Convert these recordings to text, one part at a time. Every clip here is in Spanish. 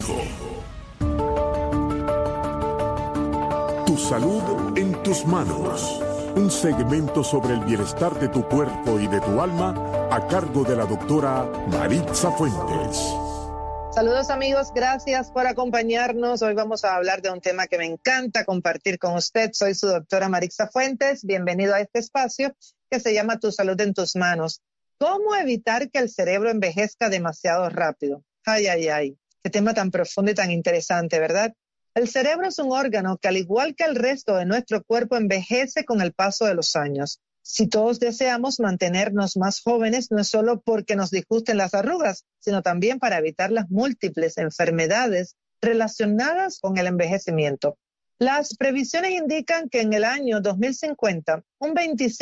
Tu salud en tus manos. Un segmento sobre el bienestar de tu cuerpo y de tu alma a cargo de la doctora Maritza Fuentes. Saludos amigos, gracias por acompañarnos. Hoy vamos a hablar de un tema que me encanta compartir con usted. Soy su doctora Maritza Fuentes. Bienvenido a este espacio que se llama Tu salud en tus manos. ¿Cómo evitar que el cerebro envejezca demasiado rápido? Ay, ay, ay. Qué tema tan profundo y tan interesante, ¿verdad? El cerebro es un órgano que, al igual que el resto de nuestro cuerpo, envejece con el paso de los años. Si todos deseamos mantenernos más jóvenes, no es solo porque nos disgusten las arrugas, sino también para evitar las múltiples enfermedades relacionadas con el envejecimiento. Las previsiones indican que en el año 2050, un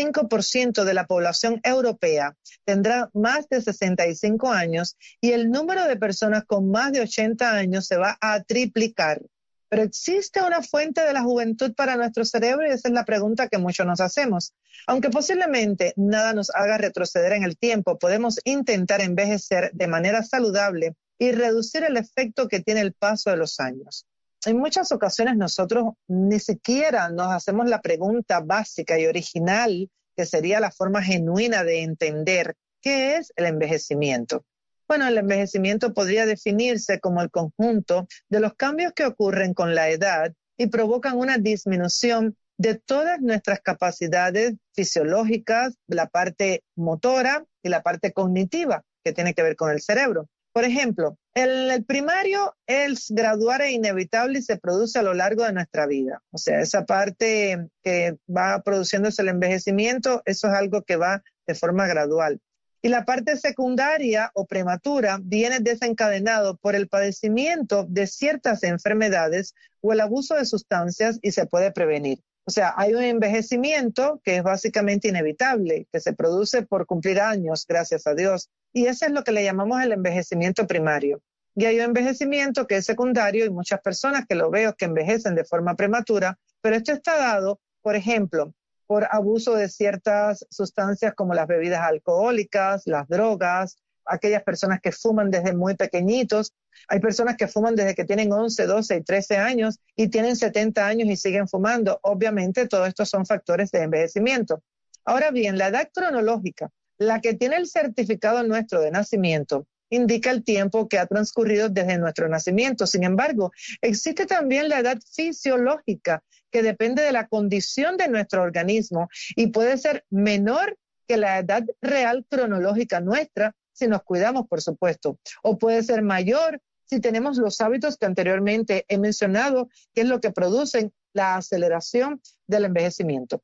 25% de la población europea tendrá más de 65 años y el número de personas con más de 80 años se va a triplicar. Pero ¿existe una fuente de la juventud para nuestro cerebro? Y esa es la pregunta que muchos nos hacemos. Aunque posiblemente nada nos haga retroceder en el tiempo, podemos intentar envejecer de manera saludable y reducir el efecto que tiene el paso de los años. En muchas ocasiones nosotros ni siquiera nos hacemos la pregunta básica y original, que sería la forma genuina de entender qué es el envejecimiento. Bueno, el envejecimiento podría definirse como el conjunto de los cambios que ocurren con la edad y provocan una disminución de todas nuestras capacidades fisiológicas, la parte motora y la parte cognitiva que tiene que ver con el cerebro. Por ejemplo, el primario es gradual e inevitable y se produce a lo largo de nuestra vida. O sea, esa parte que va produciéndose el envejecimiento, eso es algo que va de forma gradual. Y la parte secundaria o prematura viene desencadenado por el padecimiento de ciertas enfermedades o el abuso de sustancias y se puede prevenir. O sea, hay un envejecimiento que es básicamente inevitable, que se produce por cumplir años, gracias a Dios. Y eso es lo que le llamamos el envejecimiento primario. Y hay un envejecimiento que es secundario y muchas personas que lo veo que envejecen de forma prematura, pero esto está dado, por ejemplo, por abuso de ciertas sustancias como las bebidas alcohólicas, las drogas, aquellas personas que fuman desde muy pequeñitos. Hay personas que fuman desde que tienen 11, 12 y 13 años y tienen 70 años y siguen fumando. Obviamente, todos estos son factores de envejecimiento. Ahora bien, la edad cronológica, la que tiene el certificado nuestro de nacimiento, indica el tiempo que ha transcurrido desde nuestro nacimiento. Sin embargo, existe también la edad fisiológica, que depende de la condición de nuestro organismo y puede ser menor que la edad real cronológica nuestra, si nos cuidamos, por supuesto, o puede ser mayor si tenemos los hábitos que anteriormente he mencionado, que es lo que producen la aceleración del envejecimiento.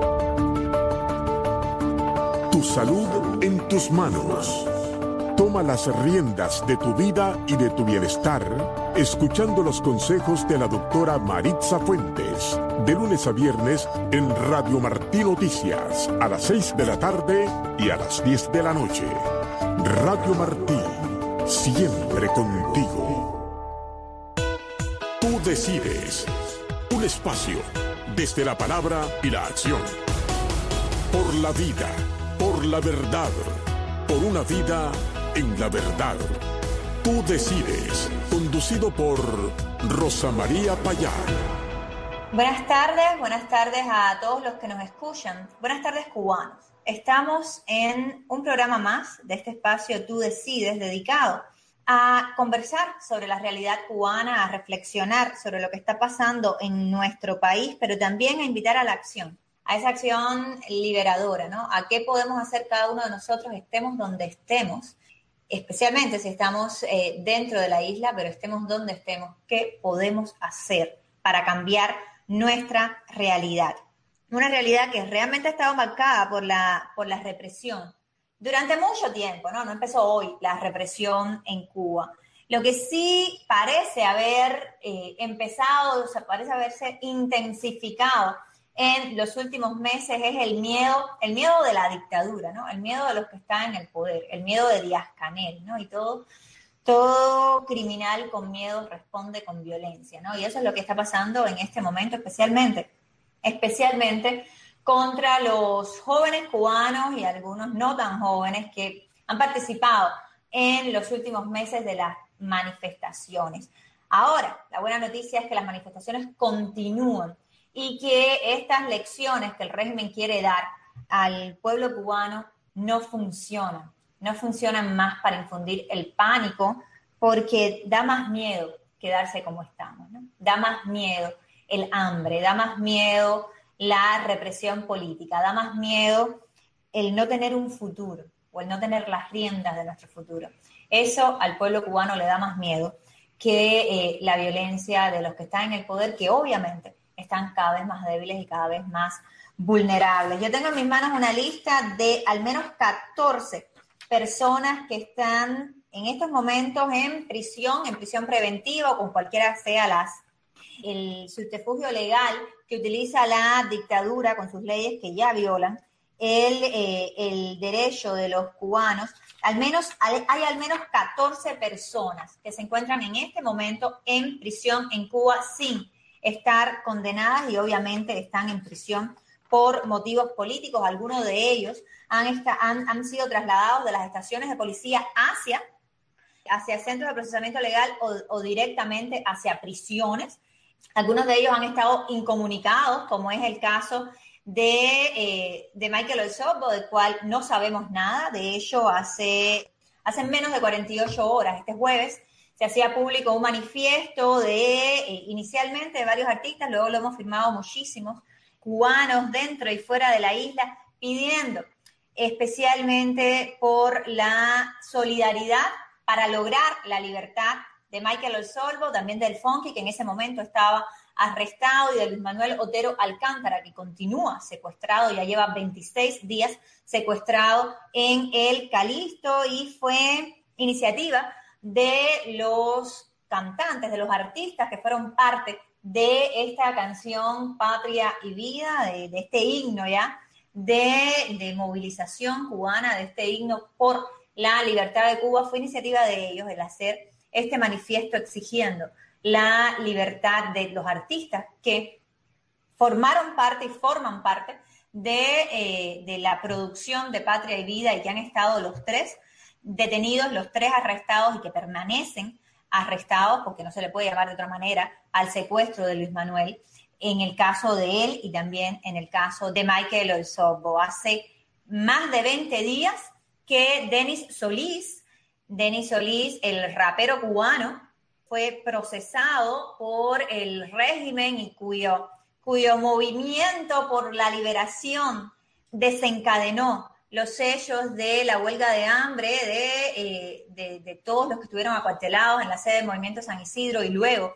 Tu salud en tus manos. Toma las riendas de tu vida y de tu bienestar, escuchando los consejos de la doctora Maritza Fuentes, de lunes a viernes en Radio Martí Noticias, a las 6 de la tarde y a las 10 de la noche. Radio Martí, siempre contigo. Tú decides. Un espacio desde la palabra y la acción. Por la vida, por la verdad, por una vida en la verdad. Tú decides. Conducido por Rosa María Payá. Buenas tardes a todos los que nos escuchan. Buenas tardes, cubanos. Estamos en un programa más de este espacio Tú Decides, dedicado a conversar sobre la realidad cubana, a reflexionar sobre lo que está pasando en nuestro país, pero también a invitar a la acción, a esa acción liberadora, ¿no? A qué podemos hacer cada uno de nosotros, estemos donde estemos, especialmente si estamos dentro de la isla, pero estemos donde estemos, qué podemos hacer para cambiar nuestra realidad. Una realidad que realmente ha estado marcada por la represión durante mucho tiempo, ¿no? No empezó hoy la represión en Cuba. Lo que sí parece haber empezado, o sea, parece haberse intensificado en los últimos meses es el miedo de la dictadura, ¿no? El miedo de los que están en el poder, el miedo de Díaz-Canel, ¿no? Y todo criminal con miedo responde con violencia, ¿no? Y eso es lo que está pasando en este momento, especialmente contra los jóvenes cubanos y algunos no tan jóvenes que han participado en los últimos meses de las manifestaciones. Ahora, la buena noticia es que las manifestaciones continúan y que estas lecciones que el régimen quiere dar al pueblo cubano no funcionan más para infundir el pánico, porque da más miedo quedarse como estamos, ¿no? Da más miedo el hambre, da más miedo la represión política, da más miedo el no tener un futuro o el no tener las riendas de nuestro futuro. Eso al pueblo cubano le da más miedo que la violencia de los que están en el poder, que obviamente están cada vez más débiles y cada vez más vulnerables. Yo tengo en mis manos una lista de al menos 14 personas que están en estos momentos en prisión preventiva o con cualquiera sea el subterfugio legal que utiliza la dictadura con sus leyes que ya violan el derecho de los cubanos. Hay al menos 14 personas que se encuentran en este momento en prisión en Cuba sin estar condenadas y obviamente están en prisión por motivos políticos. Algunos de ellos han sido trasladados de las estaciones de policía hacia centros de procesamiento legal o directamente hacia prisiones. Algunos de ellos han estado incomunicados, como es el caso de Michael Osorbo, del cual no sabemos nada. De hecho, hace menos de 48 horas, este jueves, se hacía público un manifiesto inicialmente de varios artistas, luego lo hemos firmado muchísimos cubanos dentro y fuera de la isla, pidiendo especialmente por la solidaridad para lograr la libertad de Michael Osorbo, también del Funky, que en ese momento estaba arrestado, y de Luis Manuel Otero Alcántara, que continúa secuestrado, ya lleva 26 días secuestrado en el Calixto, y fue iniciativa de los cantantes, de los artistas que fueron parte de esta canción Patria y Vida, de este himno ya de movilización cubana, de este himno por la libertad de Cuba. Fue iniciativa de ellos el hacer este manifiesto exigiendo la libertad de los artistas que formaron parte y forman parte de la producción de Patria y Vida, y que han estado los 3 detenidos, los 3 arrestados y que permanecen arrestados, porque no se le puede llamar de otra manera al secuestro de Luis Manuel, en el caso de él y también en el caso de Michael Osorbo. Hace más de 20 días que Denis Solís, el rapero cubano, fue procesado por el régimen y cuyo movimiento por la liberación desencadenó los hechos de la huelga de hambre de todos los que estuvieron acuartelados en la sede del Movimiento San Isidro, y luego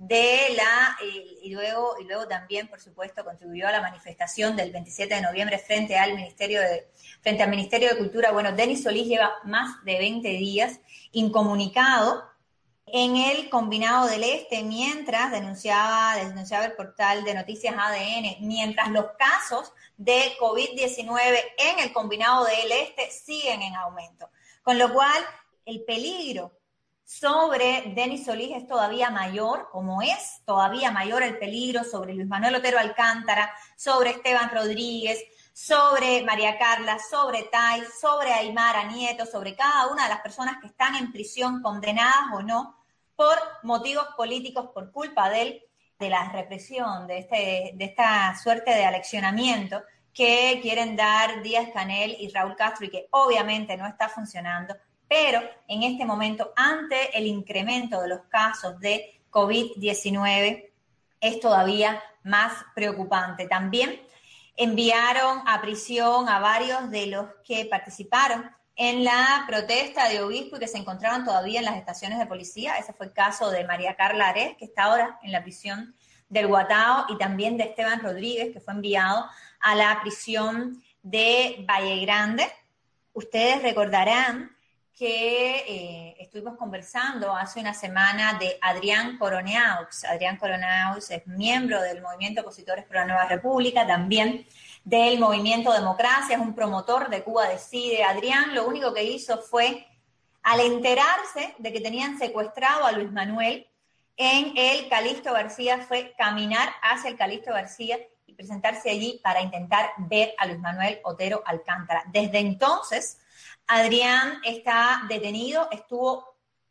también, por supuesto, contribuyó a la manifestación del 27 de noviembre frente al Ministerio de Cultura. Bueno, Denis Solís lleva más de 20 días incomunicado en el Combinado del Este, mientras denunciaba el portal de noticias ADN, mientras los casos de COVID-19 en el Combinado del Este siguen en aumento. Con lo cual, el peligro sobre Denis Solís es todavía mayor, como es todavía mayor el peligro sobre Luis Manuel Otero Alcántara, sobre Esteban Rodríguez, sobre María Carla, sobre Tai, sobre Aymara Nieto, sobre cada una de las personas que están en prisión, condenadas o no, por motivos políticos, por culpa de la represión, de esta suerte de aleccionamiento que quieren dar Díaz-Canel y Raúl Castro, y que obviamente no está funcionando. Pero en este momento, ante el incremento de los casos de COVID-19, es todavía más preocupante. También enviaron a prisión a varios de los que participaron en la protesta de Obispo y que se encontraban todavía en las estaciones de policía. Ese fue el caso de María Carla Ares, que está ahora en la prisión del Guatao, y también de Esteban Rodríguez, que fue enviado a la prisión de Valle Grande. Ustedes recordarán que estuvimos conversando hace una semana de Adrián Coroneaux. Adrián Coroneaux es miembro del Movimiento Opositores por la Nueva República, también del Movimiento Democracia, es un promotor de Cuba Decide. Adrián lo único que hizo fue, al enterarse de que tenían secuestrado a Luis Manuel en el Calixto García, fue caminar hacia el Calixto García y presentarse allí para intentar ver a Luis Manuel Otero Alcántara. Desde entonces, Adrián está detenido, estuvo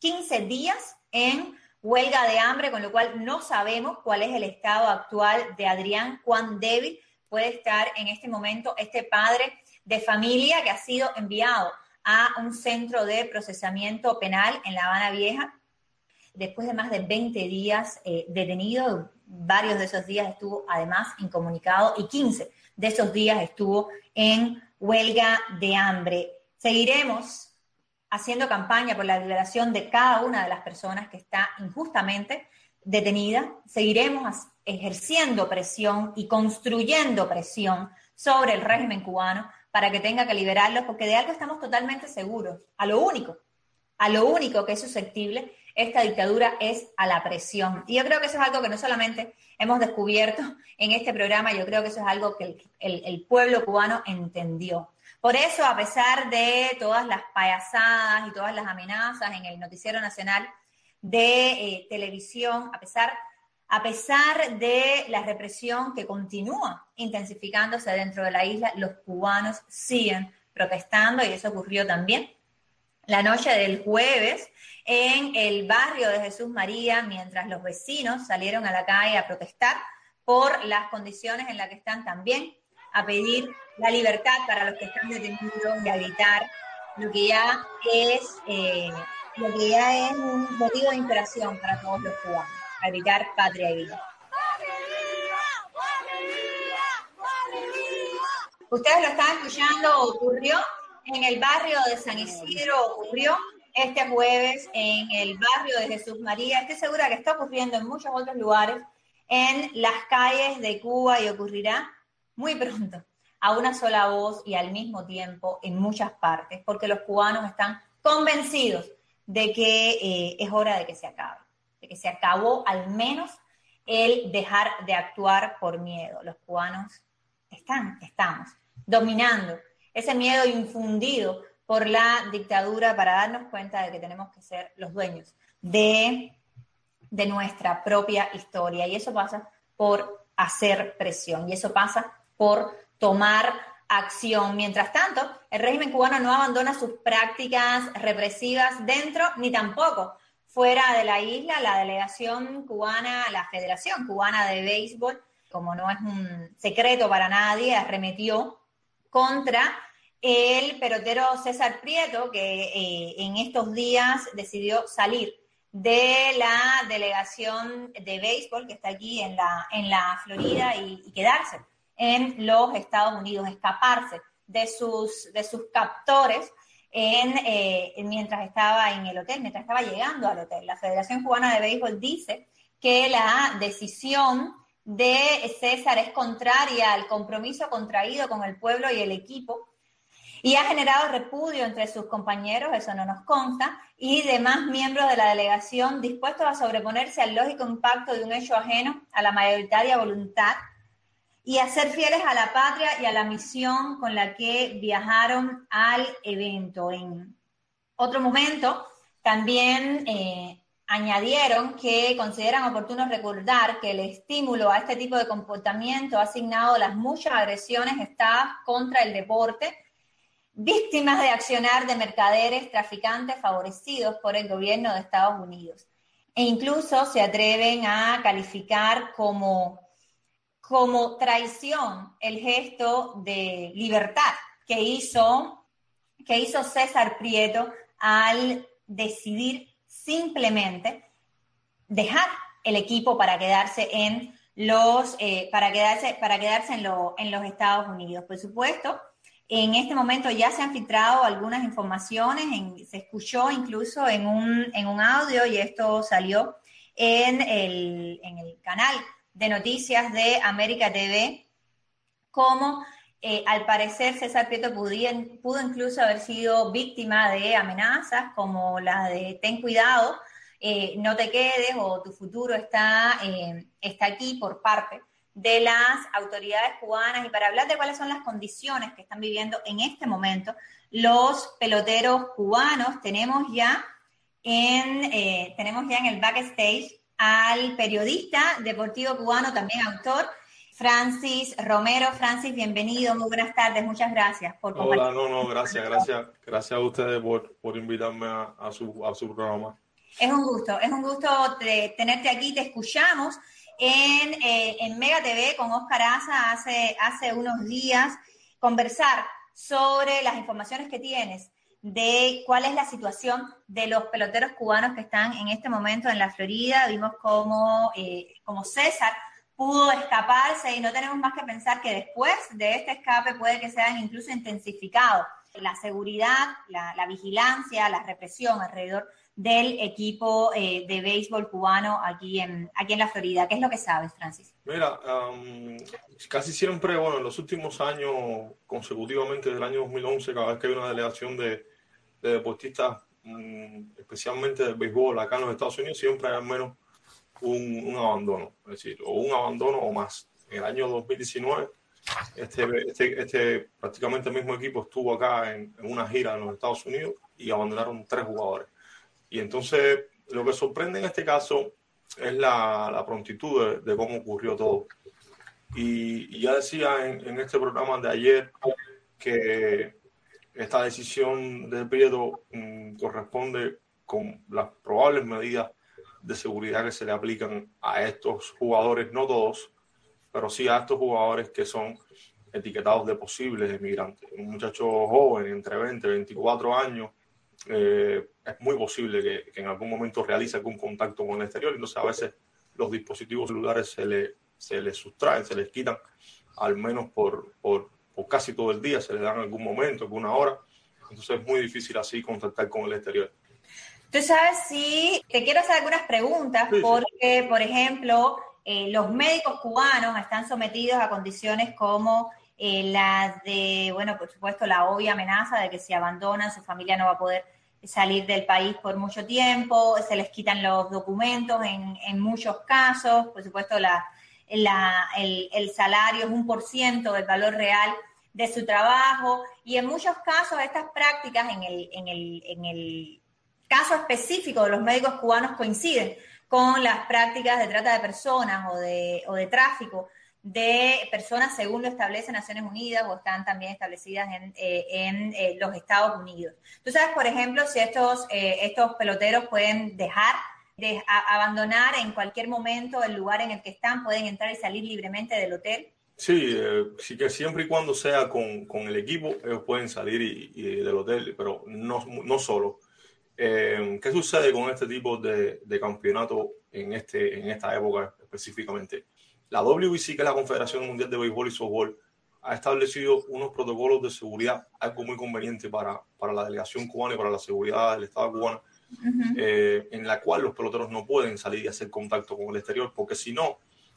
15 días en huelga de hambre, con lo cual no sabemos cuál es el estado actual de Adrián, cuán débil puede estar en este momento este padre de familia que ha sido enviado a un centro de procesamiento penal en La Habana Vieja, después de más de 20 días detenido. Varios de esos días estuvo además incomunicado y 15 de esos días estuvo en huelga de hambre. Seguiremos haciendo campaña por la liberación de cada una de las personas que está injustamente detenida. Seguiremos ejerciendo presión y construyendo presión sobre el régimen cubano para que tenga que liberarlos, porque de algo estamos totalmente seguros. A lo único que es susceptible esta dictadura es a la presión. Y yo creo que eso es algo que no solamente hemos descubierto en este programa, yo creo que eso es algo que el pueblo cubano entendió. Por eso, a pesar de todas las payasadas y todas las amenazas en el noticiero nacional de televisión, a pesar de la represión que continúa intensificándose dentro de la isla, los cubanos siguen protestando, y eso ocurrió también la noche del jueves en el barrio de Jesús María, mientras los vecinos salieron a la calle a protestar por las condiciones en las que están también, a pedir la libertad para los que están detenidos y a gritar lo que ya es un motivo de inspiración para todos los cubanos, a gritar patria y vida. Ustedes lo están escuchando, ocurrió en el barrio de San Isidro, ocurrió este jueves en el barrio de Jesús María. Estoy segura que está ocurriendo en muchos otros lugares en las calles de Cuba y ocurrirá muy pronto, a una sola voz y al mismo tiempo en muchas partes, porque los cubanos están convencidos de que es hora de que se acabe, de que se acabó al menos el dejar de actuar por miedo. Los cubanos estamos dominando ese miedo infundido por la dictadura para darnos cuenta de que tenemos que ser los dueños de nuestra propia historia. Y eso pasa por hacer presión, y eso pasa por tomar acción. Mientras tanto, el régimen cubano no abandona sus prácticas represivas dentro ni tampoco fuera de la isla. La delegación cubana, la Federación Cubana de Béisbol, como no es un secreto para nadie, arremetió contra el pelotero César Prieto, que en estos días decidió salir de la delegación de béisbol que está aquí en la Florida y quedarse en los Estados Unidos, escaparse de sus captores mientras estaba en el hotel, mientras estaba llegando al hotel. La Federación Cubana de Béisbol dice que la decisión de César es contraria al compromiso contraído con el pueblo y el equipo, y ha generado repudio entre sus compañeros, eso no nos consta, y demás miembros de la delegación dispuestos a sobreponerse al lógico impacto de un hecho ajeno a la mayoritaria voluntad y a ser fieles a la patria y a la misión con la que viajaron al evento. En otro momento, también añadieron que consideran oportuno recordar que el estímulo a este tipo de comportamiento ha asignado las muchas agresiones gestadas contra el deporte, víctimas de accionar de mercaderes traficantes favorecidos por el gobierno de Estados Unidos. E incluso se atreven a calificar como traición el gesto de libertad que hizo César Prieto al decidir simplemente dejar el equipo para quedarse en los Estados Unidos. Por supuesto, en este momento ya se han filtrado algunas informaciones, se escuchó incluso en un audio, y esto salió en el canal de noticias de América TV, como al parecer César Prieto pudo incluso haber sido víctima de amenazas como la de ten cuidado, no te quedes, o tu futuro está aquí, por parte de las autoridades cubanas. Y para hablar de cuáles son las condiciones que están viviendo en este momento los peloteros cubanos, tenemos ya en el backstage al periodista deportivo cubano, también autor, Francis Romero. Francis, bienvenido, muy buenas tardes, muchas gracias por compartir. Hola, gracias a ustedes por invitarme a su programa. Es un gusto tenerte aquí. Te escuchamos en Mega TV con Oscar Aza hace unos días conversar sobre las informaciones que tienes de cuál es la situación de los peloteros cubanos que están en este momento en la Florida. Vimos como César pudo escaparse y no tenemos más que pensar que después de este escape puede que se hayan incluso intensificado la seguridad, la vigilancia, la represión alrededor del equipo de béisbol cubano aquí en la Florida. ¿Qué es lo que sabes, Francis? Mira, casi siempre, en los últimos años, consecutivamente desde el año 2011, cada vez que hay una delegación de deportistas, especialmente del béisbol acá en los Estados Unidos, siempre hay al menos un abandono, es decir, o un abandono o más. En el año 2019, prácticamente el mismo equipo estuvo acá en una gira en los Estados Unidos y abandonaron 3 jugadores. Y entonces, lo que sorprende en este caso es la prontitud de cómo ocurrió todo. Y ya decía en este programa de ayer que esta decisión del Prieto corresponde con las probables medidas de seguridad que se le aplican a estos jugadores, no todos, pero sí a estos jugadores que son etiquetados de posibles emigrantes. Un muchacho joven, entre 20 y 24 años, es muy posible que en algún momento realice algún contacto con el exterior. Entonces, a veces los dispositivos celulares se les sustraen, se les quitan, al menos por casi todo el día, se les dan en algún momento, alguna hora. Entonces, es muy difícil así contactar con el exterior. Tú sabes, sí, te quiero hacer algunas preguntas, sí, porque, por ejemplo, los médicos cubanos están sometidos a condiciones como las de, por supuesto, la obvia amenaza de que si abandonan, su familia no va a poder salir del país por mucho tiempo, se les quitan los documentos en muchos casos, por supuesto, el salario es 1% del valor real de su trabajo, y en muchos casos estas prácticas en el caso específico de los médicos cubanos coinciden con las prácticas de trata de personas o de tráfico de personas según lo establece Naciones Unidas o están también establecidas en los Estados Unidos. Tú sabes, por ejemplo, si estos peloteros pueden abandonar en cualquier momento el lugar en el que están, pueden entrar y salir libremente del hotel. Sí, sí, que siempre y cuando sea con el equipo, ellos pueden salir y del hotel, pero no solo. ¿Qué sucede con este tipo de campeonato en esta época específicamente? La WBC, que es la Confederación Mundial de Béisbol y Softball, ha establecido unos protocolos de seguridad, algo muy conveniente para la delegación cubana y para la seguridad del Estado cubano, en la cual los peloteros no pueden salir y hacer contacto con el exterior, porque si no,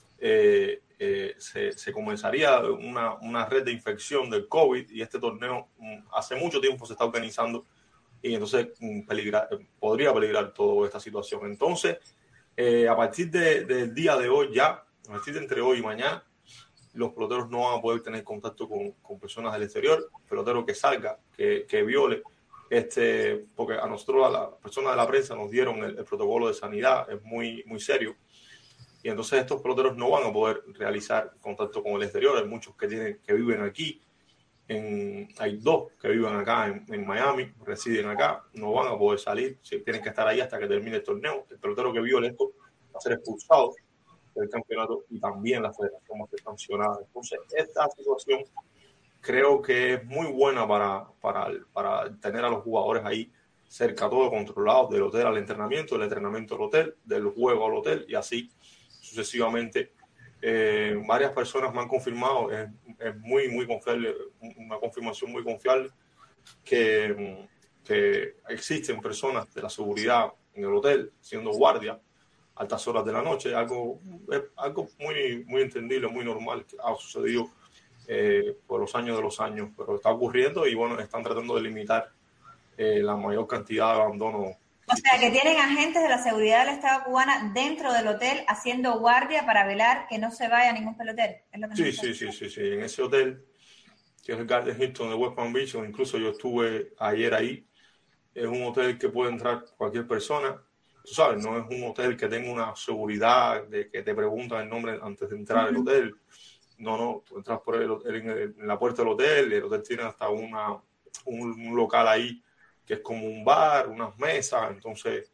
se comenzaría una red de infección del COVID, y este torneo hace mucho tiempo se está organizando, y entonces podría peligrar toda esta situación. Entonces, a partir del día de hoy ya, a partir de entre hoy y mañana, los peloteros no van a poder tener contacto con personas del exterior. Pelotero que salga, que viole, porque a nosotros, a las personas de la prensa, nos dieron el protocolo de sanidad, es muy, muy serio. Y entonces estos peloteros no van a poder realizar contacto con el exterior. Hay muchos que viven aquí. Hay 2 que viven acá en Miami, residen acá, no van a poder salir, tienen que estar ahí hasta que termine el torneo. El pelotero que viole esto va a ser expulsado del campeonato y también la federación va a ser sancionada. Entonces, esta situación creo que es muy buena para tener a los jugadores ahí cerca, todo controlado, del hotel al entrenamiento, del entrenamiento al hotel, del juego al hotel, y así sucesivamente. Varias personas me han confirmado, es muy, muy confiable, una confirmación muy confiable, que existen personas de la seguridad en el hotel siendo guardia altas horas de la noche, algo muy, muy entendible, muy normal, que ha sucedido por los años de los años, pero está ocurriendo y están tratando de limitar la mayor cantidad de abandono. O sea, que tienen agentes de la seguridad del Estado cubana dentro del hotel haciendo guardia para velar que no se vaya ningún pelotero. ¿Es lo que sí. En ese hotel, que es el Garden Hilton de West Palm Beach, incluso yo estuve ayer ahí, es un hotel que puede entrar cualquier persona. Tú sabes, no es un hotel que tenga una seguridad de que te preguntan el nombre antes de entrar al hotel. No, tú entras por en la puerta del hotel, y el hotel tiene hasta un local ahí que es como un bar, unas mesas. Entonces,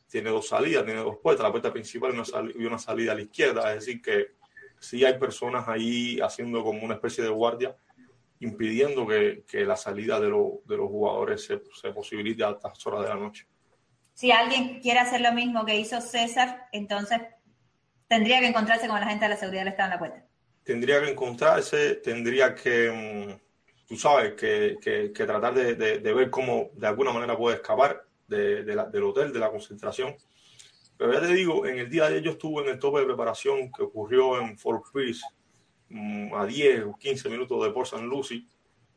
tiene dos salidas, tiene dos puertas, la puerta principal y una salida a la izquierda. Es decir, que sí hay personas ahí haciendo como una especie de guardia, impidiendo que la salida de los jugadores se posibilite a altas horas de la noche. Si alguien quiere hacer lo mismo que hizo César, entonces tendría que encontrarse con la gente de la seguridad del Estado en la puerta. Tendría que encontrarse, tendría que, tú sabes, que tratar de ver cómo de alguna manera puede escapar del hotel, de la concentración. Pero ya te digo, en el día de ayer yo estuve en el tope de preparación que ocurrió en Fort Pierce, a 10 o 15 minutos de Port St. Lucie,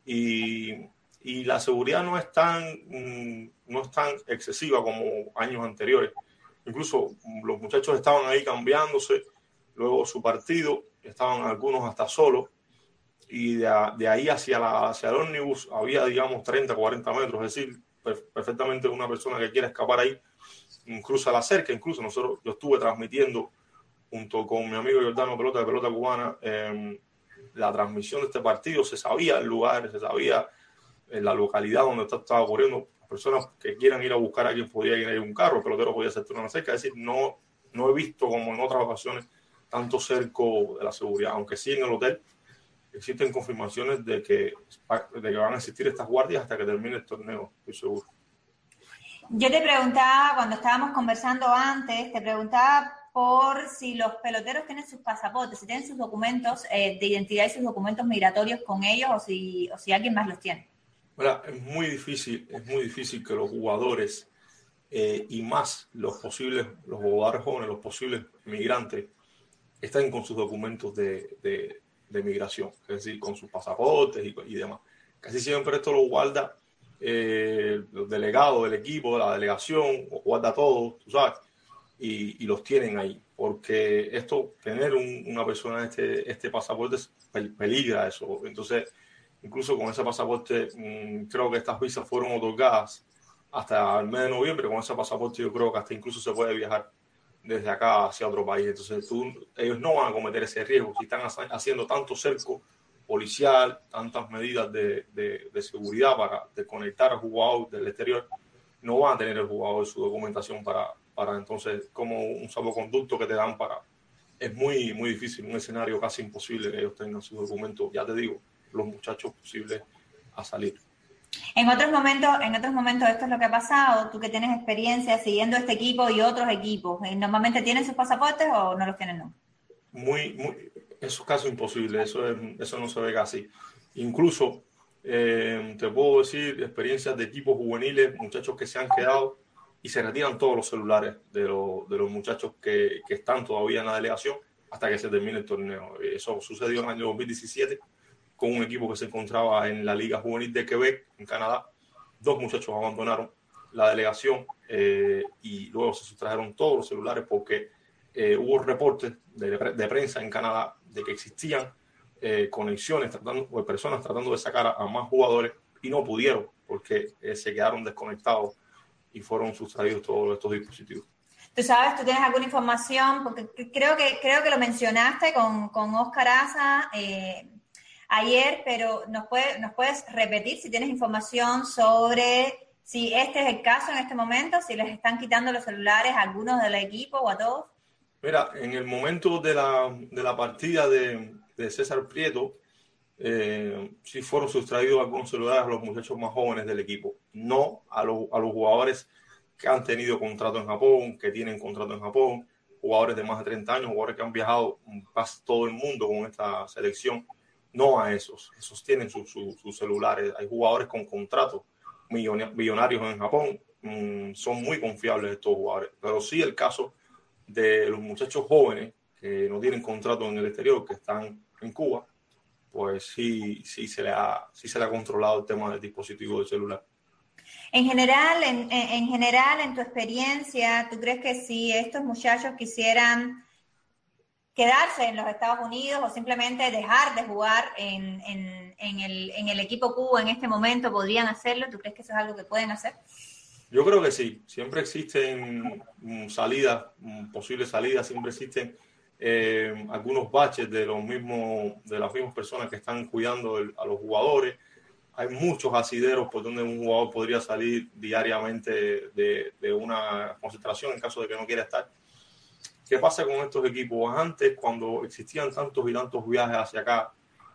y la seguridad no es tan excesiva como años anteriores. Incluso los muchachos estaban ahí cambiándose, luego su partido, estaban algunos hasta solos, y de ahí hacia el ómnibus había, digamos, 30, 40 metros, es decir, perfectamente una persona que quiera escapar ahí cruza la cerca. Incluso yo estuve transmitiendo junto con mi amigo Jordano Pelota de Pelota Cubana la transmisión de este partido. Se sabía el lugar, se sabía la localidad donde estaba ocurriendo. Las personas que quieran ir a buscar a quien podía ir a un carro, el pelotero podía hacer una cerca. Es decir, no he visto como en otras ocasiones tanto cerco de la seguridad, aunque sí en el hotel existen confirmaciones de que van a existir estas guardias hasta que termine el torneo, estoy seguro. Yo te preguntaba, cuando estábamos conversando antes, te preguntaba por si los peloteros tienen sus pasaportes, si tienen sus documentos de identidad y sus documentos migratorios con ellos, o si alguien más los tiene. Bueno, es muy difícil que los jugadores y más los jugadores jóvenes, los posibles migrantes, estén con sus documentos de migración, es decir, con sus pasaportes y demás. Casi siempre esto lo guarda los delegados del equipo, de la delegación, o guarda todo, tú sabes, y los tienen ahí, porque tener una persona este pasaporte peligra eso. Entonces, incluso con ese pasaporte, creo que estas visas fueron otorgadas hasta el mes de noviembre. Con ese pasaporte yo creo que hasta incluso se puede viajar desde acá hacia otro país. Entonces ellos no van a cometer ese riesgo. Si están haciendo tanto cerco policial, tantas medidas de seguridad para desconectar al jugador del exterior, no van a tener el jugador su documentación para entonces, como un salvoconducto que te dan es muy, muy difícil, un escenario casi imposible que ellos tengan sus documentos, ya te digo, los muchachos posibles a salir. En otros momentos esto es lo que ha pasado, tú que tienes experiencia siguiendo este equipo y otros equipos, ¿normalmente tienen sus pasaportes o no los tienen nunca? Eso es casi imposible, eso no se ve casi. Incluso te puedo decir experiencias de equipos juveniles, muchachos que se han quedado y se retiran todos los celulares de los muchachos que están todavía en la delegación hasta que se termine el torneo. Eso sucedió en el año 2017 con un equipo que se encontraba en la Liga Juvenil de Quebec, en Canadá. 2 muchachos abandonaron la delegación y luego se sustrajeron todos los celulares porque hubo reportes de prensa en Canadá de que existían conexiones o personas tratando de sacar a más jugadores y no pudieron porque se quedaron desconectados y fueron sustraídos todos estos dispositivos. Tú sabes, tú tienes alguna información, porque creo que lo mencionaste con Oscar Asa ayer, pero ¿nos puedes repetir si tienes información sobre si este es el caso en este momento, si les están quitando los celulares a algunos del equipo o a todos? Mira, en el momento de la partida de César Prieto, sí fueron sustraídos algunos celulares a los muchachos más jóvenes del equipo, no a los jugadores que han tenido contrato en Japón, que tienen contrato en Japón, jugadores de más de 30 años, jugadores que han viajado casi todo el mundo con esta selección, no a esos tienen sus celulares. Hay jugadores con contratos millonarios en Japón, son muy confiables estos jugadores, pero sí el caso de los muchachos jóvenes que no tienen contrato en el exterior, que están en Cuba, pues sí se le ha controlado el tema del dispositivo del celular. En general, en tu experiencia, ¿tú crees que si estos muchachos quisieran quedarse en los Estados Unidos o simplemente dejar de jugar en el equipo Cuba en este momento, podrían hacerlo? ¿Tú crees que eso es algo que pueden hacer? Yo creo que sí. Siempre existen salidas, posibles salidas, siempre existen algunos baches de las mismas personas que están cuidando a los jugadores. hay muchos asideros por donde un jugador podría salir diariamente de una concentración en caso de que no quiera estar. ¿Qué pasa con estos equipos? Antes, cuando existían tantos y tantos viajes hacia acá,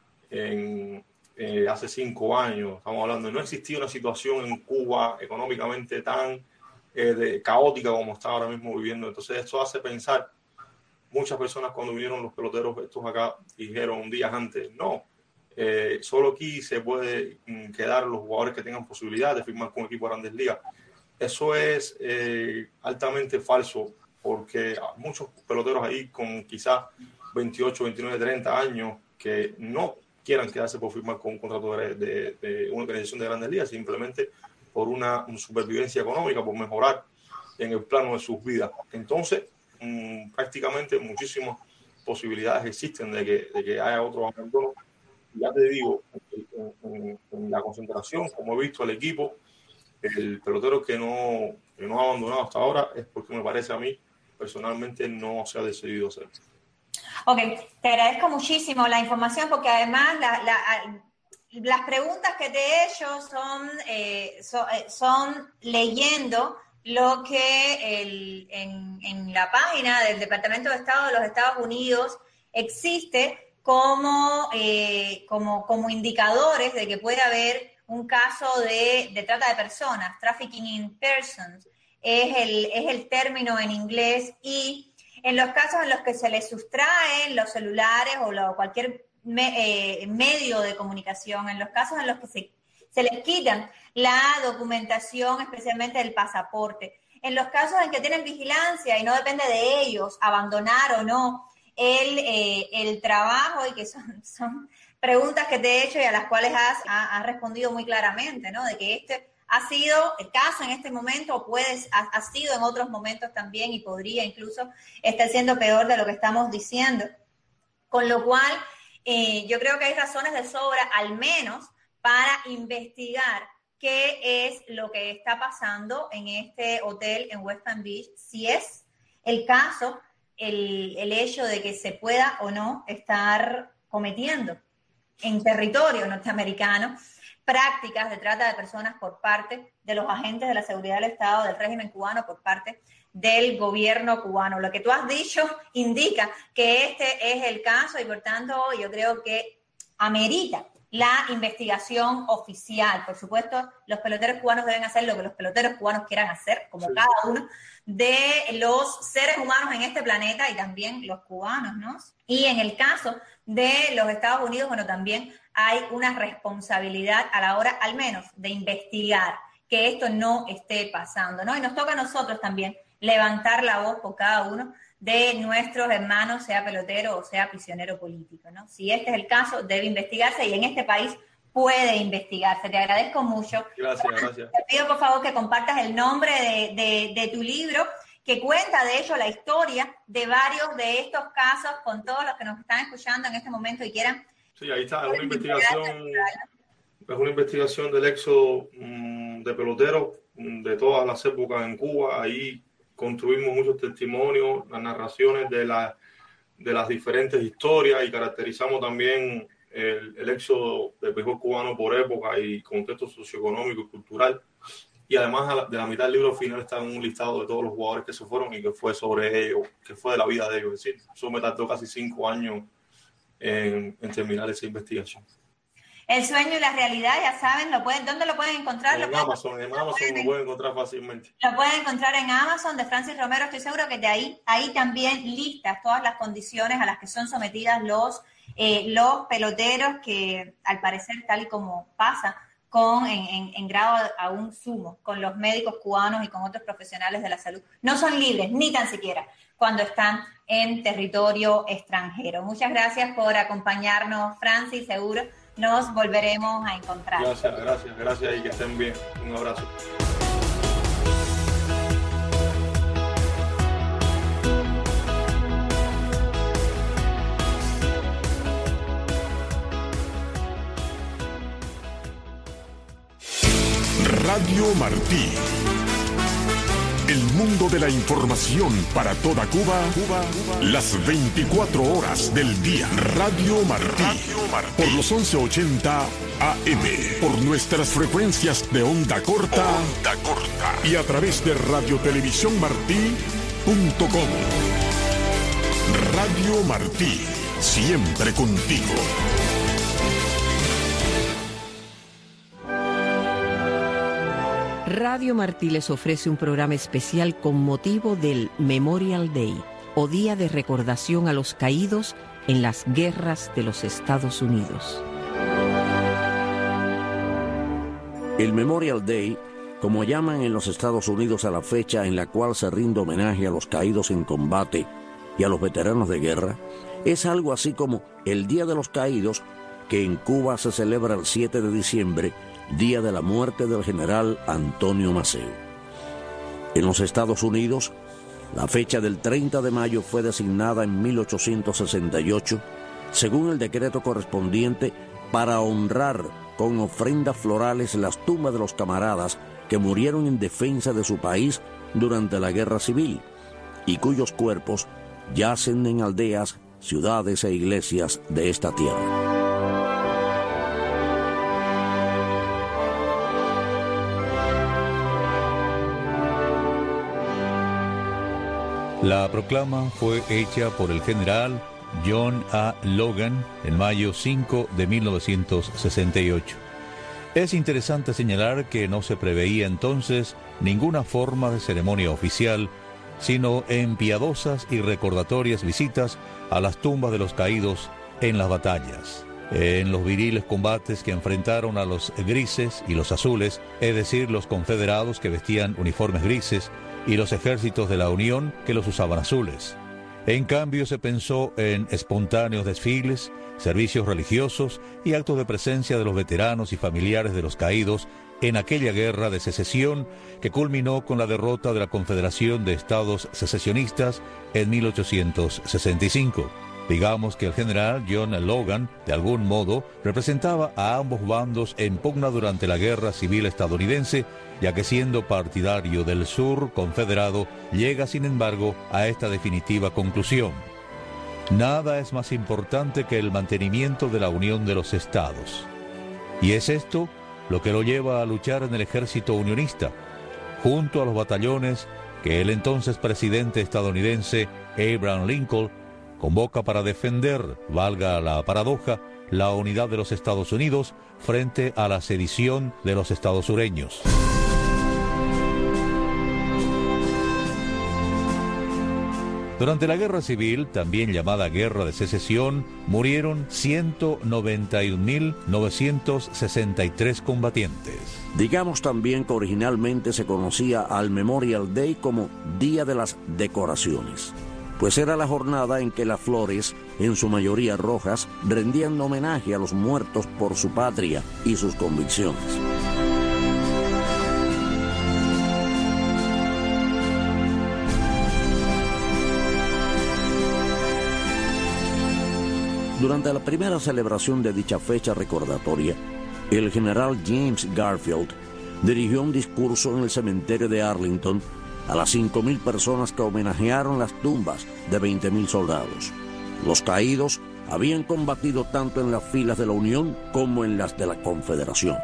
hace 5 años, estamos hablando, no existía una situación en Cuba económicamente tan caótica como está ahora mismo viviendo. Entonces esto hace pensar, muchas personas cuando vinieron los peloteros estos acá dijeron días antes, no, solo aquí se puede quedar los jugadores que tengan posibilidad de firmar con un equipo de Grandes Ligas. Eso es altamente falso, porque hay muchos peloteros ahí con quizás 28, 29, 30 años que no quieran quedarse por firmar con un contrato de una organización de Grandes Ligas, simplemente por una supervivencia económica, por mejorar en el plano de sus vidas. Entonces, prácticamente muchísimas posibilidades existen de que haya otros abandonos. Ya te digo, en la concentración, como he visto al equipo, el pelotero que no ha abandonado hasta ahora es porque me parece a mí, personalmente, no se ha decidido hacer. Ok, te agradezco muchísimo la información, porque además las preguntas que te he hecho son leyendo lo que en la página del Departamento de Estado de los Estados Unidos existe como indicadores de que puede haber un caso de trata de personas, trafficking in persons, es el término en inglés, y en los casos en los que se les sustraen los celulares o cualquier medio de comunicación, en los casos en los que se les quitan la documentación, especialmente el pasaporte, en los casos en que tienen vigilancia y no depende de ellos abandonar o no el trabajo, y que son preguntas que te he hecho y a las cuales has respondido muy claramente, ¿no? De que este ha sido el caso en este momento, ha sido en otros momentos también, y podría incluso estar siendo peor de lo que estamos diciendo. Con lo cual, yo creo que hay razones de sobra, al menos, para investigar qué es lo que está pasando en este hotel en West Palm Beach, si es el caso, el hecho de que se pueda o no estar cometiendo en territorio norteamericano prácticas de trata de personas por parte de los agentes de la seguridad del Estado, del régimen cubano, por parte del gobierno cubano. Lo que tú has dicho indica que este es el caso, y por tanto yo creo que amerita la investigación oficial. Por supuesto, los peloteros cubanos deben hacer lo que los peloteros cubanos quieran hacer, como sí, cada uno de los seres humanos en este planeta, y también los cubanos, ¿no? Y en el caso de los Estados Unidos, bueno, también hay una responsabilidad a la hora, al menos, de investigar que esto no esté pasando, ¿no? Y nos toca a nosotros también levantar la voz por cada uno de nuestros hermanos, sea pelotero o sea prisionero político, ¿no? Si este es el caso, debe investigarse, y en este país puede investigarse. Te agradezco mucho. Gracias. Te pido, por favor, que compartas el nombre de tu libro, que cuenta, de hecho, la historia de varios de estos casos, con todos los que nos están escuchando en este momento y quieran. Sí, ahí está, es una investigación del éxodo de peloteros de todas las épocas en Cuba. Ahí construimos muchos testimonios, las narraciones de las diferentes historias, y caracterizamos también el éxodo del béisbol cubano por época y contexto socioeconómico y cultural. Y además, de la mitad del libro final está un listado de todos los jugadores que se fueron y que fue sobre ellos, que fue de la vida de ellos. Es decir, eso me tardó casi 5 años en terminar esa investigación. El sueño y la realidad, ya saben, ¿dónde lo pueden encontrar? En Amazon lo pueden encontrar fácilmente. Lo pueden encontrar en Amazon, de Francis Romero. Estoy seguro que de ahí también listas todas las condiciones a las que son sometidas los peloteros, que al parecer, tal y como pasa en grado aún sumo con los médicos cubanos y con otros profesionales de la salud, no son libres, ni tan siquiera cuando están en territorio extranjero. Muchas gracias por acompañarnos, Francis. Seguro nos volveremos a encontrar. Gracias, y que estén bien. Un abrazo. Radio Martí, El mundo de la información para toda Cuba, las 24 horas del día. Radio Martí, por los 1180 AM, por nuestras frecuencias de onda corta, y a través de radiotelevisiónmartí.com. Radio Martí, siempre contigo. Radio Martí les ofrece un programa especial con motivo del Memorial Day, o Día de Recordación a los Caídos en las Guerras de los Estados Unidos. El Memorial Day, como llaman en los Estados Unidos a la fecha en la cual se rinde homenaje a los caídos en combate y a los veteranos de guerra, es algo así como el Día de los Caídos, que en Cuba se celebra el 7 de diciembre, día de la muerte del general Antonio Maceo. En los Estados Unidos, la fecha del 30 de mayo fue designada en 1868, según el decreto correspondiente, para honrar con ofrendas florales las tumbas de los camaradas que murieron en defensa de su país durante la Guerra Civil y cuyos cuerpos yacen en aldeas, ciudades e iglesias de esta tierra. La proclama fue hecha por el general John A. Logan en mayo 5 de 1968. Es interesante señalar que no se preveía entonces ninguna forma de ceremonia oficial, sino en piadosas y recordatorias visitas a las tumbas de los caídos en las batallas, en los viriles combates que enfrentaron a los grises y los azules, es decir, los confederados que vestían uniformes grises y los ejércitos de la Unión que los usaban azules. En cambio, se pensó en espontáneos desfiles, servicios religiosos y actos de presencia de los veteranos y familiares de los caídos en aquella guerra de secesión que culminó con la derrota de la Confederación de Estados Secesionistas en 1865. Digamos que el general John Logan, de algún modo, representaba a ambos bandos en pugna durante la Guerra Civil estadounidense, ya que siendo partidario del sur confederado, llega sin embargo a esta definitiva conclusión: nada es más importante que el mantenimiento de la unión de los estados. Y es esto lo que lo lleva a luchar en el ejército unionista, junto a los batallones que el entonces presidente estadounidense Abraham Lincoln convoca para defender, valga la paradoja, la unidad de los Estados Unidos frente a la sedición de los estados sureños. Durante la Guerra Civil, también llamada Guerra de Secesión, murieron 191.963 combatientes. Digamos también que originalmente se conocía al Memorial Day como Día de las Decoraciones, pues era la jornada en que las flores, en su mayoría rojas, rendían homenaje a los muertos por su patria y sus convicciones. Durante la primera celebración de dicha fecha recordatoria, el general James Garfield dirigió un discurso en el cementerio de Arlington a las 5.000 personas que homenajearon las tumbas de 20.000 soldados. Los caídos habían combatido tanto en las filas de la Unión como en las de la Confederación.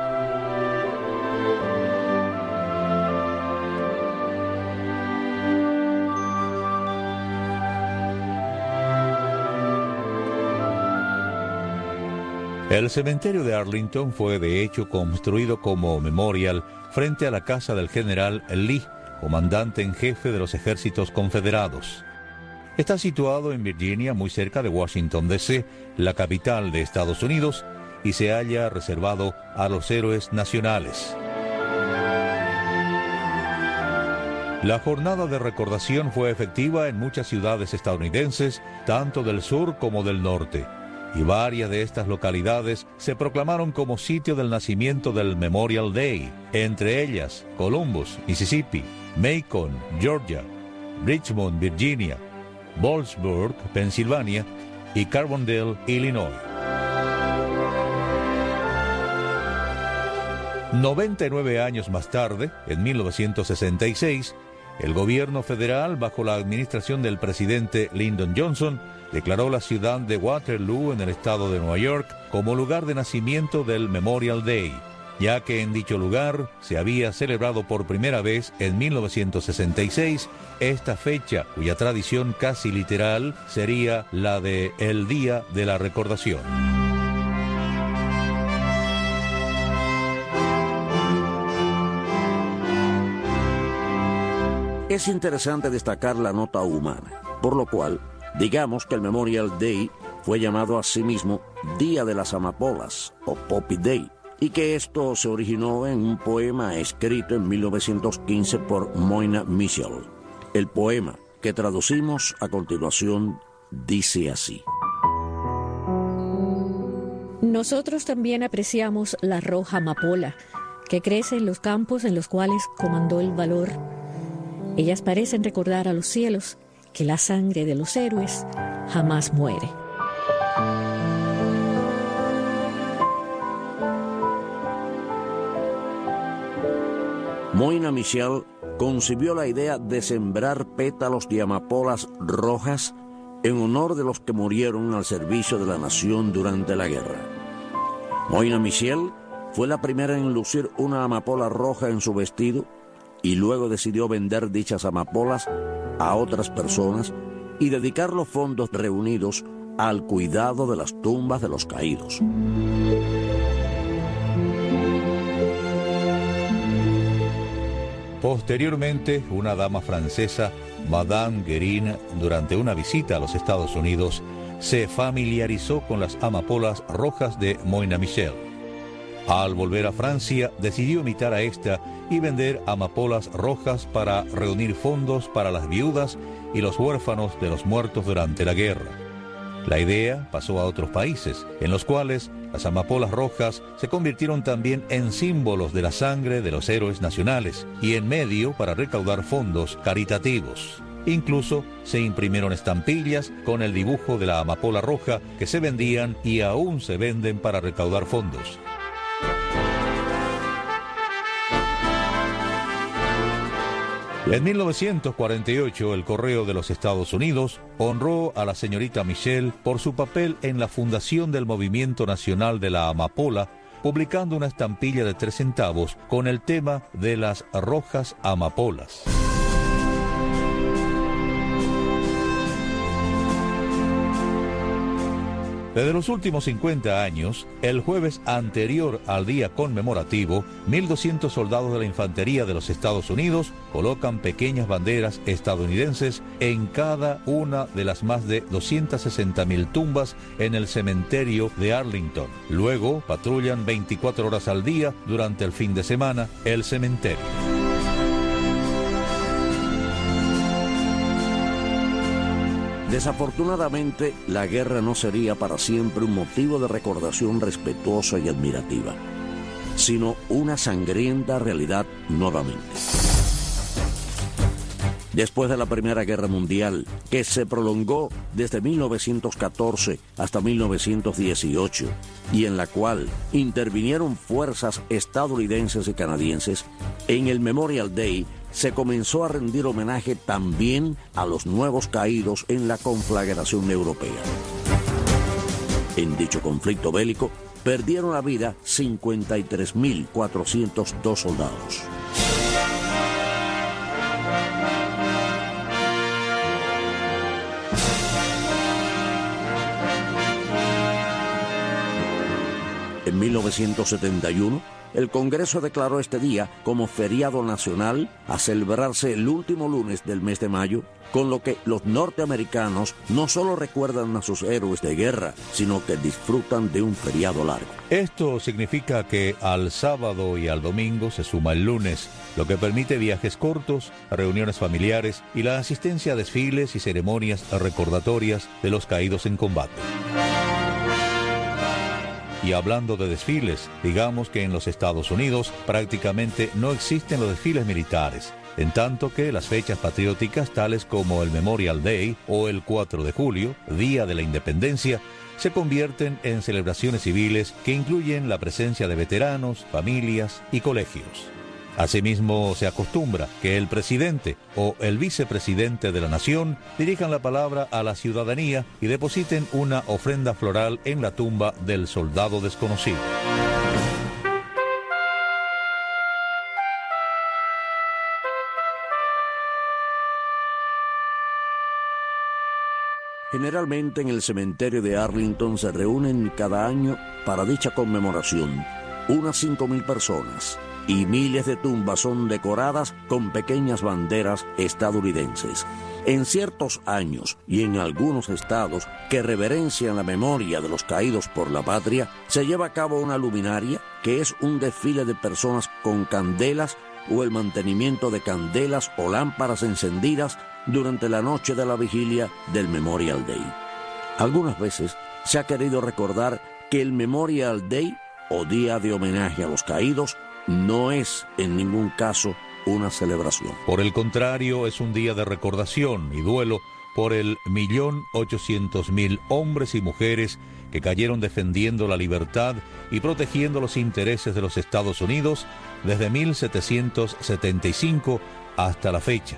El cementerio de Arlington fue de hecho construido como memorial frente a la casa del general Lee, comandante en jefe de los ejércitos confederados. Está situado en Virginia, muy cerca de Washington, D.C., la capital de Estados Unidos, y se halla reservado a los héroes nacionales. La jornada de recordación fue efectiva en muchas ciudades estadounidenses, tanto del sur como del norte, y varias de estas localidades se proclamaron como sitio del nacimiento del Memorial Day, entre ellas Columbus, Mississippi, Macon, Georgia, Richmond, Virginia, Boalsburg, Pensilvania y Carbondale, Illinois. 99 años más tarde, en 1966, el gobierno federal, bajo la administración del presidente Lyndon Johnson, declaró la ciudad de Waterloo, en el estado de Nueva York, como lugar de nacimiento del Memorial Day, ya que en dicho lugar se había celebrado por primera vez en 1966 esta fecha, cuya tradición casi literal sería la de el Día de la Recordación. Es interesante destacar la nota humana, por lo cual, digamos que el Memorial Day fue llamado a sí mismo Día de las Amapolas o Poppy Day, y que esto se originó en un poema escrito en 1915 por Moina Mitchell. El poema, que traducimos a continuación, dice así: Nosotros también apreciamos la roja amapola, que crece en los campos en los cuales comandó el valor. Ellas parecen recordar a los cielos que la sangre de los héroes jamás muere. Moina Mitchell concibió la idea de sembrar pétalos de amapolas rojas en honor de los que murieron al servicio de la nación durante la guerra. Moina Mitchell fue la primera en lucir una amapola roja en su vestido y luego decidió vender dichas amapolas a otras personas y dedicar los fondos reunidos al cuidado de las tumbas de los caídos. Posteriormente, una dama francesa, Madame Guérin, durante una visita a los Estados Unidos, se familiarizó con las amapolas rojas de Moina Mitchell. Al volver a Francia, decidió imitar a esta y vender amapolas rojas para reunir fondos para las viudas y los huérfanos de los muertos durante la guerra. La idea pasó a otros países, en los cuales las amapolas rojas se convirtieron también en símbolos de la sangre de los héroes nacionales y en medio para recaudar fondos caritativos. Incluso se imprimieron estampillas con el dibujo de la amapola roja que se vendían y aún se venden para recaudar fondos. En 1948, el Correo de los Estados Unidos honró a la señorita Mitchell por su papel en la fundación del Movimiento Nacional de la Amapola, publicando una estampilla de 3 centavos con el tema de las rojas amapolas. Desde los últimos 50 años, el jueves anterior al día conmemorativo, 1.200 soldados de la infantería de los Estados Unidos colocan pequeñas banderas estadounidenses en cada una de las más de 260.000 tumbas en el cementerio de Arlington. Luego, patrullan 24 horas al día durante el fin de semana el cementerio. Desafortunadamente, la guerra no sería para siempre un motivo de recordación respetuosa y admirativa, sino una sangrienta realidad nuevamente. Después de la Primera Guerra Mundial, que se prolongó desde 1914 hasta 1918, y en la cual intervinieron fuerzas estadounidenses y canadienses, en el Memorial Day se comenzó a rendir homenaje también a los nuevos caídos en la conflagración europea. En dicho conflicto bélico, perdieron la vida 53.402 soldados. En 1971, el Congreso declaró este día como feriado nacional a celebrarse el último lunes del mes de mayo, con lo que los norteamericanos no solo recuerdan a sus héroes de guerra, sino que disfrutan de un feriado largo. Esto significa que al sábado y al domingo se suma el lunes, lo que permite viajes cortos, reuniones familiares y la asistencia a desfiles y ceremonias recordatorias de los caídos en combate. Y hablando de desfiles, digamos que en los Estados Unidos prácticamente no existen los desfiles militares, en tanto que las fechas patrióticas tales como el Memorial Day o el 4 de julio, Día de la Independencia, se convierten en celebraciones civiles que incluyen la presencia de veteranos, familias y colegios. Asimismo, se acostumbra que el presidente o el vicepresidente de la nación dirijan la palabra a la ciudadanía y depositen una ofrenda floral en la tumba del soldado desconocido. Generalmente en el cementerio de Arlington se reúnen cada año para dicha conmemoración unas 5.000 personas y miles de tumbas son decoradas con pequeñas banderas estadounidenses. En ciertos años y en algunos estados que reverencian la memoria de los caídos por la patria, se lleva a cabo una luminaria que es un desfile de personas con candelas o el mantenimiento de candelas o lámparas encendidas durante la noche de la vigilia del Memorial Day. Algunas veces se ha querido recordar que el Memorial Day, o Día de Homenaje a los Caídos, no es en ningún caso una celebración. Por el contrario, es un día de recordación y duelo por el 1.800.000 hombres y mujeres que cayeron defendiendo la libertad y protegiendo los intereses de los Estados Unidos desde 1775 hasta la fecha.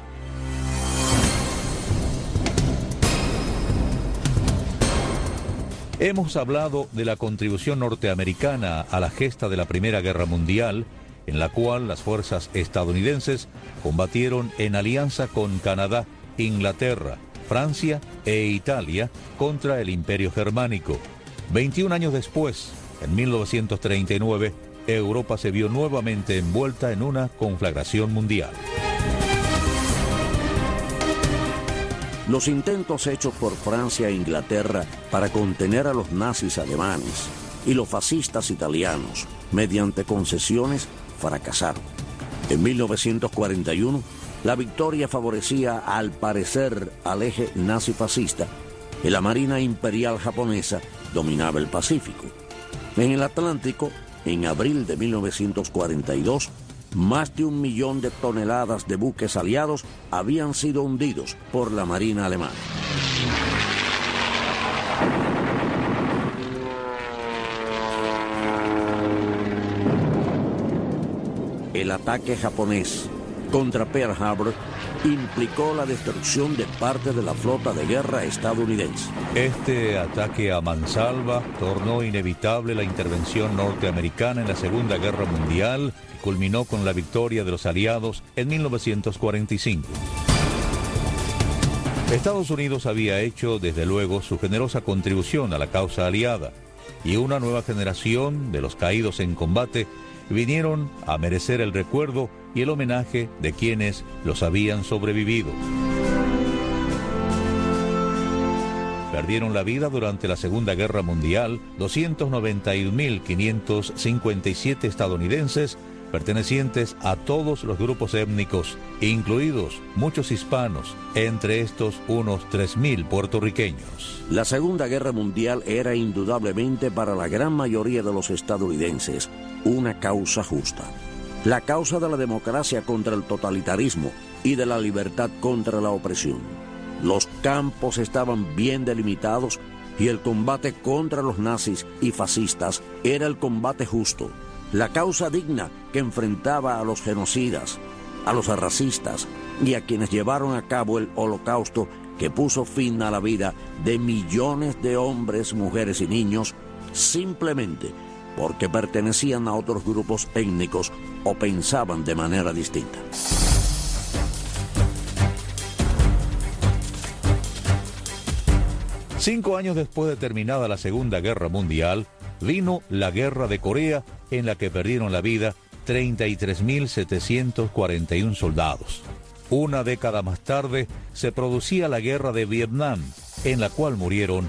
Hemos hablado de la contribución norteamericana a la gesta de la Primera Guerra Mundial, en la cual las fuerzas estadounidenses combatieron en alianza con Canadá, Inglaterra, Francia e Italia contra el Imperio Germánico. 21 años después, en 1939, Europa se vio nuevamente envuelta en una conflagración mundial. Los intentos hechos por Francia e Inglaterra para contener a los nazis alemanes y los fascistas italianos mediante concesiones fracasaron. En 1941, la victoria favorecía al parecer al eje nazi-fascista y la Marina Imperial japonesa dominaba el Pacífico. En el Atlántico, en abril de 1942, más de 1 millón de toneladas de buques aliados habían sido hundidos por la Marina alemana. El ataque japonés contra Pearl Harbor implicó la destrucción de parte de la flota de guerra estadounidense. Este ataque a mansalva tornó inevitable la intervención norteamericana en la Segunda Guerra Mundial, que culminó con la victoria de los aliados en 1945. Estados Unidos había hecho, desde luego, su generosa contribución a la causa aliada, y una nueva generación de los caídos en combate vinieron a merecer el recuerdo y el homenaje de quienes los habían sobrevivido. Perdieron la vida durante la Segunda Guerra Mundial 291.557 estadounidenses pertenecientes a todos los grupos étnicos, incluidos muchos hispanos, entre estos unos 3.000 puertorriqueños. La Segunda Guerra Mundial era indudablemente para la gran mayoría de los estadounidenses una causa justa. La causa de la democracia contra el totalitarismo y de la libertad contra la opresión. Los campos estaban bien delimitados y el combate contra los nazis y fascistas era el combate justo, la causa digna que enfrentaba a los genocidas, a los racistas y a quienes llevaron a cabo el holocausto que puso fin a la vida de millones de hombres, mujeres y niños simplemente porque pertenecían a otros grupos étnicos o pensaban de manera distinta. Cinco años después de terminada la Segunda Guerra Mundial, vino la Guerra de Corea, en la que perdieron la vida 33.741 soldados. Una década más tarde se producía la Guerra de Vietnam, en la cual murieron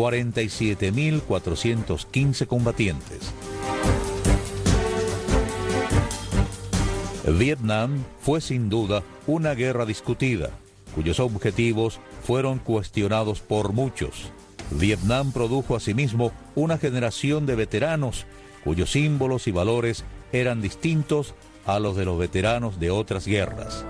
47.415 combatientes. Vietnam fue sin duda una guerra discutida, cuyos objetivos fueron cuestionados por muchos. Vietnam produjo asimismo una generación de veteranos cuyos símbolos y valores eran distintos a los de los veteranos de otras guerras.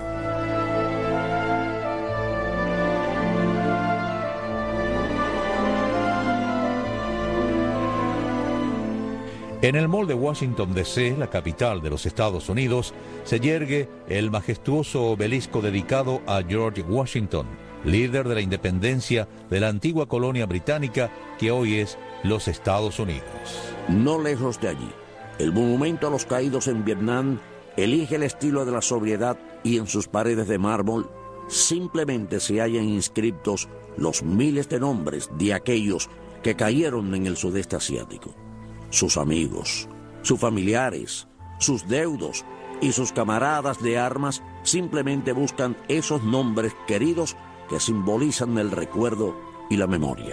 En el Mall de Washington, D.C., la capital de los Estados Unidos, se yergue el majestuoso obelisco dedicado a George Washington, líder de la independencia de la antigua colonia británica que hoy es los Estados Unidos. No lejos de allí, el monumento a los caídos en Vietnam elige el estilo de la sobriedad y en sus paredes de mármol simplemente se hallan inscriptos los miles de nombres de aquellos que cayeron en el sudeste asiático. Sus amigos, sus familiares, sus deudos y sus camaradas de armas simplemente buscan esos nombres queridos que simbolizan el recuerdo y la memoria.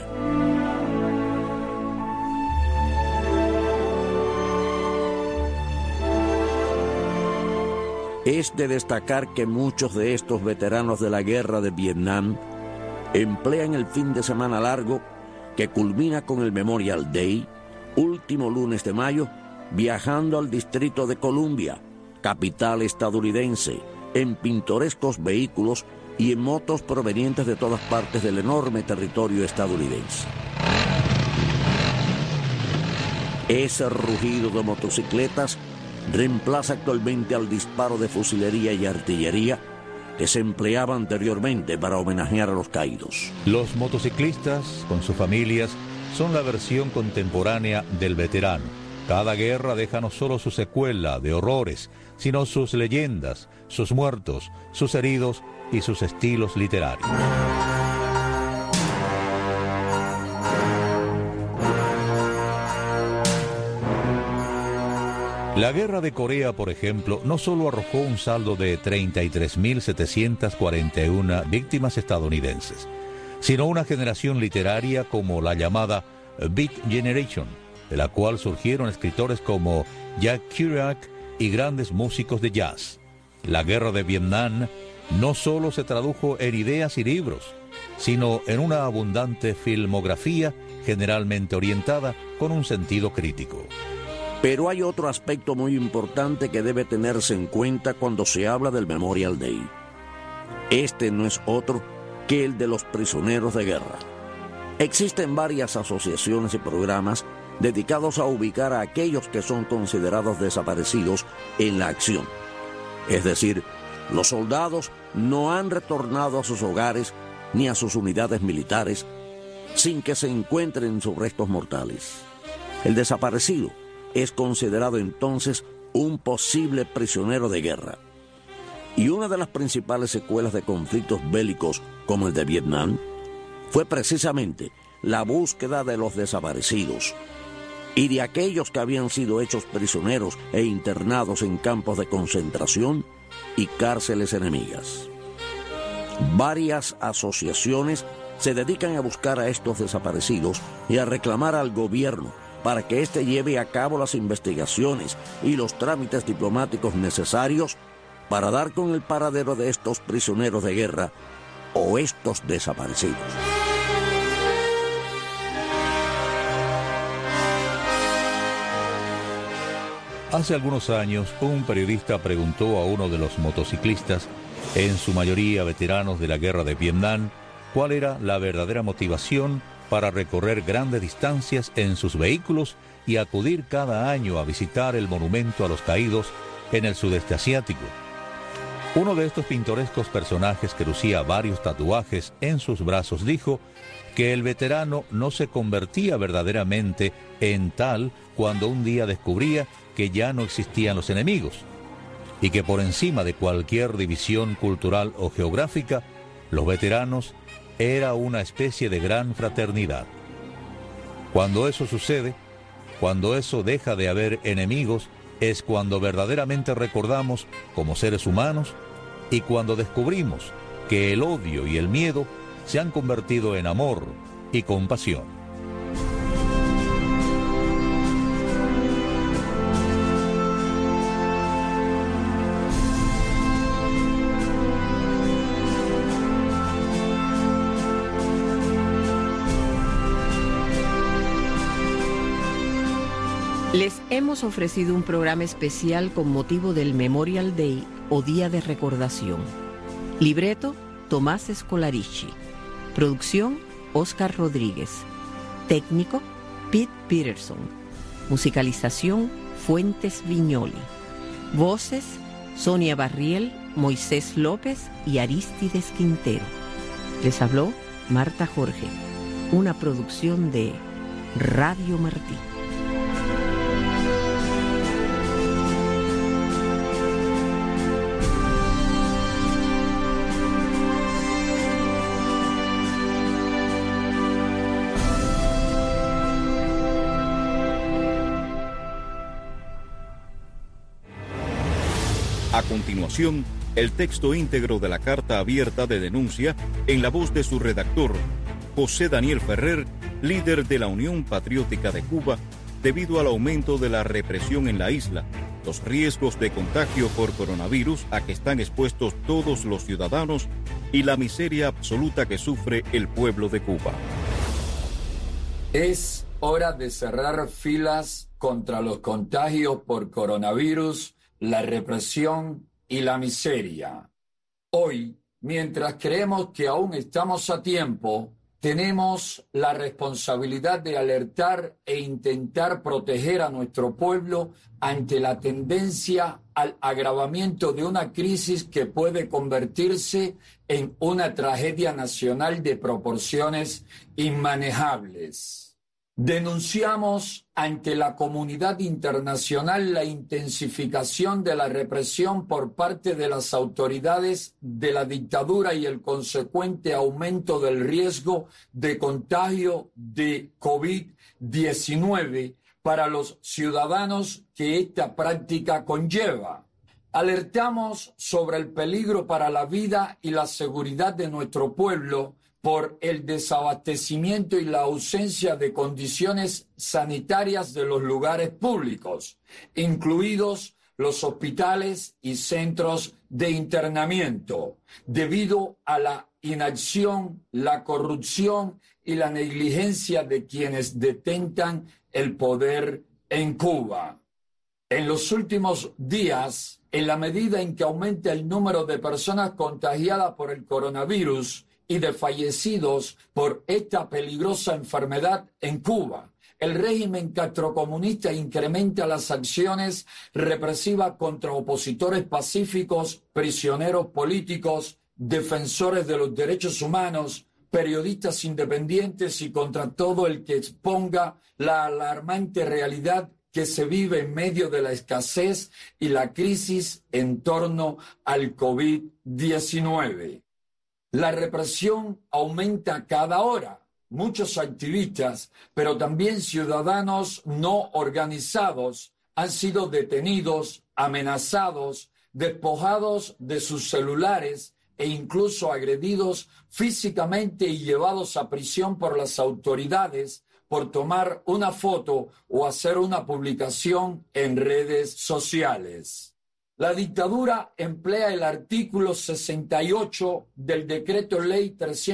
Es de destacar que muchos de estos veteranos de la guerra de Vietnam emplean el fin de semana largo que culmina con el Memorial Day, último lunes de mayo, viajando al Distrito de Columbia, capital estadounidense, en pintorescos vehículos y en motos provenientes de todas partes del enorme territorio estadounidense. Ese rugido de motocicletas reemplaza actualmente al disparo de fusilería y artillería que se empleaba anteriormente para homenajear a los caídos. Los motociclistas, con sus familias, son la versión contemporánea del veterano. Cada guerra deja no solo su secuela de horrores, sino sus leyendas, sus muertos, sus heridos y sus estilos literarios. La guerra de Corea, por ejemplo, no solo arrojó un saldo de 33.741 víctimas estadounidenses, sino una generación literaria como la llamada Beat Generation, de la cual surgieron escritores como Jack Kerouac y grandes músicos de jazz. La guerra de Vietnam no solo se tradujo en ideas y libros, sino en una abundante filmografía generalmente orientada con un sentido crítico. Pero hay otro aspecto muy importante que debe tenerse en cuenta cuando se habla del Memorial Day. Este no es otro que el de los prisioneros de guerra. Existen varias asociaciones y programas dedicados a ubicar a aquellos que son considerados desaparecidos en la acción. Es decir, los soldados no han retornado a sus hogares ni a sus unidades militares sin que se encuentren sus restos mortales. El desaparecido es considerado entonces un posible prisionero de guerra. Y una de las principales secuelas de conflictos bélicos como el de Vietnam fue precisamente la búsqueda de los desaparecidos y de aquellos que habían sido hechos prisioneros e internados en campos de concentración y cárceles enemigas. Varias asociaciones se dedican a buscar a estos desaparecidos y a reclamar al gobierno para que éste lleve a cabo las investigaciones y los trámites diplomáticos necesarios para dar con el paradero de estos prisioneros de guerra o estos desaparecidos. Hace algunos años, un periodista preguntó a uno de los motociclistas, en su mayoría veteranos de la guerra de Vietnam, cuál era la verdadera motivación para recorrer grandes distancias en sus vehículos y acudir cada año a visitar el monumento a los caídos en el sudeste asiático. Uno de estos pintorescos personajes que lucía varios tatuajes en sus brazos dijo que el veterano no se convertía verdaderamente en tal cuando un día descubría que ya no existían los enemigos y que por encima de cualquier división cultural o geográfica, los veteranos era una especie de gran fraternidad. Cuando eso sucede, cuando eso deja de haber enemigos, es cuando verdaderamente recordamos como seres humanos y cuando descubrimos que el odio y el miedo se han convertido en amor y compasión. Les hemos ofrecido un programa especial con motivo del Memorial Day o Día de Recordación. Libreto, Tomás Scolarici. Producción, Oscar Rodríguez. Técnico, Pete Peterson. Musicalización, Fuentes Viñoli. Voces, Sonia Barriel, Moisés López y Arístides Quintero. Les habló Marta Jorge, una producción de Radio Martí. A continuación, el texto íntegro de la carta abierta de denuncia en la voz de su redactor, José Daniel Ferrer, líder de la Unión Patriótica de Cuba, debido al aumento de la represión en la isla, los riesgos de contagio por coronavirus a que están expuestos todos los ciudadanos y la miseria absoluta que sufre el pueblo de Cuba. Es hora de cerrar filas contra los contagios por coronavirus, la represión y la miseria. Hoy, mientras creemos que aún estamos a tiempo, tenemos la responsabilidad de alertar e intentar proteger a nuestro pueblo ante la tendencia al agravamiento de una crisis que puede convertirse en una tragedia nacional de proporciones inmanejables. Denunciamos ante la comunidad internacional la intensificación de la represión por parte de las autoridades de la dictadura y el consecuente aumento del riesgo de contagio de COVID-19 para los ciudadanos que esta práctica conlleva. Alertamos sobre el peligro para la vida y la seguridad de nuestro pueblo por el desabastecimiento y la ausencia de condiciones sanitarias de los lugares públicos, incluidos los hospitales y centros de internamiento, debido a la inacción, la corrupción y la negligencia de quienes detentan el poder en Cuba. En los últimos días, en la medida en que aumenta el número de personas contagiadas por el coronavirus y de fallecidos por esta peligrosa enfermedad en Cuba, el régimen castrocomunista incrementa las acciones represivas contra opositores pacíficos, prisioneros políticos, defensores de los derechos humanos, periodistas independientes y contra todo el que exponga la alarmante realidad que se vive en medio de la escasez y la crisis en torno al COVID-19. La represión aumenta cada hora. Muchos activistas, pero también ciudadanos no organizados, han sido detenidos, amenazados, despojados de sus celulares e incluso agredidos físicamente y llevados a prisión por las autoridades por tomar una foto o hacer una publicación en redes sociales. La dictadura emplea el artículo 68 del Decreto Ley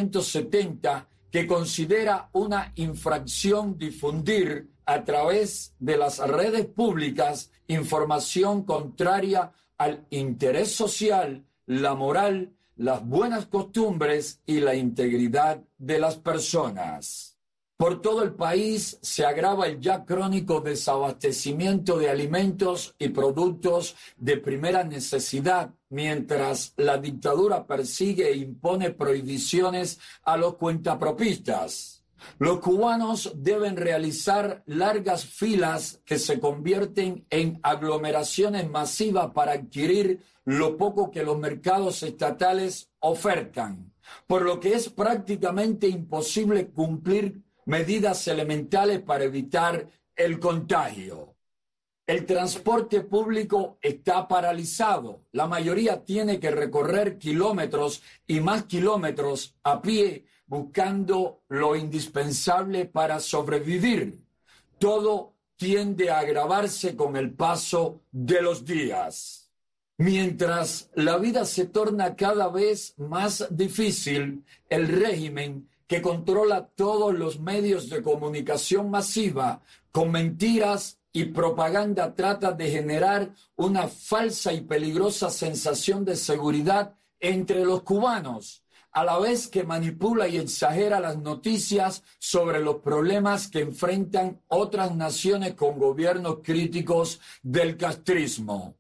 370, que considera una infracción difundir a través de las redes públicas información contraria al interés social, la moral, las buenas costumbres y la integridad de las personas. Por todo el país se agrava el ya crónico desabastecimiento de alimentos y productos de primera necesidad, mientras la dictadura persigue e impone prohibiciones a los cuentapropistas. Los cubanos deben realizar largas filas que se convierten en aglomeraciones masivas para adquirir lo poco que los mercados estatales ofertan, por lo que es prácticamente imposible cumplir medidas elementales para evitar el contagio. El transporte público está paralizado. La mayoría tiene que recorrer kilómetros y más kilómetros a pie buscando lo indispensable para sobrevivir. Todo tiende a agravarse con el paso de los días. Mientras la vida se torna cada vez más difícil, el régimen que controla todos los medios de comunicación masiva, con mentiras y propaganda trata de generar una falsa y peligrosa sensación de seguridad entre los cubanos, a la vez que manipula y exagera las noticias sobre los problemas que enfrentan otras naciones con gobiernos críticos del castrismo.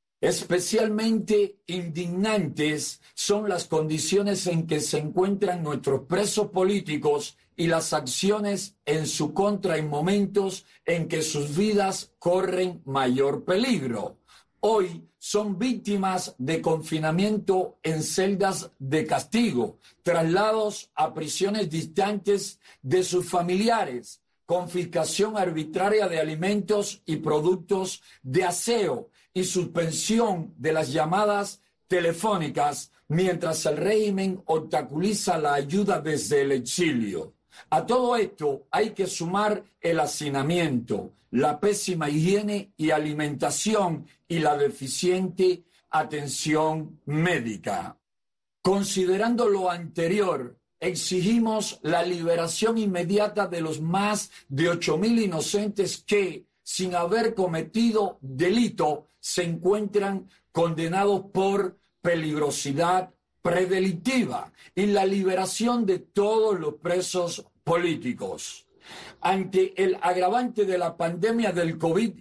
Especialmente indignantes son las condiciones en que se encuentran nuestros presos políticos y las acciones en su contra en momentos en que sus vidas corren mayor peligro. Hoy son víctimas de confinamiento en celdas de castigo, traslados a prisiones distantes de sus familiares, confiscación arbitraria de alimentos y productos de aseo y suspensión de las llamadas telefónicas mientras el régimen obstaculiza la ayuda desde el exilio. A todo esto hay que sumar el hacinamiento, la pésima higiene y alimentación y la deficiente atención médica. Considerando lo anterior, exigimos la liberación inmediata de los más de 8.000 inocentes que, sin haber cometido delito, se encuentran condenados por peligrosidad predelictiva y la liberación de todos los presos políticos. Ante el agravante de la pandemia del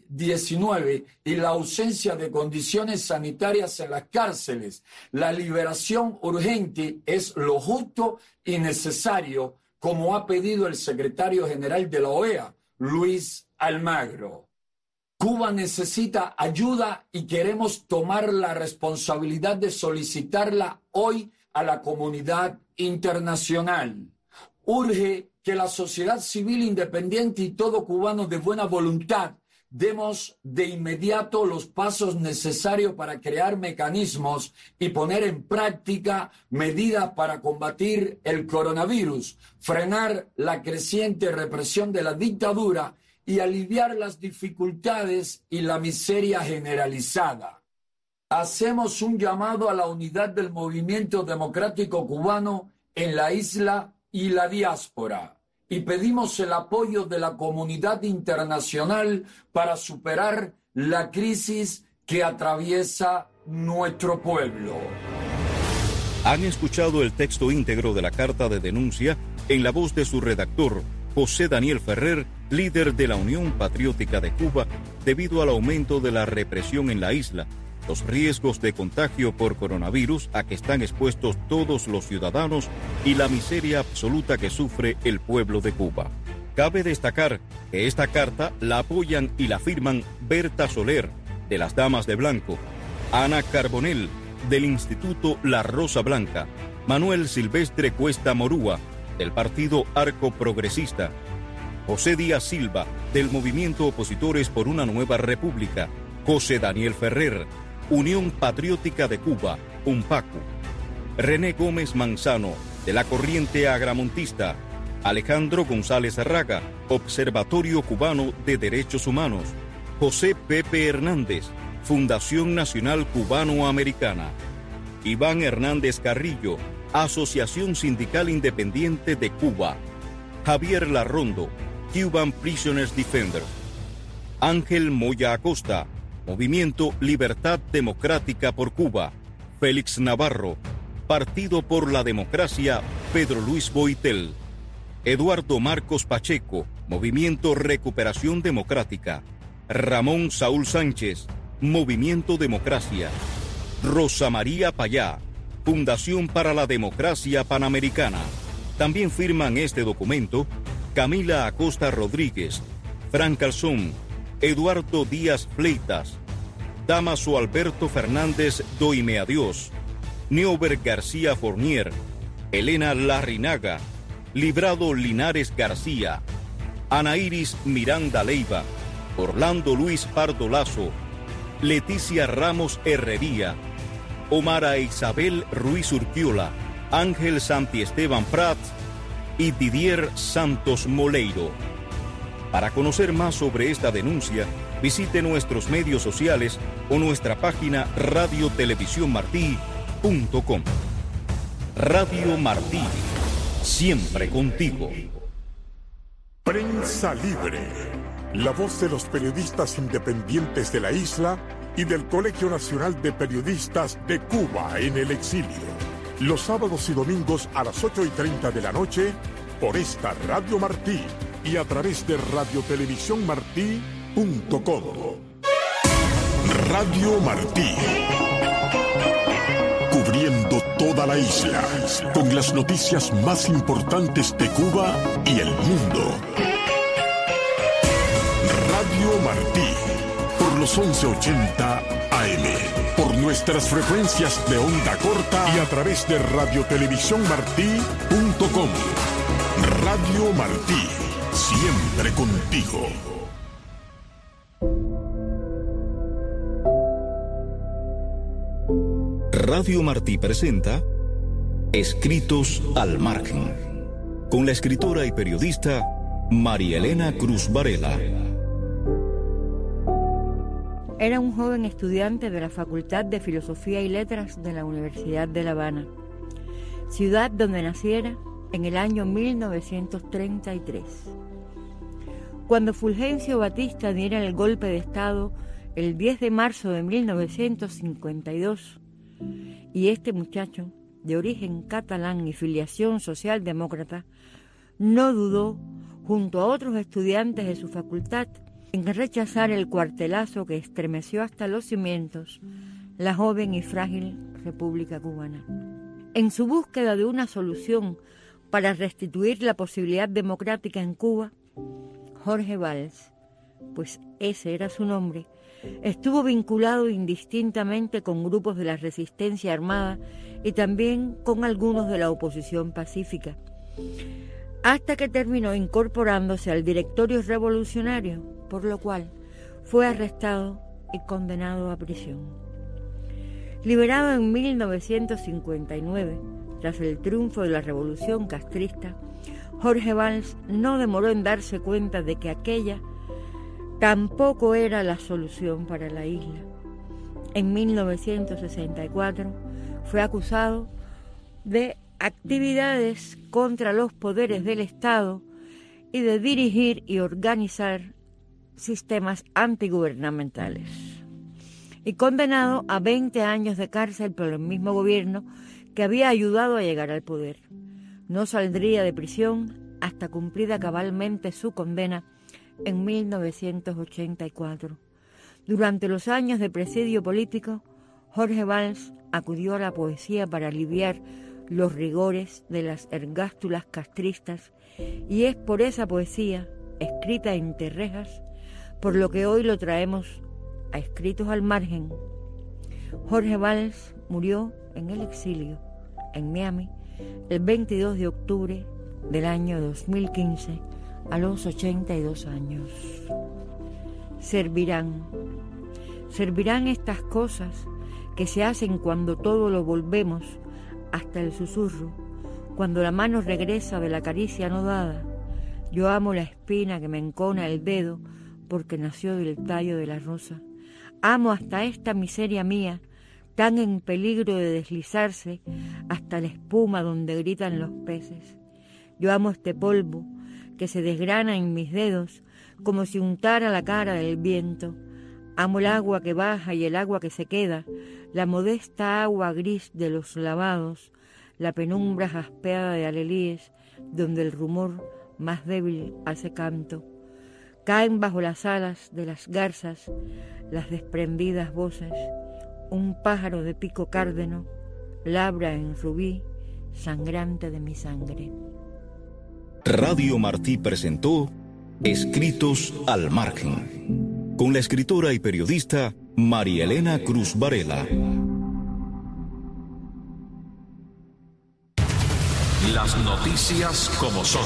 COVID-19 y la ausencia de condiciones sanitarias en las cárceles, la liberación urgente es lo justo y necesario, como ha pedido el secretario general de la OEA, Luis Almagro. Cuba necesita ayuda y queremos tomar la responsabilidad de solicitarla hoy a la comunidad internacional. Urge que la sociedad civil independiente y todo cubano de buena voluntad demos de inmediato los pasos necesarios para crear mecanismos y poner en práctica medidas para combatir el coronavirus, frenar la creciente represión de la dictadura y aliviar las dificultades y la miseria generalizada. Hacemos un llamado a la unidad del movimiento democrático cubano en la isla y la diáspora y pedimos el apoyo de la comunidad internacional para superar la crisis que atraviesa nuestro pueblo. Han escuchado el texto íntegro de la carta de denuncia en la voz de su redactor, José Daniel Ferrer, líder de la Unión Patriótica de Cuba, debido al aumento de la represión en la isla, los riesgos de contagio por coronavirus a que están expuestos todos los ciudadanos y la miseria absoluta que sufre el pueblo de Cuba. Cabe destacar que esta carta la apoyan y la firman Berta Soler, de las Damas de Blanco, Ana Carbonell, del Instituto La Rosa Blanca, Manuel Silvestre Cuesta Morúa, del Partido Arco Progresista, José Díaz Silva, del Movimiento Opositores por una Nueva República, José Daniel Ferrer, Unión Patriótica de Cuba, UNPACU, René Gómez Manzano, de la Corriente Agramontista, Alejandro González Arraga, Observatorio Cubano de Derechos Humanos, José Pepe Hernández, Fundación Nacional Cubano-Americana, Iván Hernández Carrillo, Asociación Sindical Independiente de Cuba, Javier Larrondo, Cuban Prisoners Defender, Ángel Moya Acosta, Movimiento Libertad Democrática por Cuba, Félix Navarro, Partido por la Democracia, Pedro Luis Boitel, Eduardo Marcos Pacheco, Movimiento Recuperación Democrática, Ramón Saúl Sánchez, Movimiento Democracia, Rosa María Payá, Fundación para la Democracia Panamericana. También firman este documento Camila Acosta Rodríguez, Fran Calzón, Eduardo Díaz Fleitas, Damaso Alberto Fernández Doime Adiós, Neuber García Fournier, Elena Larrinaga, Librado Linares García, Ana Iris Miranda Leiva, Orlando Luis Pardo Lazo, Leticia Ramos Herrería, Omara Isabel Ruiz Urquiola, Ángel Santiesteban Prats y Didier Santos Moleiro. Para conocer más sobre esta denuncia, visite nuestros medios sociales o nuestra página radiotelevisiónmartí.com. Radio Martí, siempre contigo. Prensa Libre, la voz de los periodistas independientes de la isla y del Colegio Nacional de Periodistas de Cuba en el exilio. los sábados y domingos a las 8:30 de la noche por esta Radio Martí y a través de radiotelevisiónmartí.com. Radio Martí. Cubriendo toda la isla con las noticias más importantes de Cuba y el mundo. Radio Martí, por los 1180 AM, por nuestras frecuencias de onda corta y a través de radiotelevisiónmartí.com. Radio Martí, siempre contigo. Radio Martí presenta Escritos al Margen, con la escritora y periodista María Elena Cruz Varela. Era un joven estudiante de la Facultad de Filosofía y Letras de la Universidad de La Habana, ciudad donde naciera en el año 1933. Cuando Fulgencio Batista diera el golpe de Estado el 10 de marzo de 1952, y este muchacho, de origen catalán y filiación socialdemócrata, no dudó, junto a otros estudiantes de su facultad, en rechazar el cuartelazo que estremeció hasta los cimientos la joven y frágil República Cubana. En su búsqueda de una solución para restituir la posibilidad democrática en Cuba, Jorge Valls, pues ese era su nombre, estuvo vinculado indistintamente con grupos de la resistencia armada y también con algunos de la oposición pacífica, hasta que terminó incorporándose al directorio revolucionario, por lo cual fue arrestado y condenado a prisión. Liberado en 1959, tras el triunfo de la revolución castrista, Jorge Valls no demoró en darse cuenta de que aquella tampoco era la solución para la isla. En 1964 fue acusado de actividades contra los poderes del Estado y de dirigir y organizar sistemas antigubernamentales, y condenado a 20 años de cárcel por el mismo gobierno que había ayudado a llegar al poder. No saldría de prisión hasta cumplida cabalmente su condena en 1984. Durante los años de presidio político, Jorge Valls acudió a la poesía para aliviar los rigores de las ergástulas castristas, y es por esa poesía, escrita entre rejas, por lo que hoy lo traemos a Escritos al Margen. Jorge Valls murió en el exilio, en Miami, el 22 de octubre del año 2015, a los 82 años. Servirán estas cosas que se hacen cuando todo lo volvemos, hasta el susurro, cuando la mano regresa de la caricia no dada. Yo amo la espina que me encona el dedo, porque nació del tallo de la rosa. Amo hasta esta miseria mía, tan en peligro de deslizarse, hasta la espuma donde gritan los peces. Yo amo este polvo que se desgrana en mis dedos, como si untara la cara del viento. Amo el agua que baja y el agua que se queda, la modesta agua gris de los lavados, la penumbra jaspeada de alelíes, donde el rumor más débil hace canto. Caen bajo las alas de las garzas las desprendidas voces. Un pájaro de pico cárdeno labra en rubí, sangrante de mi sangre. Radio Martí presentó Escritos al Margen, con la escritora y periodista María Elena Cruz Varela. Las noticias como son.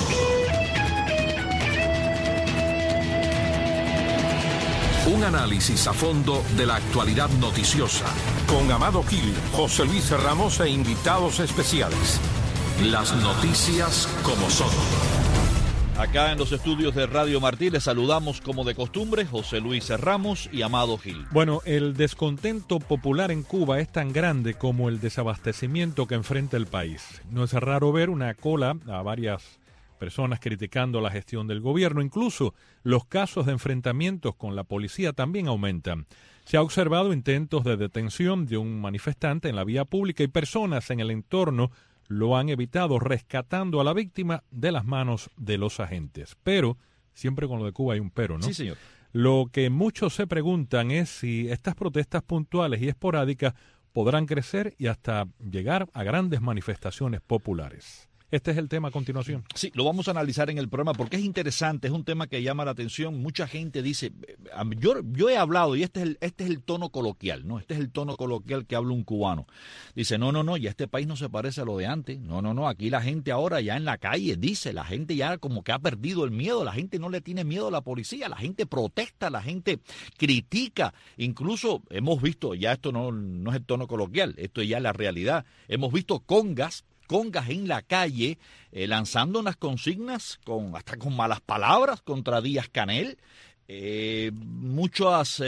Un análisis a fondo de la actualidad noticiosa. Con Amado Gil, José Luis Ramos e invitados especiales. Las noticias como son. Acá en los estudios de Radio Martí les saludamos como de costumbre José Luis Ramos y Amado Gil. Bueno, el descontento popular en Cuba es tan grande como el desabastecimiento que enfrenta el país. No es raro ver una cola a varias personas criticando la gestión del gobierno. Incluso los casos de enfrentamientos con la policía también aumentan. Se ha observado intentos de detención de un manifestante en la vía pública y personas en el entorno lo han evitado, rescatando a la víctima de las manos de los agentes. Pero, siempre con lo de Cuba hay un pero, ¿no? Sí, señor. Lo que muchos se preguntan es si estas protestas puntuales y esporádicas podrán crecer y hasta llegar a grandes manifestaciones populares. Este es el tema a continuación. Sí, lo vamos a analizar en el programa porque es interesante, es un tema que llama la atención. Mucha gente dice, yo he hablado, y este es el tono coloquial, ¿no? Este es el tono coloquial que habla un cubano. Dice, no, ya este país no se parece a lo de antes. No, aquí la gente ahora ya en la calle dice, la gente ya como que ha perdido el miedo, la gente no le tiene miedo a la policía, la gente protesta, la gente critica. Incluso hemos visto, ya esto no es el tono coloquial, esto ya es la realidad. Hemos visto congas en la calle lanzando unas consignas hasta con malas palabras contra Díaz-Canel. Muchas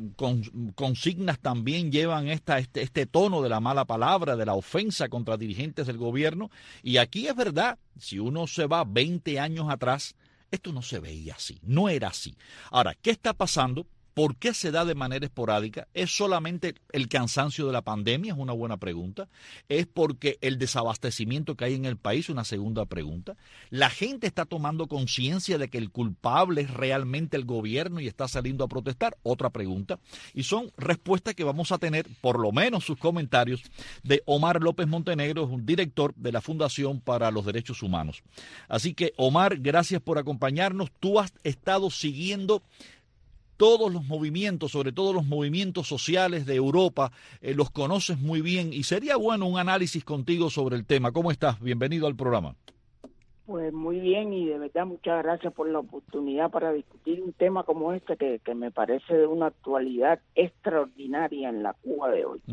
consignas también llevan este tono de la mala palabra, de la ofensa contra dirigentes del gobierno. Y aquí es verdad, si uno se va 20 años atrás, esto no se veía así, no era así. Ahora, ¿qué está pasando? ¿Por qué se da de manera esporádica? ¿Es solamente el cansancio de la pandemia? Es una buena pregunta. ¿Es porque el desabastecimiento que hay en el país? Una segunda pregunta. ¿La gente está tomando conciencia de que el culpable es realmente el gobierno y está saliendo a protestar? Otra pregunta. Y son respuestas que vamos a tener, por lo menos sus comentarios, de Omar López Montenegro, un director de la Fundación para los Derechos Humanos. Así que, Omar, gracias por acompañarnos. Tú has estado siguiendo todos los movimientos, sobre todo los movimientos sociales de Europa, los conoces muy bien y sería bueno un análisis contigo sobre el tema. ¿Cómo estás? Bienvenido al programa. Pues muy bien y de verdad muchas gracias por la oportunidad para discutir un tema como este que me parece de una actualidad extraordinaria en la Cuba de hoy.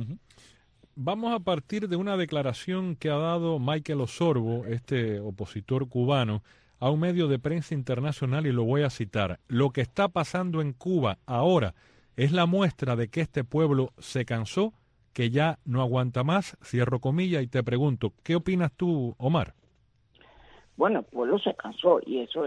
Vamos a partir de una declaración que ha dado Michael Osorbo, este opositor cubano, a un medio de prensa internacional y lo voy a citar. Lo que está pasando en Cuba ahora es la muestra de que este pueblo se cansó, que ya no aguanta más, cierro comillas, y te pregunto, ¿qué opinas tú, Omar? Bueno, el pueblo se cansó y eso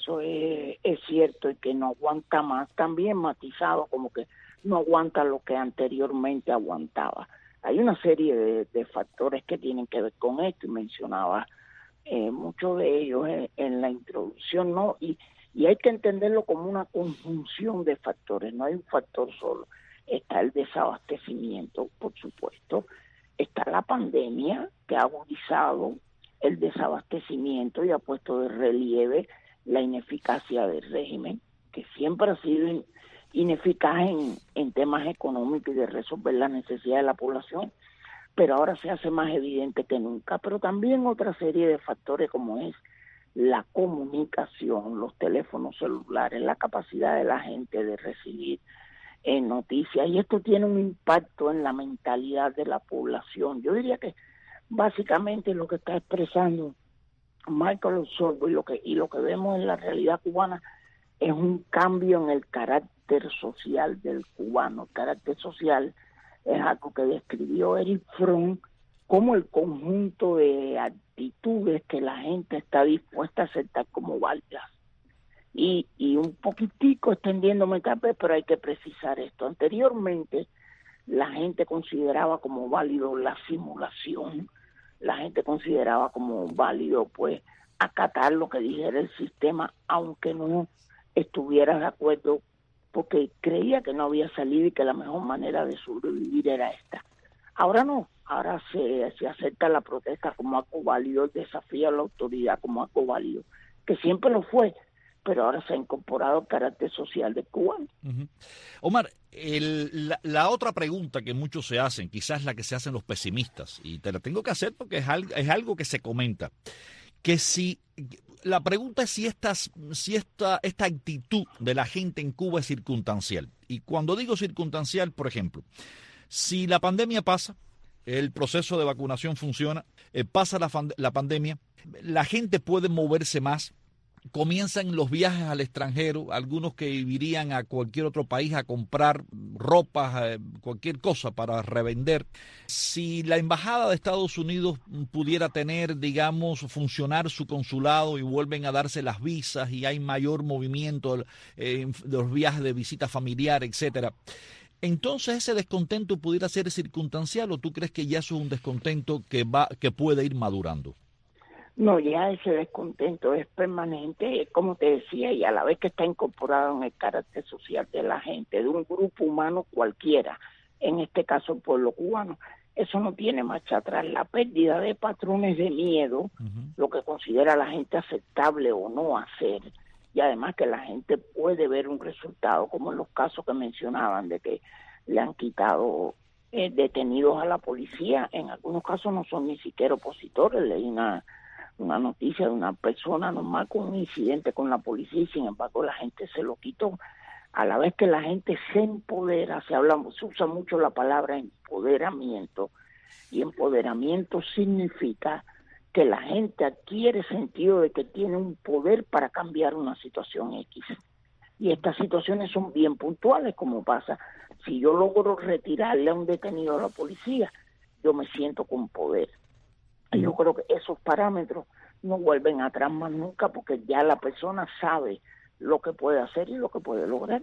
es cierto y que no aguanta más, también matizado como que no aguanta lo que anteriormente aguantaba. Hay una serie de factores que tienen que ver con esto y mencionaba muchos de ellos en la introducción, ¿no? Y hay que entenderlo como una conjunción de factores, no hay un factor solo. Está el desabastecimiento, por supuesto, está la pandemia que ha agudizado el desabastecimiento y ha puesto de relieve la ineficacia del régimen, que siempre ha sido ineficaz en temas económicos y de resolver las necesidades de la población, pero ahora se hace más evidente que nunca. Pero también otra serie de factores como es la comunicación, los teléfonos celulares, la capacidad de la gente de recibir noticias, y esto tiene un impacto en la mentalidad de la población. Yo diría que básicamente lo que está expresando Michael Osorbo y lo que vemos en la realidad cubana es un cambio en el carácter social del cubano. El carácter social es algo que describió Eric Fromm como el conjunto de actitudes que la gente está dispuesta a aceptar como válidas. Y un poquitico extendiéndome tal vez, pero hay que precisar esto. Anteriormente la gente consideraba como válido la simulación, la gente consideraba como válido pues acatar lo que dijera el sistema, aunque no estuviera de acuerdo, porque creía que no había salido y que la mejor manera de sobrevivir era esta. Ahora no, ahora se acepta la protesta como algo válido, el desafío a la autoridad como algo válido, que siempre lo fue, pero ahora se ha incorporado el carácter social de Cuba. Uh-huh. Omar, la otra pregunta que muchos se hacen, quizás la que se hacen los pesimistas, y te la tengo que hacer porque es algo que se comenta, que si... La pregunta es si esta actitud de la gente en Cuba es circunstancial. Y cuando digo circunstancial, por ejemplo, si la pandemia pasa, el proceso de vacunación funciona, pasa la pandemia, la gente puede moverse más, comienzan los viajes al extranjero, algunos que irían a cualquier otro país a comprar ropas, cualquier cosa para revender. Si la embajada de Estados Unidos pudiera tener, digamos, funcionar su consulado y vuelven a darse las visas y hay mayor movimiento de los viajes de visita familiar, etcétera, entonces ese descontento pudiera ser circunstancial, ¿o tú crees que ya eso es un descontento que puede ir madurando? No, ya ese descontento es permanente, como te decía, y a la vez que está incorporado en el carácter social de la gente, de un grupo humano cualquiera, en este caso el pueblo cubano. Eso no tiene marcha atrás. La pérdida de patrones de miedo, lo que considera la gente aceptable o no hacer, y además que la gente puede ver un resultado, como en los casos que mencionaban, de que le han quitado detenidos a la policía. En algunos casos no son ni siquiera opositores. Leí una noticia de una persona normal con un incidente con la policía y sin embargo la gente se lo quitó. A la vez que la gente se empodera, se usa mucho la palabra empoderamiento, y empoderamiento significa que la gente adquiere sentido de que tiene un poder para cambiar una situación X. Y estas situaciones son bien puntuales, como pasa. Si yo logro retirarle a un detenido a la policía, yo me siento con poder. Y yo creo que esos parámetros no vuelven atrás más nunca, porque ya la persona sabe lo que puede hacer y lo que puede lograr.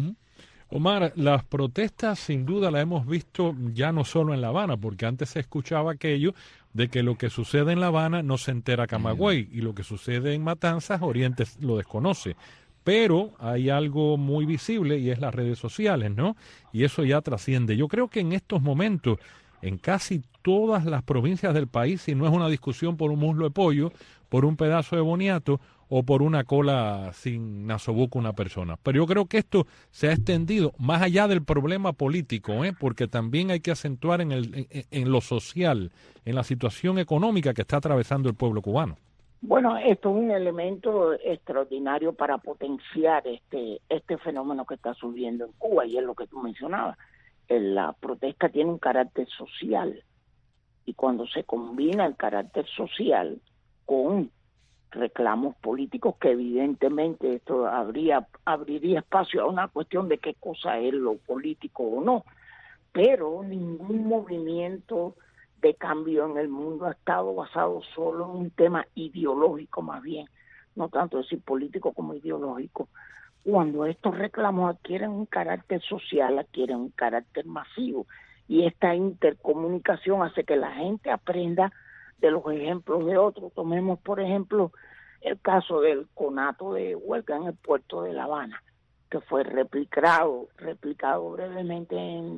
Omar, las protestas sin duda las hemos visto ya no solo en La Habana, porque antes se escuchaba aquello de que lo que sucede en La Habana no se entera Camagüey, y lo que sucede en Matanzas, Oriente lo desconoce. Pero hay algo muy visible y es las redes sociales, ¿no? Y eso ya trasciende. Yo creo que en estos momentos, en casi todas las provincias del país, si no es una discusión por un muslo de pollo, por un pedazo de boniato o por una cola sin nasobuco una persona. Pero yo creo que esto se ha extendido más allá del problema político, porque también hay que acentuar en lo social, en la situación económica que está atravesando el pueblo cubano. Bueno, esto es un elemento extraordinario para potenciar este fenómeno que está subiendo en Cuba, y es lo que tú mencionabas. La protesta tiene un carácter social, y cuando se combina el carácter social con reclamos políticos, que evidentemente esto abriría espacio a una cuestión de qué cosa es lo político o no, pero ningún movimiento de cambio en el mundo ha estado basado solo en un tema ideológico, más bien, no tanto decir político como ideológico. Cuando estos reclamos adquieren un carácter social, adquieren un carácter masivo, y esta intercomunicación hace que la gente aprenda de los ejemplos de otros. Tomemos, por ejemplo, el caso del conato de huelga en el puerto de La Habana, que fue replicado brevemente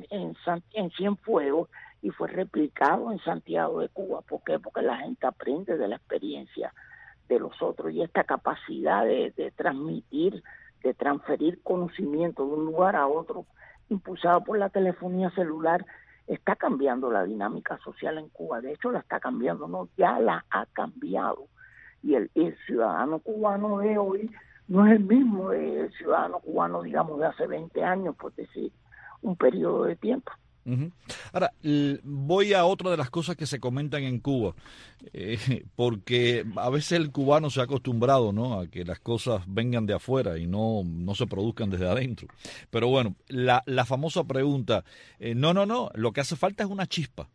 en Cienfuegos y fue replicado en Santiago de Cuba. ¿Por qué? Porque la gente aprende de la experiencia de los otros, y esta capacidad de transmitir, de transferir conocimiento de un lugar a otro, impulsado por la telefonía celular, está cambiando la dinámica social en Cuba. De hecho, la está cambiando, no, ya la ha cambiado. Y el ciudadano cubano de hoy no es el mismo el ciudadano cubano, digamos, de hace 20 años, por decir un periodo de tiempo. Ahora, voy a otra de las cosas que se comentan en Cuba, porque a veces el cubano se ha acostumbrado, ¿no?, a que las cosas vengan de afuera y no se produzcan desde adentro. Pero bueno, la famosa pregunta, no, lo que hace falta es una chispa.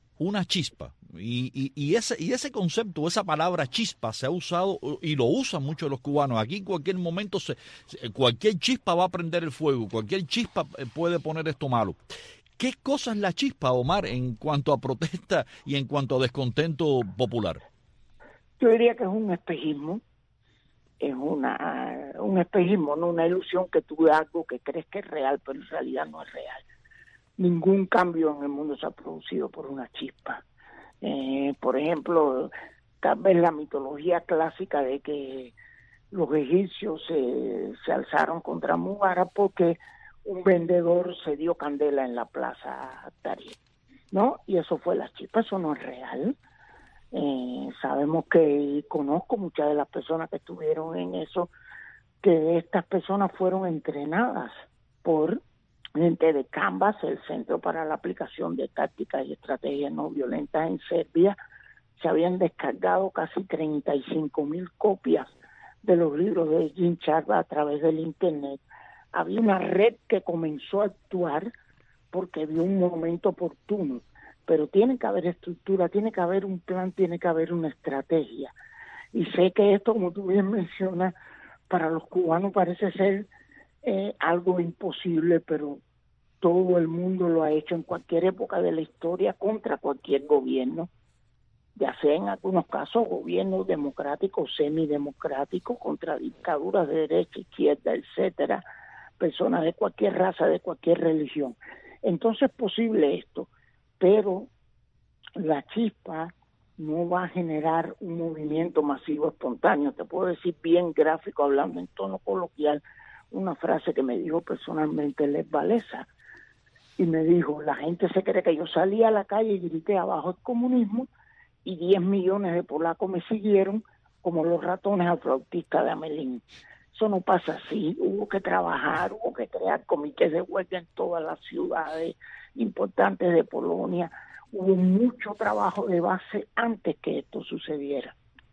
Y ese concepto, esa palabra chispa se ha usado y lo usan mucho los cubanos. Aquí en cualquier momento cualquier chispa va a prender el fuego, cualquier chispa puede poner esto malo. ¿Qué cosa es la chispa, Omar, en cuanto a protesta y en cuanto a descontento popular? Yo diría que es un espejismo. Es un espejismo, no una ilusión, que tú ves algo que crees que es real, pero en realidad no es real. Ningún cambio en el mundo se ha producido por una chispa. Por ejemplo, tal vez la mitología clásica de que los egipcios se alzaron contra Mubarak porque un vendedor se dio candela en la plaza Tahrir, ¿no? Y eso fue la chispa. Eso no es real. Sabemos que, conozco muchas de las personas que estuvieron en eso, que estas personas fueron entrenadas por gente de Canvas, el Centro para la Aplicación de Tácticas y Estrategias No Violentas en Serbia. Se habían descargado casi 35,000 copias de los libros de Jim Sharp a través del Internet. Había una red que comenzó a actuar porque vio un momento oportuno, pero tiene que haber estructura, tiene que haber un plan, tiene que haber una estrategia. Y sé que esto, como tú bien mencionas, para los cubanos parece ser algo imposible, pero todo el mundo lo ha hecho en cualquier época de la historia contra cualquier gobierno, ya sea en algunos casos gobiernos democráticos, semidemocráticos, contra dictaduras de derecha, izquierda, etcétera, personas de cualquier raza, de cualquier religión. Entonces es posible esto, pero la chispa no va a generar un movimiento masivo espontáneo. Te puedo decir bien gráfico, hablando en tono coloquial, una frase que me dijo personalmente Lech Walesa, y me dijo: la gente se cree que yo salí a la calle y grité abajo el comunismo, y 10 millones de polacos me siguieron como los ratones al flautista de Amelín. Eso no pasa así. Hubo que trabajar, hubo que crear comités de huelga en todas las ciudades importantes de Polonia. Hubo mucho trabajo de base antes que esto sucediera.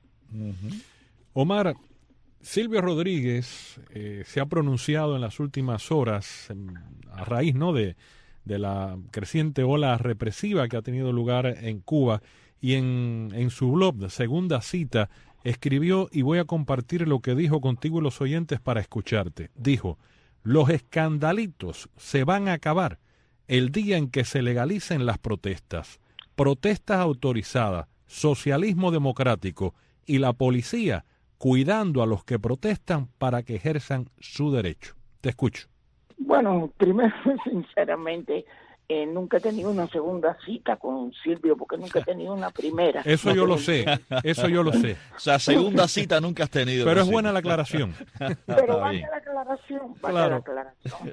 Omar, Silvio Rodríguez se ha pronunciado en las últimas horas a raíz, ¿no?, de la creciente ola represiva que ha tenido lugar en Cuba, y en su blog, Segunda Cita, escribió, y voy a compartir lo que dijo contigo y los oyentes para escucharte. Dijo: los escandalitos se van a acabar el día en que se legalicen las protestas autorizadas, socialismo democrático y la policía cuidando a los que protestan para que ejerzan su derecho. Te escucho. Bueno, primero, sinceramente, nunca he tenido una segunda cita con Silvio, porque nunca he tenido una primera. Eso yo lo sé, eso yo lo sé. O sea, segunda cita nunca has tenido. Pero es buena la aclaración. Pero vaya la aclaración, vaya la aclaración.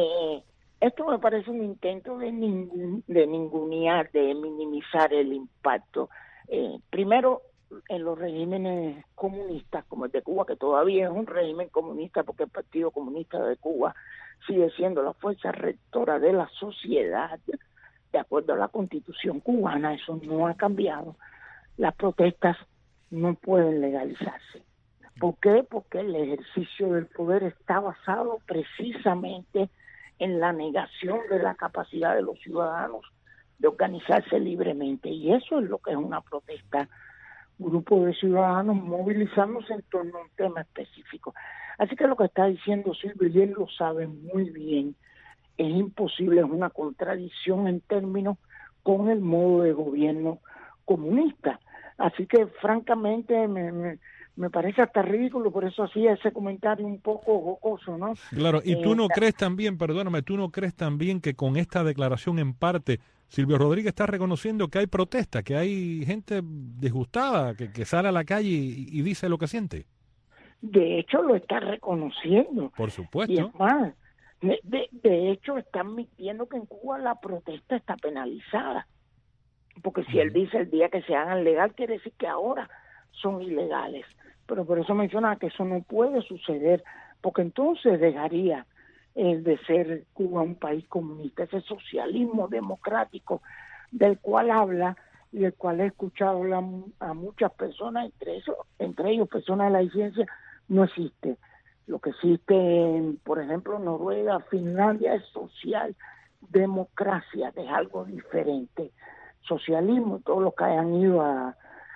Esto me parece un intento de ningunear, de minimizar el impacto. Primero, en los regímenes comunistas, como el de Cuba, que todavía es un régimen comunista, porque el Partido Comunista de Cuba sigue siendo la fuerza rectora de la sociedad, de acuerdo a la Constitución cubana, eso no ha cambiado. Las protestas no pueden legalizarse. ¿Por qué? Porque el ejercicio del poder está basado precisamente en la negación de la capacidad de los ciudadanos de organizarse libremente, y eso es lo que es una protesta. Grupo de ciudadanos movilizándose en torno a un tema específico. Así que lo que está diciendo Silvio, y él lo sabe muy bien, es imposible, es una contradicción en términos con el modo de gobierno comunista. Así que francamente me parece hasta ridículo, por eso hacía ese comentario un poco jocoso, ¿no? Claro, y tú no crees también, perdóname, tú no crees también que con esta declaración en parte Silvio Rodríguez está reconociendo que hay protesta, que hay gente disgustada, que sale a la calle y dice lo que siente. De hecho, lo está reconociendo. Por supuesto. Y es más, de hecho, está admitiendo que en Cuba la protesta está penalizada. Porque si él dice el día que se hagan legal, quiere decir que ahora son ilegales. Pero por eso menciona que eso no puede suceder, porque entonces dejaría de ser Cuba un país comunista, ese socialismo democrático del cual habla y del cual he escuchado a muchas personas, entre ellos personas de la ciencia, no existe. Lo que existe, por ejemplo, en Noruega, Finlandia, es socialdemocracia, que es algo diferente. Socialismo, todos los que hayan ido a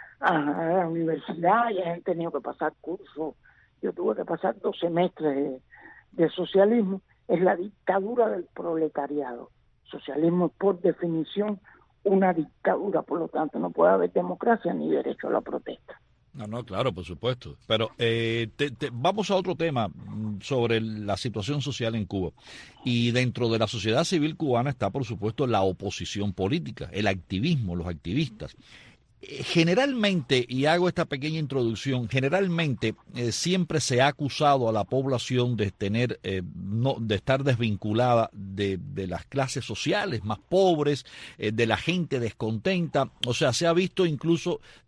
la universidad y han tenido que pasar cursos, yo tuve que pasar 2 semestres de socialismo, es la dictadura del proletariado. Socialismo es por definición una dictadura, por lo tanto no puede haber democracia ni derecho a la protesta. No, claro, por supuesto. Pero vamos a otro tema sobre la situación social en Cuba. Y dentro de la sociedad civil cubana está, por supuesto, la oposición política, el activismo, los activistas. Generalmente, y hago esta pequeña introducción, generalmente siempre se ha acusado a la población de tener de estar desvinculada de las clases sociales más pobres, de la gente descontenta. O sea, se ha visto incluso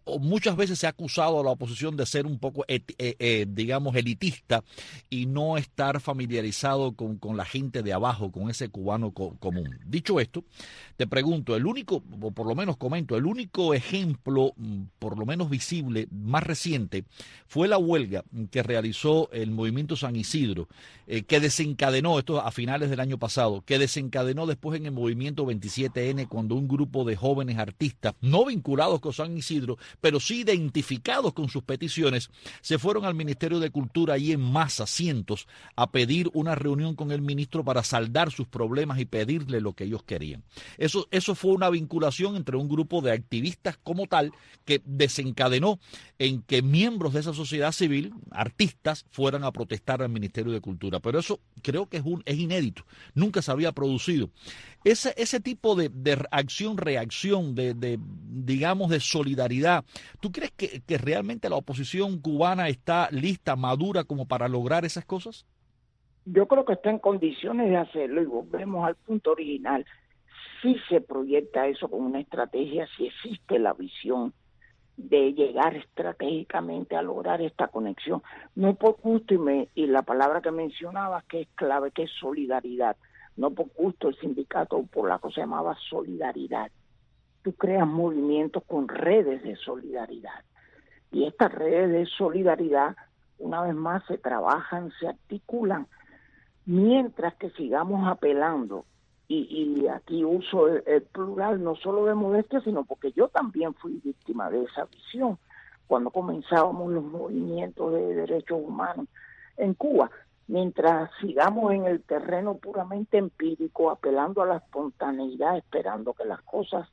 muchas veces se ha acusado a la oposición de ser un poco, digamos, elitista y no estar familiarizado con la gente de abajo, con ese cubano común. Dicho esto, te pregunto, el único, o por lo menos comento, el único ejemplo, por lo menos visible, más reciente, fue la huelga que realizó el Movimiento San Isidro, que desencadenó, esto a finales del año pasado, que desencadenó después en el Movimiento 27N, cuando un grupo de jóvenes artistas, no vinculados con San Isidro, pero sí identificados con sus peticiones, se fueron al Ministerio de Cultura y en masa, cientos, a pedir una reunión con el ministro para saldar sus problemas y pedirle lo que ellos querían. Eso fue una vinculación entre un grupo de activistas como tal que desencadenó en que miembros de esa sociedad civil, artistas, fueran a protestar al Ministerio de Cultura. Pero eso creo que es inédito, nunca se había producido. Ese tipo de acción-reacción, digamos, de solidaridad, ¿tú crees que realmente la oposición cubana está lista, madura como para lograr esas cosas? Yo creo que está en condiciones de hacerlo, y volvemos al punto original. Si se proyecta eso con una estrategia, si existe la visión de llegar estratégicamente a lograr esta conexión. No por gusto, y la palabra que mencionabas que es clave, que es solidaridad. No por gusto el sindicato polaco se llamaba Solidaridad. Tú creas movimientos con redes de solidaridad. Y estas redes de solidaridad, una vez más, se trabajan, se articulan, mientras que sigamos apelando. Y aquí uso el plural no solo de modestia, sino porque yo también fui víctima de esa visión cuando comenzábamos los movimientos de derechos humanos en Cuba. Mientras sigamos en el terreno puramente empírico, apelando a la espontaneidad, esperando que las cosas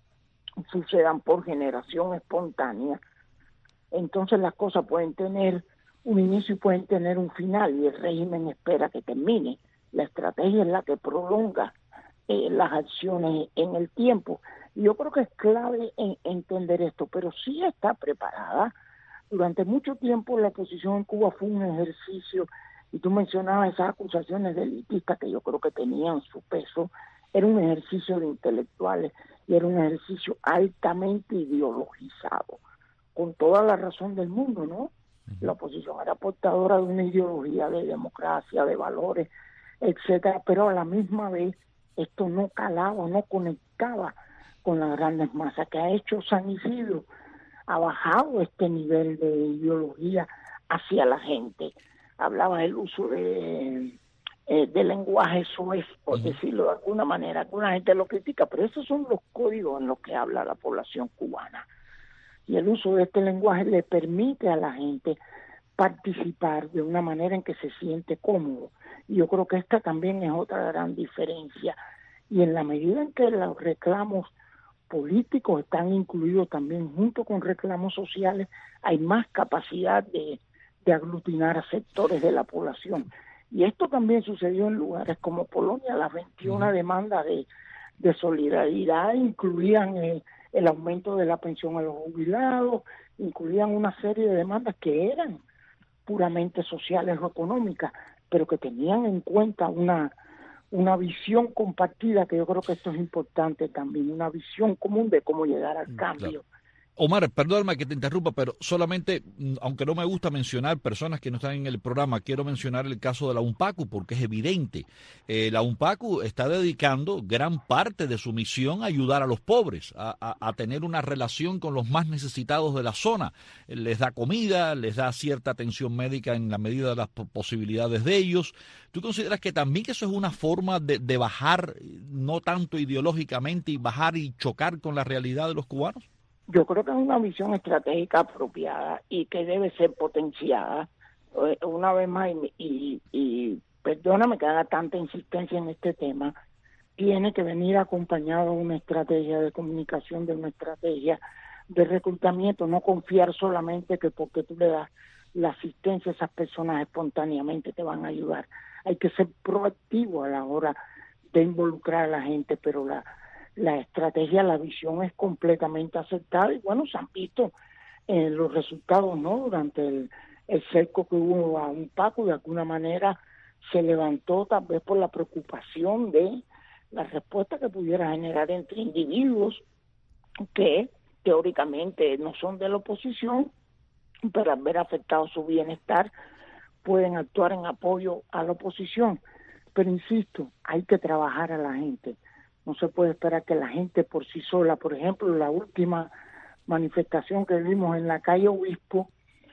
sucedan por generación espontánea, entonces las cosas pueden tener un inicio y pueden tener un final, y el régimen espera que termine. La estrategia es la que prolonga las acciones en el tiempo. Y yo creo que es clave entender esto, pero sí está preparada. Durante mucho tiempo la oposición en Cuba fue un ejercicio, y tú mencionabas esas acusaciones de elitistas que yo creo que tenían su peso, era un ejercicio de intelectuales y era un ejercicio altamente ideologizado, con toda la razón del mundo, ¿no? La oposición era portadora de una ideología de democracia, de valores, etcétera, pero a la misma vez esto no calaba, no conectaba con las grandes masas. Que ha hecho San Isidro, ha bajado este nivel de ideología hacia la gente. Hablaba del uso de lenguaje soez, por decirlo de alguna manera. Alguna gente lo critica, pero esos son los códigos en los que habla la población cubana. Y el uso de este lenguaje le permite a la gente participar de una manera en que se siente cómodo. Y yo creo que esta también es otra gran diferencia. Y en la medida en que los reclamos políticos están incluidos también junto con reclamos sociales, hay más capacidad de aglutinar a sectores de la población. Y esto también sucedió en lugares como Polonia. Las 21 demandas de solidaridad incluían el aumento de la pensión a los jubilados, incluían una serie de demandas que eran puramente sociales o económicas, pero que tenían en cuenta una visión compartida, que yo creo que esto es importante también, una visión común de cómo llegar al cambio. Claro. Omar, perdóname que te interrumpa, pero solamente, aunque no me gusta mencionar personas que no están en el programa, quiero mencionar el caso de la UNPACU, porque es evidente. La UNPACU está dedicando gran parte de su misión a ayudar a los pobres, a tener una relación con los más necesitados de la zona. Les da comida, les da cierta atención médica en la medida de las posibilidades de ellos. ¿Tú consideras que también eso es una forma de bajar, no tanto ideológicamente, y bajar y chocar con la realidad de los cubanos? Yo creo que es una visión estratégica apropiada y que debe ser potenciada. Una vez más, y perdóname que haga tanta insistencia en este tema, tiene que venir acompañado de una estrategia de comunicación, de una estrategia de reclutamiento, no confiar solamente que porque tú le das la asistencia a esas personas espontáneamente te van a ayudar. Hay que ser proactivo a la hora de involucrar a la gente, pero la estrategia, la visión es completamente aceptada y bueno, se han visto los resultados, ¿no? Durante el cerco que hubo a UNPACU, de alguna manera se levantó tal vez por la preocupación de la respuesta que pudiera generar entre individuos que teóricamente no son de la oposición, pero al ver afectado su bienestar pueden actuar en apoyo a la oposición. Pero insisto, hay que trabajar a la gente. No se puede esperar que la gente por sí sola, por ejemplo, la última manifestación que vimos en la calle Obispo,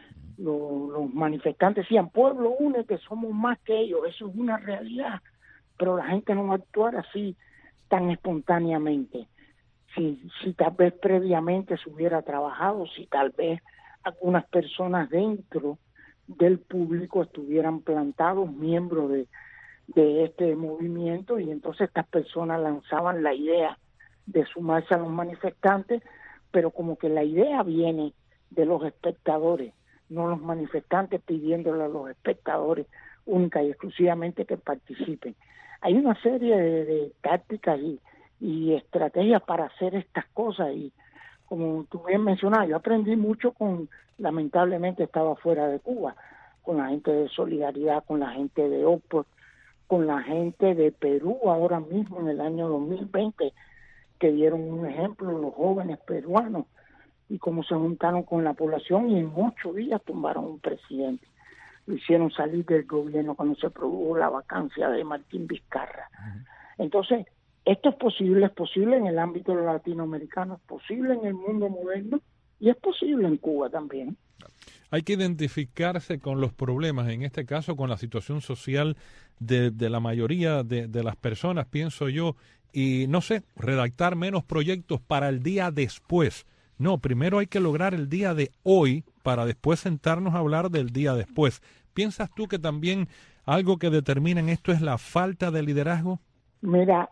los manifestantes decían, pueblo, une, que somos más que ellos. Eso es una realidad, pero la gente no va a actuar así tan espontáneamente. Si tal vez previamente se hubiera trabajado, si tal vez algunas personas dentro del público estuvieran plantados, miembros de este movimiento, y entonces estas personas lanzaban la idea de sumarse a los manifestantes, pero como que la idea viene de los espectadores, no los manifestantes pidiéndole a los espectadores única y exclusivamente que participen. Hay una serie de tácticas y estrategias para hacer estas cosas, y como tú bien mencionabas, yo aprendí mucho lamentablemente estaba fuera de Cuba, con la gente de Solidaridad, con la gente de Oxford, con la gente de Perú ahora mismo en el año 2020, que dieron un ejemplo, los jóvenes peruanos, y cómo se juntaron con la población y en 8 días tumbaron un presidente. Lo hicieron salir del gobierno cuando se produjo la vacancia de Martín Vizcarra. Entonces, esto es posible en el ámbito latinoamericano, es posible en el mundo moderno y es posible en Cuba también. Hay que identificarse con los problemas, en este caso con la situación social de la mayoría de las personas, pienso yo, y no sé, redactar menos proyectos para el día después. No, primero hay que lograr el día de hoy para después sentarnos a hablar del día después. ¿Piensas tú que también algo que determina en esto es la falta de liderazgo? Mira,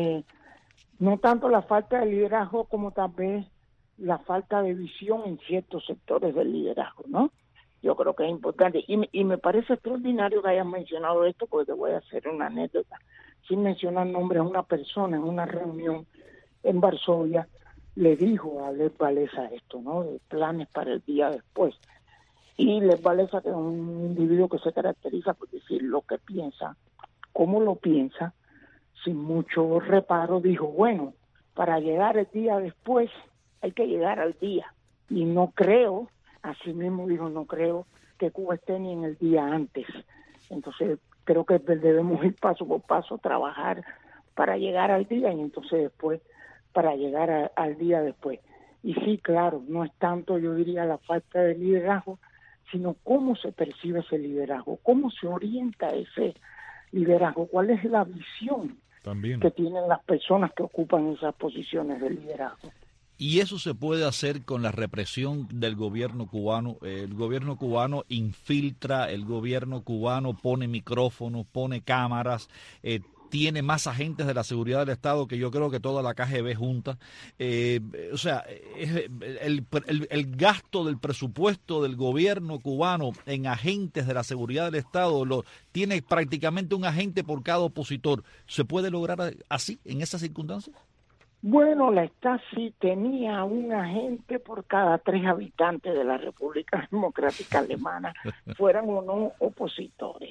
no tanto la falta de liderazgo como tal vez la falta de visión en ciertos sectores del liderazgo, ¿no? Yo creo que es importante. Y me parece extraordinario que hayas mencionado esto, porque te voy a hacer una anécdota. Sin mencionar nombres, una persona en una reunión en Varsovia le dijo a Lech Walesa esto, ¿no? De planes para el día después. Y Lech Walesa, que es un individuo que se caracteriza por decir lo que piensa, cómo lo piensa, sin mucho reparo, dijo, bueno, para llegar el día después hay que llegar al día. Y no creo, así mismo dijo, no creo que Cuba esté ni en el día antes. Entonces, creo que debemos ir paso por paso, trabajar para llegar al día y entonces después para llegar al día después. Y sí, claro, no es tanto, yo diría, la falta de liderazgo, sino cómo se percibe ese liderazgo, cómo se orienta ese liderazgo, cuál es la visión también que tienen las personas que ocupan esas posiciones de liderazgo. Y eso se puede hacer con la represión del gobierno cubano. El gobierno cubano infiltra, el gobierno cubano pone micrófonos, pone cámaras, tiene más agentes de la seguridad del Estado que yo creo que toda la KGB junta. O sea, el gasto del presupuesto del gobierno cubano en agentes de la seguridad del Estado tiene prácticamente un agente por cada opositor. ¿Se puede lograr así, en esas circunstancias? Bueno, la Stasi tenía un agente por cada 3 habitantes de la República Democrática Alemana, fueran o no opositores.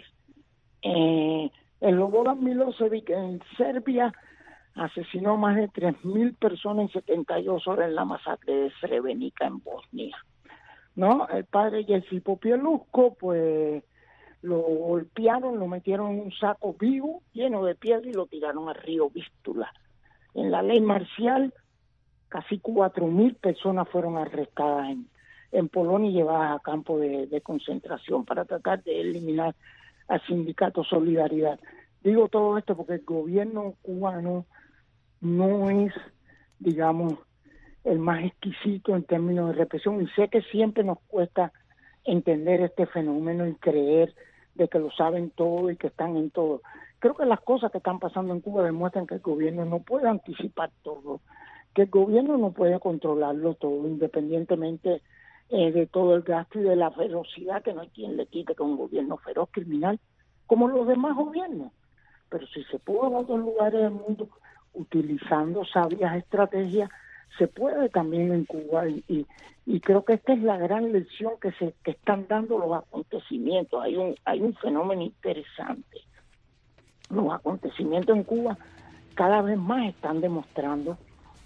El Slobodan Milosevic en Serbia asesinó más de 3.000 personas en 72 horas en la masacre de Srebrenica en Bosnia, ¿no? El padre Josip Pielusko, pues lo golpearon, lo metieron en un saco vivo, lleno de piedra y lo tiraron al río Vístula. En la ley marcial, casi 4.000 personas fueron arrestadas en Polonia y llevadas a campos de concentración para tratar de eliminar al sindicato Solidaridad. Digo todo esto porque el gobierno cubano no es, digamos, el más exquisito en términos de represión, y sé que siempre nos cuesta entender este fenómeno y creer de que lo saben todo y que están en todo. Creo que las cosas que están pasando en Cuba demuestran que el gobierno no puede anticipar todo, que el gobierno no puede controlarlo todo, independientemente de todo el gasto y de la ferocidad, que no hay quien le quite con un gobierno feroz, criminal, como los demás gobiernos. Pero si se pudo en otros lugares del mundo utilizando sabias estrategias, se puede también en Cuba, y creo que esta es la gran lección que están dando los acontecimientos. Hay un fenómeno interesante. Los acontecimientos en Cuba cada vez más están demostrando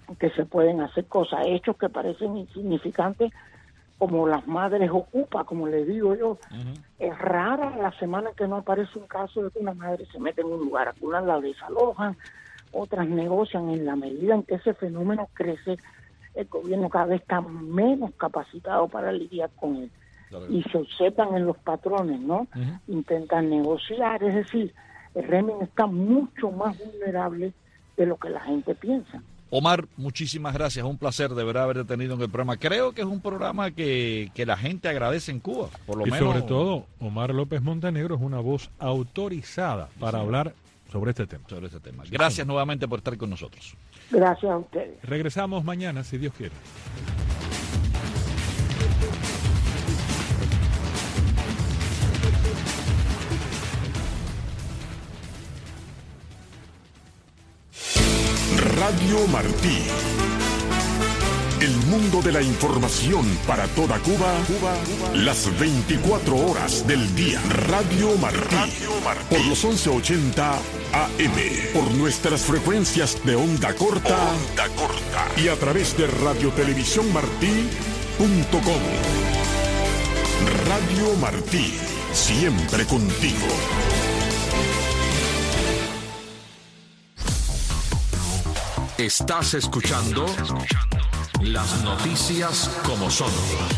que se pueden hacer cosas, hechos que parecen insignificantes, como las madres ocupa, como les digo yo. Es rara la semana que no aparece un caso de que una madre se mete en un lugar, algunas la desalojan, otras negocian. En la medida en que ese fenómeno crece, el gobierno cada vez está menos capacitado para lidiar con él. Y se observan en los patrones, ¿no? Intentan negociar, es decir, el régimen está mucho más vulnerable de lo que la gente piensa. Omar, muchísimas gracias, un placer de verdad haberte tenido en el programa. Creo que es un programa que la gente agradece en Cuba, por lo menos. Y sobre todo, Omar López Montenegro es una voz autorizada para hablar sobre este tema. Gracias nuevamente por estar con nosotros. Gracias a ustedes. Regresamos mañana, si Dios quiere. Radio Martí. El mundo de la información para toda Cuba, las 24 horas del día. Radio Martí. Por los 1180 AM. Por nuestras frecuencias de onda corta. Y a través de radiotelevisiónmartí.com. Radio Martí. Siempre contigo. Estás escuchando las noticias como son.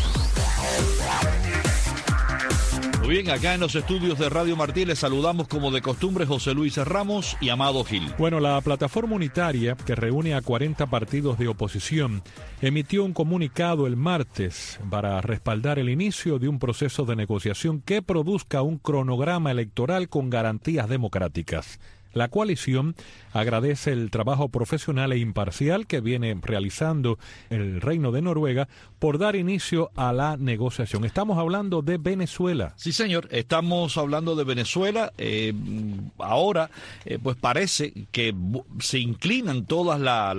Muy bien, acá en los estudios de Radio Martí les saludamos como de costumbre José Luis Ramos y Amado Gil. Bueno, la plataforma unitaria, que reúne a 40 partidos de oposición, emitió un comunicado el martes para respaldar el inicio de un proceso de negociación que produzca un cronograma electoral con garantías democráticas. La coalición agradece el trabajo profesional e imparcial que viene realizando el Reino de Noruega por dar inicio a la negociación. Estamos hablando de Venezuela. Sí, señor, estamos hablando de Venezuela. Ahora, pues parece que se inclinan todas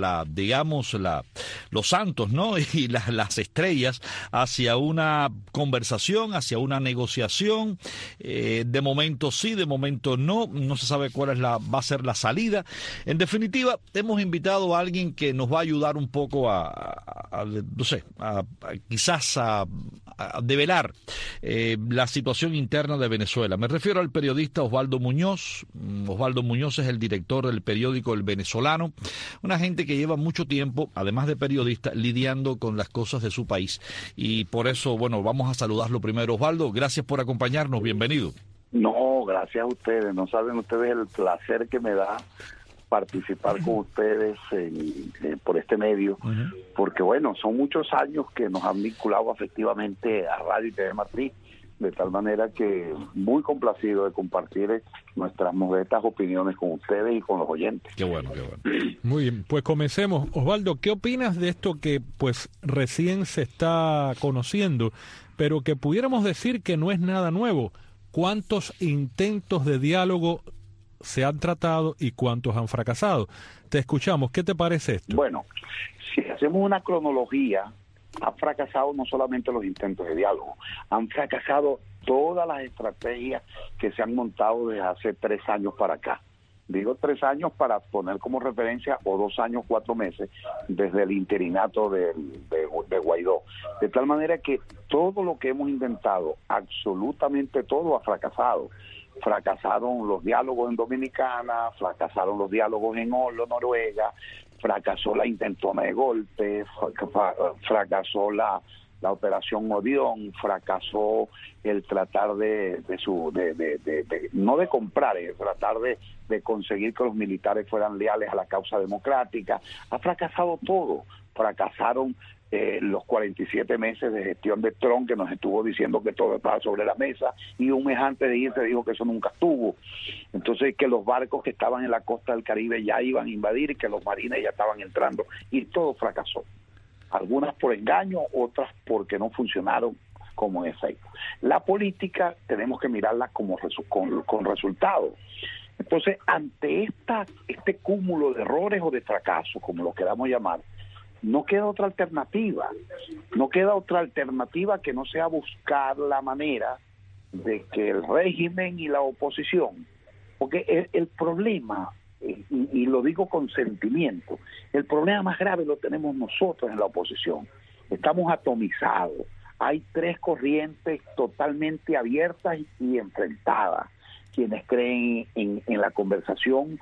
los santos, ¿no? Y las estrellas hacia una conversación, hacia una negociación. De momento sí, de momento no. No se sabe cuál va a ser la salida. En definitiva, hemos invitado a alguien que nos va a ayudar un poco quizás a develar la situación interna de Venezuela. Me refiero al periodista Osvaldo Muñoz. Osvaldo Muñoz es el director del periódico El Venezolano, una gente que lleva mucho tiempo, además de periodista, lidiando con las cosas de su país. Y por eso, bueno, vamos a saludarlo primero. Osvaldo, gracias por acompañarnos. Bienvenido. No, gracias a ustedes. No saben ustedes el placer que me da participar con ustedes por este medio, porque bueno, son muchos años que nos han vinculado afectivamente a Radio y TV Martí, de tal manera que muy complacido de compartir nuestras modestas opiniones con ustedes y con los oyentes. Qué bueno, qué bueno. Muy bien, pues comencemos. Osvaldo, ¿qué opinas de esto que pues recién se está conociendo, pero que pudiéramos decir que no es nada nuevo? ¿Cuántos intentos de diálogo se han tratado y cuántos han fracasado? Te escuchamos. ¿Qué te parece esto? Bueno, si hacemos una cronología, han fracasado no solamente los intentos de diálogo, han fracasado todas las estrategias que se han montado desde hace 3 años para acá. Digo 3 años para poner como referencia, o 2 años, 4 meses, desde el interinato de Guaidó. De tal manera que todo lo que hemos intentado, absolutamente todo ha fracasado. Fracasaron los diálogos en Dominicana, fracasaron los diálogos en Oslo, Noruega, fracasó la intentona de golpe, fracasó la operación Orión, fracasó el tratar no de comprar, tratar de conseguir que los militares fueran leales a la causa democrática. Ha fracasado todo. Fracasaron los 47 meses de gestión de Trump, que nos estuvo diciendo que todo estaba sobre la mesa, y un mes antes de irse dijo que eso nunca estuvo. Entonces, que los barcos que estaban en la costa del Caribe ya iban a invadir y que los marines ya estaban entrando, y todo fracasó. Algunas por engaño, otras porque no funcionaron como efecto. La política tenemos que mirarla con resultados. Entonces, ante este cúmulo de errores o de fracasos, como lo queramos llamar, no queda otra alternativa. No queda otra alternativa que no sea buscar la manera de que el régimen y la oposición, porque el problema y lo digo con sentimiento, el problema más grave lo tenemos nosotros en la oposición. Estamos atomizados. Hay tres corrientes totalmente abiertas y enfrentadas. Quienes creen en la conversación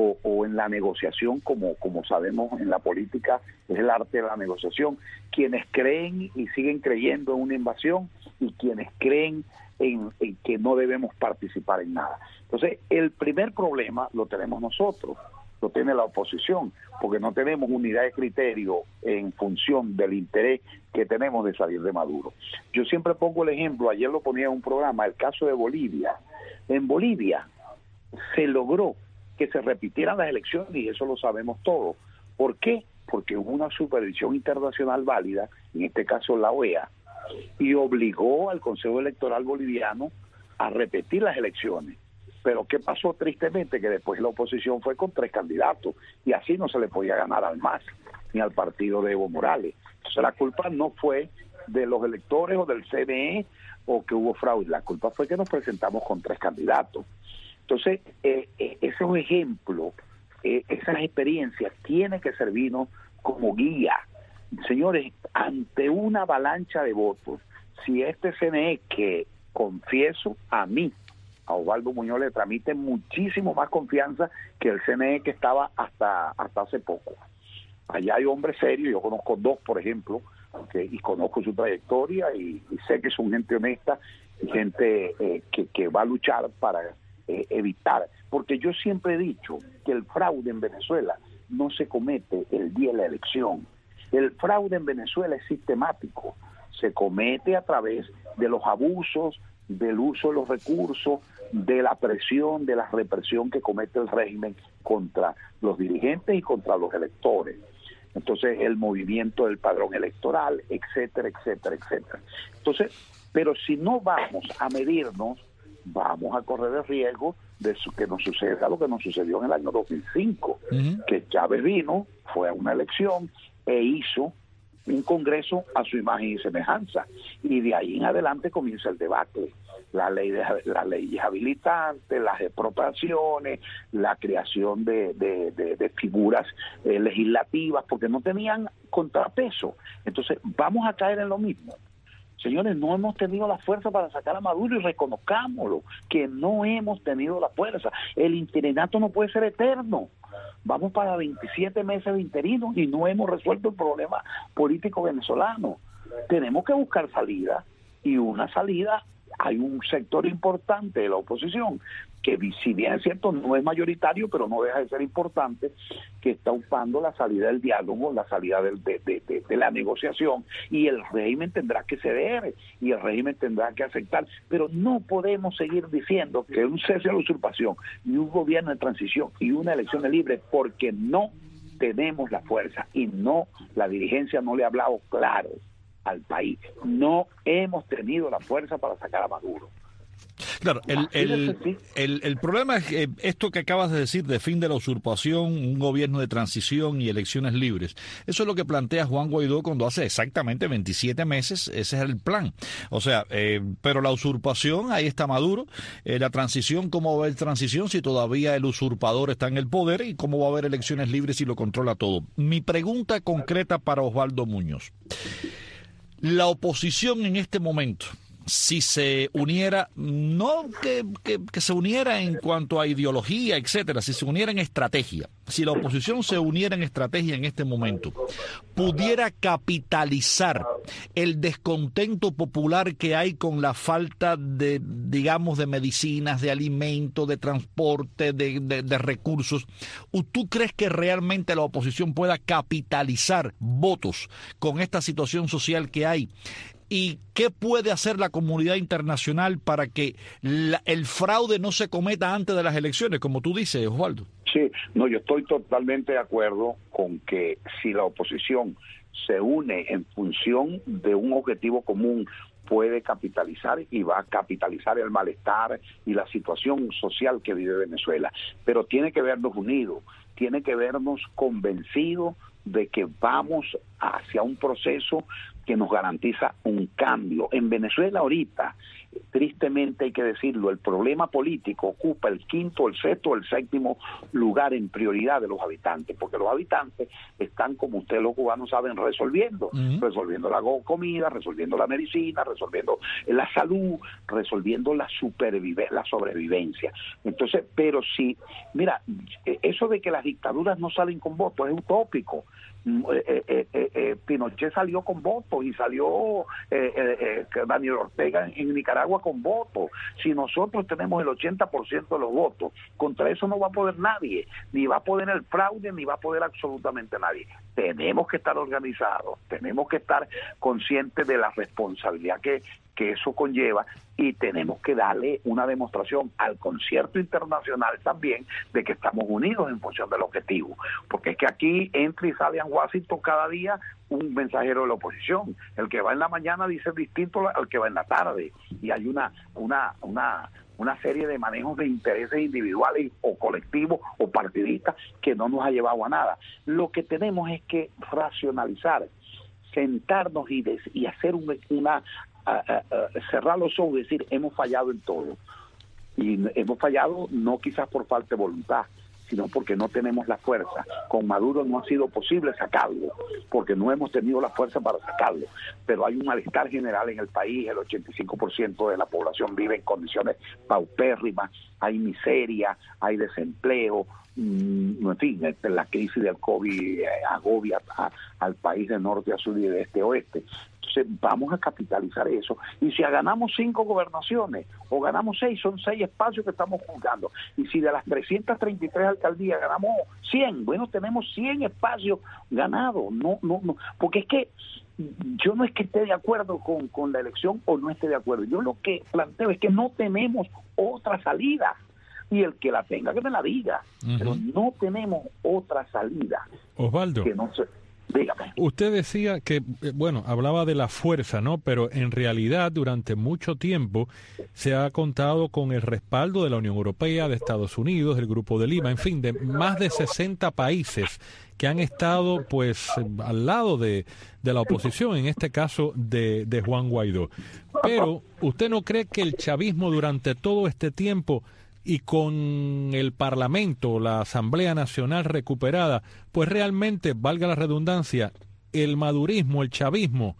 o en la negociación, como sabemos en la política es el arte de la negociación. Quienes creen y siguen creyendo en una invasión y quienes creen en que no debemos participar en nada. Entonces, el primer problema lo tenemos nosotros, lo tiene la oposición, porque no tenemos unidad de criterio en función del interés que tenemos de salir de Maduro. Yo siempre pongo el ejemplo, ayer lo ponía en un programa, el caso de Bolivia. En Bolivia se logró que se repitieran las elecciones y eso lo sabemos todos. ¿Por qué? Porque hubo una supervisión internacional válida, en este caso la OEA, y obligó al Consejo Electoral Boliviano a repetir las elecciones. Pero ¿qué pasó tristemente? Que después la oposición fue con 3 candidatos y así no se le podía ganar al MAS ni al partido de Evo Morales. Entonces la culpa no fue de los electores o del CNE o que hubo fraude, la culpa fue que nos presentamos con 3 candidatos. Entonces esos ejemplos, esas experiencias tienen que servirnos como guía. Señores, ante una avalancha de votos, si este CNE, que confieso a mí, a Osvaldo Muñoz le transmite muchísimo más confianza que el CNE que estaba hasta hace poco. Allá hay hombres serios, yo conozco 2, por ejemplo, y conozco su trayectoria y sé que son gente honesta y gente que va a luchar para evitar, porque yo siempre he dicho que el fraude en Venezuela no se comete el día de la elección. El fraude en Venezuela es sistemático, se comete a través de los abusos, del uso de los recursos, de la presión, de la represión que comete el régimen contra los dirigentes y contra los electores. Entonces, el movimiento del padrón electoral, etcétera, etcétera, etcétera. Entonces, pero si no vamos a medirnos, vamos a correr el riesgo de que nos suceda lo que nos sucedió en el año 2005, que Chávez vino, fue a una elección e hizo un congreso a su imagen y semejanza, y de ahí en adelante comienza el debate, las leyes habilitantes, las expropiaciones, la creación de figuras legislativas, porque no tenían contrapeso. Entonces vamos a caer en lo mismo. Señores, no hemos tenido la fuerza para sacar a Maduro y reconozcámoslo, que no hemos tenido la fuerza. El interinato no puede ser eterno. Vamos para 27 meses de interino y no hemos resuelto el problema político venezolano. Tenemos que buscar salida, y una salida, hay un sector importante de la oposición que, si bien es cierto, no es mayoritario, pero no deja de ser importante, que está ocupando la salida del diálogo, la salida de la negociación, y el régimen tendrá que ceder, y el régimen tendrá que aceptar, pero no podemos seguir diciendo que un cese a la usurpación, y un gobierno de transición, y una elección libre, porque no tenemos la fuerza, y no, la dirigencia no le ha hablado claro al país. No hemos tenido la fuerza para sacar a Maduro. Claro, el problema es que esto que acabas de decir de fin de la usurpación, un gobierno de transición y elecciones libres, eso es lo que plantea Juan Guaidó cuando hace exactamente 27 meses, ese es el plan. O sea, pero la usurpación, ahí está Maduro, la transición, ¿cómo va a haber transición si todavía el usurpador está en el poder? ¿Y cómo va a haber elecciones libres si lo controla todo? Mi pregunta concreta para Osvaldo Muñoz: la oposición en este momento, si se uniera, no que se uniera en cuanto a ideología, etcétera, si se uniera en estrategia, si la oposición se uniera en estrategia en este momento, pudiera capitalizar el descontento popular que hay con la falta de, digamos, de medicinas, de alimentos, de transporte, de recursos. ¿Tú crees que realmente la oposición pueda capitalizar votos con esta situación social que hay? ¿Y qué puede hacer la comunidad internacional para que el fraude no se cometa antes de las elecciones, como tú dices, Osvaldo? Sí, no, yo estoy totalmente de acuerdo con que si la oposición se une en función de un objetivo común, puede capitalizar y va a capitalizar el malestar y la situación social que vive Venezuela. Pero tiene que vernos unidos, tiene que vernos convencidos de que vamos hacia un proceso que nos garantiza un cambio. En Venezuela ahorita, tristemente hay que decirlo, el problema político ocupa el quinto, el sexto, el séptimo lugar en prioridad de los habitantes, porque los habitantes están, como ustedes los cubanos saben, resolviendo la comida, resolviendo la medicina, resolviendo la salud, resolviendo la sobrevivencia. Entonces, pero sí, mira, eso de que las dictaduras no salen con votos es utópico. Pinochet salió con votos y salió Daniel Ortega en Nicaragua con votos. Si nosotros tenemos el 80% de los votos, contra eso no va a poder nadie, ni va a poder el fraude, ni va a poder absolutamente nadie. Tenemos que estar organizados, tenemos que estar conscientes de la responsabilidad que eso conlleva, y tenemos que darle una demostración al concierto internacional también de que estamos unidos en función del objetivo, porque es que aquí entra y sale a Washington cada día un mensajero de la oposición. El que va en la mañana dice distinto al que va en la tarde, y hay una serie de manejos de intereses individuales o colectivos o partidistas que no nos ha llevado a nada. Lo que tenemos es que racionalizar, sentarnos y hacer cerrar los ojos y decir, hemos fallado en todo, y hemos fallado no quizás por falta de voluntad, sino porque no tenemos la fuerza. Con Maduro no ha sido posible sacarlo, porque no hemos tenido la fuerza para sacarlo, pero hay un malestar general en el país. El 85% de la población vive en condiciones paupérrimas, hay miseria, hay desempleo, en fin, la crisis del COVID agobia al país de norte a sur y de este a oeste. Entonces vamos a capitalizar eso, y si ganamos 5 gobernaciones o ganamos 6, son 6 espacios que estamos jugando, y si de las 333 alcaldías ganamos 100, bueno, tenemos 100 espacios ganados. No, porque es que yo no es que esté de acuerdo con la elección o no esté de acuerdo, yo lo que planteo es que no tenemos otra salida, y el que la tenga que me la diga, pero no tenemos otra salida. Osvaldo, que no se... Dígame. Usted decía que, bueno, hablaba de la fuerza, ¿no? Pero en realidad durante mucho tiempo se ha contado con el respaldo de la Unión Europea, de Estados Unidos, del Grupo de Lima, en fin, de más de 60 países que han estado pues al lado de la oposición, en este caso de Juan Guaidó. Pero, ¿usted no cree que el chavismo durante todo este tiempo, y con el Parlamento, la Asamblea Nacional recuperada, pues realmente, valga la redundancia, el madurismo, el chavismo,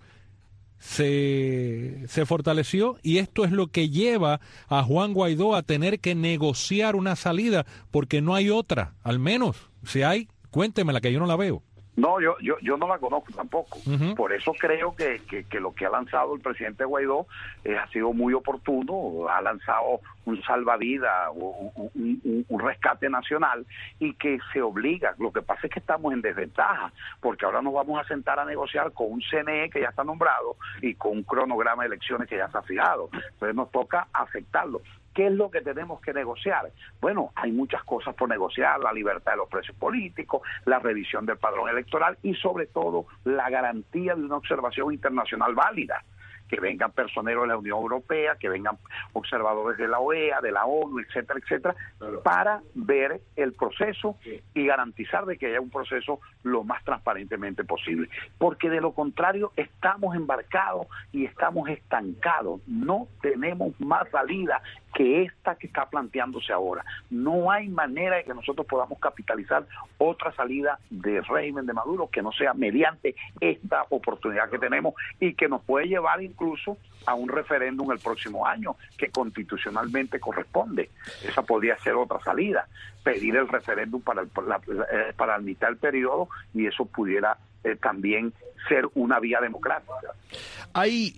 se fortaleció, y esto es lo que lleva a Juan Guaidó a tener que negociar una salida, porque no hay otra? Al menos, si hay, cuéntemela, que yo no la veo. No, yo no la conozco tampoco. Por eso creo que lo que ha lanzado el presidente Guaidó ha sido muy oportuno. Ha lanzado un salvavidas, un rescate nacional, y que se obliga. Lo que pasa es que estamos en desventaja, porque ahora nos vamos a sentar a negociar con un CNE que ya está nombrado y con un cronograma de elecciones que ya está fijado. Entonces nos toca aceptarlo. ¿Qué es lo que tenemos que negociar? Bueno, hay muchas cosas por negociar: la libertad de los presos políticos, la revisión del padrón electoral y sobre todo la garantía de una observación internacional válida. Que vengan personeros de la Unión Europea, que vengan observadores de la OEA, de la ONU, etcétera, etcétera, para ver el proceso y garantizar de que haya un proceso lo más transparentemente posible. Porque de lo contrario estamos embarcados y estamos estancados. No tenemos más salida que esta que está planteándose ahora. No hay manera de que nosotros podamos capitalizar otra salida del régimen de Maduro que no sea mediante esta oportunidad que tenemos, y que nos puede llevar incluso a un referéndum el próximo año, que constitucionalmente corresponde. Esa podría ser otra salida, pedir el referéndum para la mitad del periodo, y eso pudiera también ser una vía democrática. Hay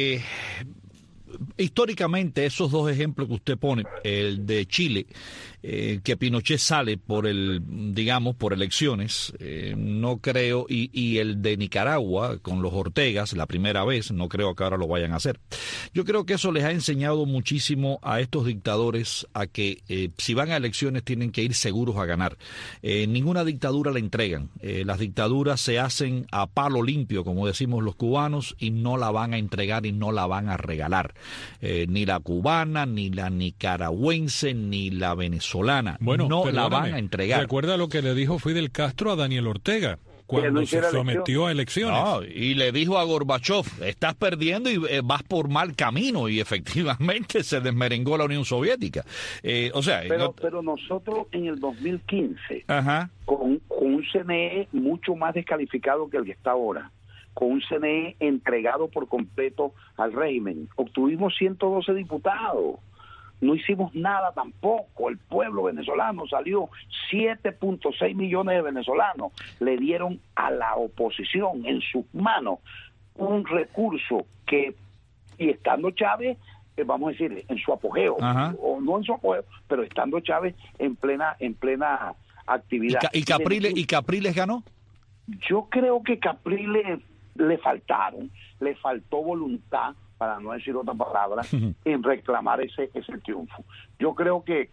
históricamente esos dos ejemplos que usted pone, el de Chile, que Pinochet sale por elecciones, no creo, y el de Nicaragua con los Ortegas la primera vez, no creo que ahora lo vayan a hacer. Yo creo que eso les ha enseñado muchísimo a estos dictadores a que si van a elecciones tienen que ir seguros a ganar. Ninguna dictadura la entregan. Las dictaduras se hacen a palo limpio, como decimos los cubanos, y no la van a entregar y no la van a regalar. Ni la cubana, ni la nicaragüense, ni la venezolana. Bueno, no la van a entregar. Recuerda lo que le dijo Fidel Castro a Daniel Ortega. cuando se sometió a elecciones. No, y le dijo a Gorbachev, estás perdiendo y vas por mal camino, y efectivamente se desmerengó la Unión Soviética. Pero nosotros en el 2015, con un CNE mucho más descalificado que el que está ahora, con un CNE entregado por completo al régimen, obtuvimos 112 diputados. No hicimos nada tampoco. El pueblo venezolano salió, 7.6 millones de venezolanos le dieron a la oposición en sus manos un recurso que, y estando Chávez, vamos a decir, en su apogeo, o no en su apogeo, pero estando Chávez en plena actividad. ¿Y Capriles ganó? Yo creo que Capriles le faltó voluntad, para no decir otra palabra, en reclamar ese triunfo. Yo creo que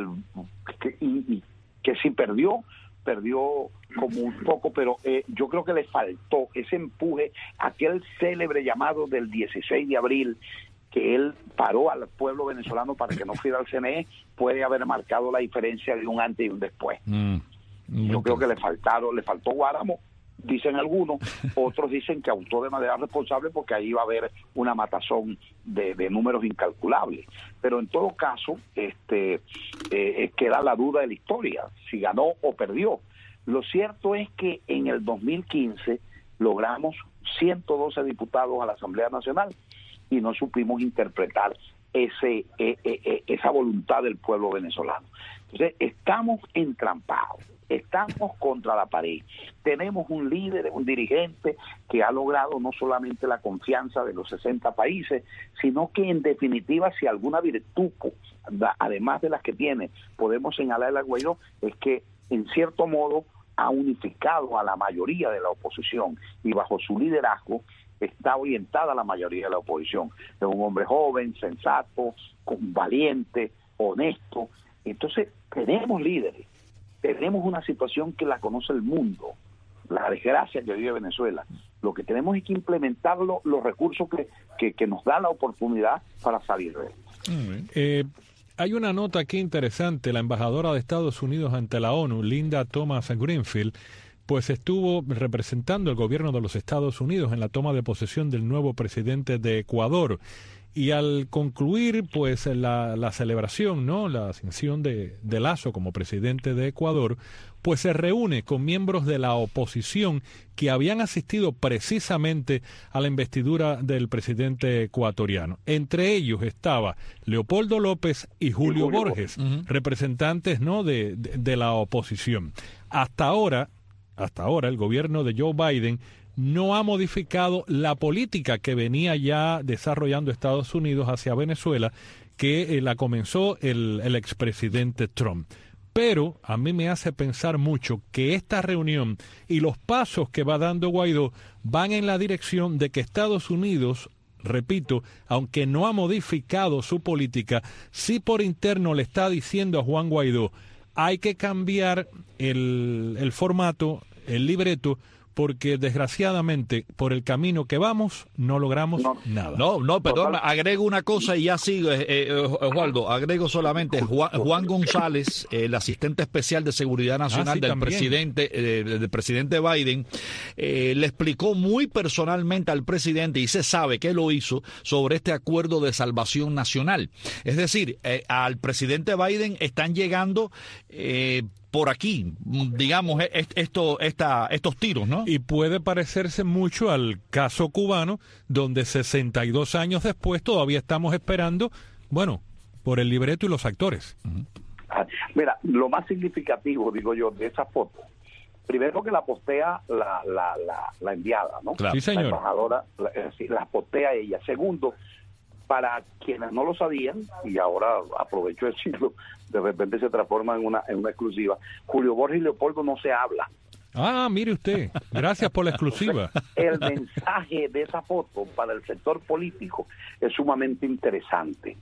si perdió como un poco, pero yo creo que le faltó ese empuje, aquel célebre llamado del 16 de abril, que él paró al pueblo venezolano para que no fuera al CNE, puede haber marcado la diferencia de un antes y un después. Yo creo que le faltó Guáramo, dicen algunos, otros dicen que actuó de manera responsable porque ahí va a haber una matazón de números incalculables. Pero en todo caso, queda la duda de la historia, si ganó o perdió. Lo cierto es que en el 2015 logramos 112 diputados a la Asamblea Nacional y no supimos interpretar esa voluntad del pueblo venezolano. Entonces, estamos entrampados. Estamos contra la pared. Tenemos un líder, un dirigente que ha logrado no solamente la confianza de los 60 países, sino que en definitiva, si alguna virtud, además de las que tiene, podemos señalar a Guaidó, es que en cierto modo ha unificado a la mayoría de la oposición y bajo su liderazgo está orientada a la mayoría de la oposición. Es un hombre joven, sensato, valiente, honesto. Entonces, tenemos líderes. Tenemos una situación que la conoce el mundo, la desgracia que vive Venezuela. Lo que tenemos es que implementar los recursos que nos da la oportunidad para salir de esto. Hay una nota aquí interesante. La embajadora de Estados Unidos ante la ONU, Linda Thomas Greenfield, pues estuvo representando el gobierno de los Estados Unidos en la toma de posesión del nuevo presidente de Ecuador. Y al concluir pues la celebración, ¿no?, la asunción de Lasso como presidente de Ecuador, pues se reúne con miembros de la oposición que habían asistido precisamente a la investidura del presidente ecuatoriano. Entre ellos estaba Leopoldo López y Julio Borges, representantes, ¿no?, de la oposición. Hasta ahora el gobierno de Joe Biden no ha modificado la política que venía ya desarrollando Estados Unidos hacia Venezuela, que la comenzó el expresidente Trump. Pero a mí me hace pensar mucho que esta reunión y los pasos que va dando Guaidó van en la dirección de que Estados Unidos, repito, aunque no ha modificado su política, sí por interno le está diciendo a Juan Guaidó, hay que cambiar el formato, el libreto, porque desgraciadamente por el camino que vamos no logramos nada. No, perdón, agrego una cosa y ya sigo, Osvaldo, agrego solamente Juan González, el asistente especial de Seguridad Nacional del presidente Biden, le explicó muy personalmente al presidente, y se sabe que lo hizo, sobre este acuerdo de salvación nacional. Es decir, al presidente Biden están llegando por aquí, digamos, estos tiros, ¿no? Y puede parecerse mucho al caso cubano, donde 62 años después todavía estamos esperando, bueno, por el libreto y los actores. Mira, lo más significativo, digo yo, de esa foto, primero que la postea la enviada, ¿no? Claro. Sí, señor. La embajadora la postea ella. Segundo, para quienes no lo sabían, y ahora aprovecho de decirlo, de repente se transforma en una exclusiva, Julio Borges y Leopoldo no se hablan. Ah, mire usted, gracias por la exclusiva. El mensaje de esa foto para el sector político es sumamente interesante.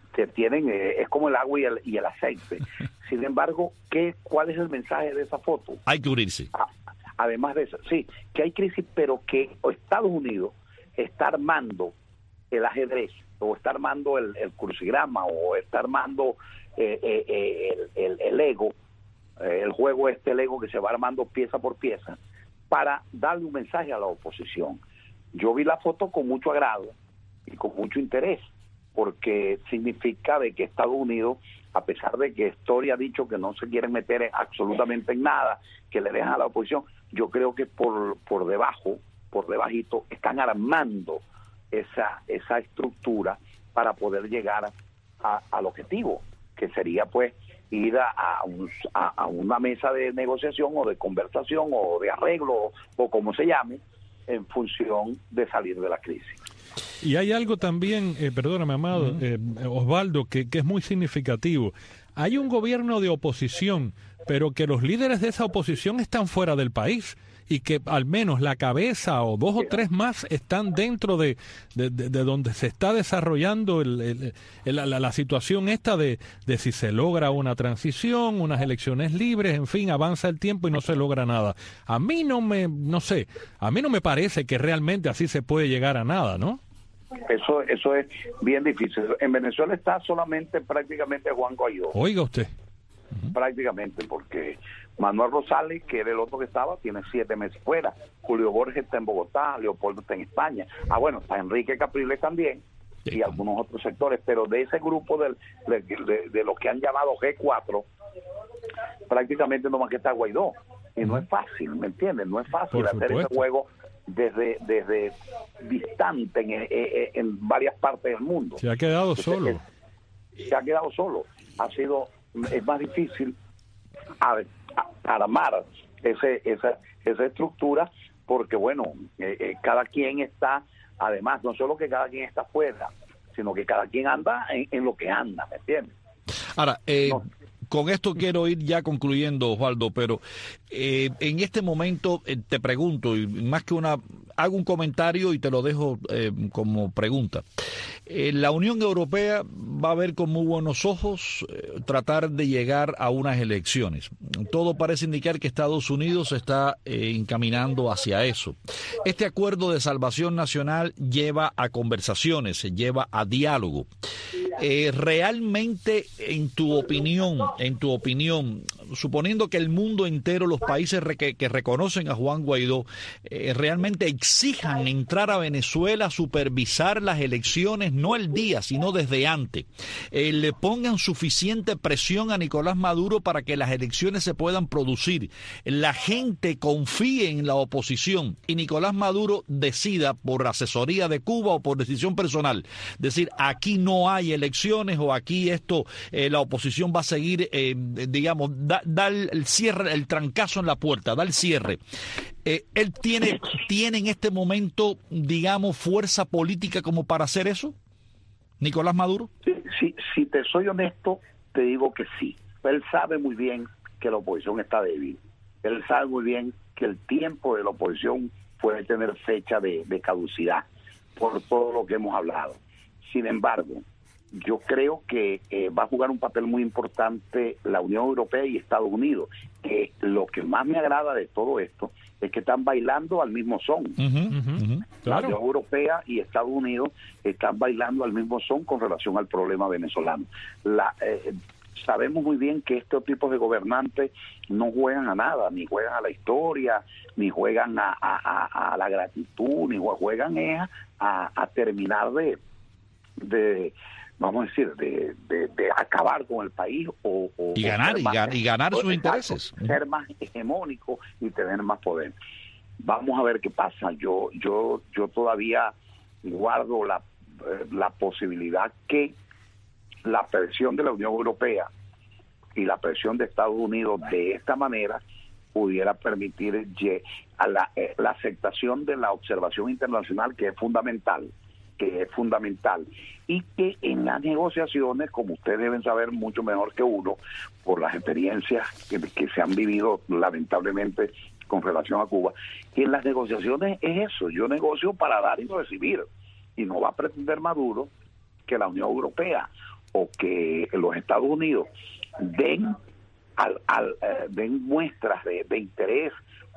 Es como el agua y el aceite. Sin embargo, ¿cuál es el mensaje de esa foto? Hay que unirse. Además de eso, sí, que hay crisis, pero que Estados Unidos está armando el ajedrez, o está armando el crucigrama, o está armando el ego, el juego el ego que se va armando pieza por pieza, para darle un mensaje a la oposición. Yo vi la foto con mucho agrado y con mucho interés, porque significa de que Estados Unidos, a pesar de que Story ha dicho que no se quiere meter absolutamente en nada, que le dejan a la oposición, yo creo que por debajito, están armando esa estructura para poder llegar al objetivo, que sería pues ir a una mesa de negociación o de conversación o de arreglo o como se llame, en función de salir de la crisis. Y hay algo también, perdóname, Amado, Osvaldo, que es muy significativo. Hay un gobierno de oposición, pero que los líderes de esa oposición están fuera del país y que al menos la cabeza o dos o tres más están dentro de donde se está desarrollando la situación esta de si se logra una transición, unas elecciones libres, en fin, avanza el tiempo y no se logra nada. A mí no me parece que realmente así se puede llegar a nada, ¿no? Eso es bien difícil. En Venezuela está solamente prácticamente Juan Guaidó. Oiga usted. Prácticamente, porque Manuel Rosales, que era el otro que estaba, tiene 7 meses fuera. Julio Borges está en Bogotá, Leopoldo está en España. Bueno, está Enrique Capriles también, y algunos otros sectores, pero de ese grupo de los que han llamado G4, prácticamente no más que está Guaidó. Y no es fácil, ¿me entiendes? No es fácil hacer ese juego desde distante en varias partes del mundo. Se ha quedado solo. Es más difícil armar esa estructura, porque bueno, cada quien está, además, no solo que cada quien está fuera, sino que cada quien anda en lo que anda, ¿me entiendes? Ahora, con esto quiero ir ya concluyendo, Osvaldo, pero en este momento te pregunto, y más que hago un comentario y te lo dejo como pregunta. La Unión Europea va a ver con muy buenos ojos tratar de llegar a unas elecciones. Todo parece indicar que Estados Unidos se está encaminando hacia eso. Este acuerdo de salvación nacional lleva a conversaciones, se lleva a diálogo. Realmente, en tu opinión, suponiendo que el mundo entero, los países que reconocen a Juan Guaidó, realmente exijan entrar a Venezuela a supervisar las elecciones, no el día, sino desde antes, le pongan suficiente presión a Nicolás Maduro para que las elecciones se puedan producir, la gente confíe en la oposición y Nicolás Maduro decida por asesoría de Cuba o por decisión personal, decir, aquí no hay elecciones o aquí la oposición va a seguir, da el cierre, el trancazo en la puerta, da el cierre. ¿Él tiene en este momento, fuerza política como para hacer eso, Nicolás Maduro? Si te soy honesto, te digo que sí. Él sabe muy bien que la oposición está débil. Él sabe muy bien que el tiempo de la oposición puede tener fecha de caducidad, por todo lo que hemos hablado. Sin embargo, yo creo que va a jugar un papel muy importante la Unión Europea y Estados Unidos, que lo que más me agrada de todo esto es que están bailando al mismo son. Claro. La Unión Europea y Estados Unidos están bailando al mismo son con relación al problema venezolano. Sabemos muy bien que estos tipos de gobernantes no juegan a nada, ni juegan a la historia, ni juegan a la gratitud, ni juegan a terminar de vamos a decir, de acabar con el país y ganar sus intereses. Ser más hegemónico y tener más poder. Vamos a ver qué pasa. Yo todavía guardo la posibilidad que la presión de la Unión Europea y la presión de Estados Unidos de esta manera pudiera permitir a la aceptación de la observación internacional, que es fundamental, y que en las negociaciones, como ustedes deben saber mucho mejor que uno, por las experiencias que se han vivido lamentablemente con relación a Cuba, que en las negociaciones es eso, yo negocio para dar y recibir, y no va a pretender Maduro que la Unión Europea o que los Estados Unidos den muestras de interés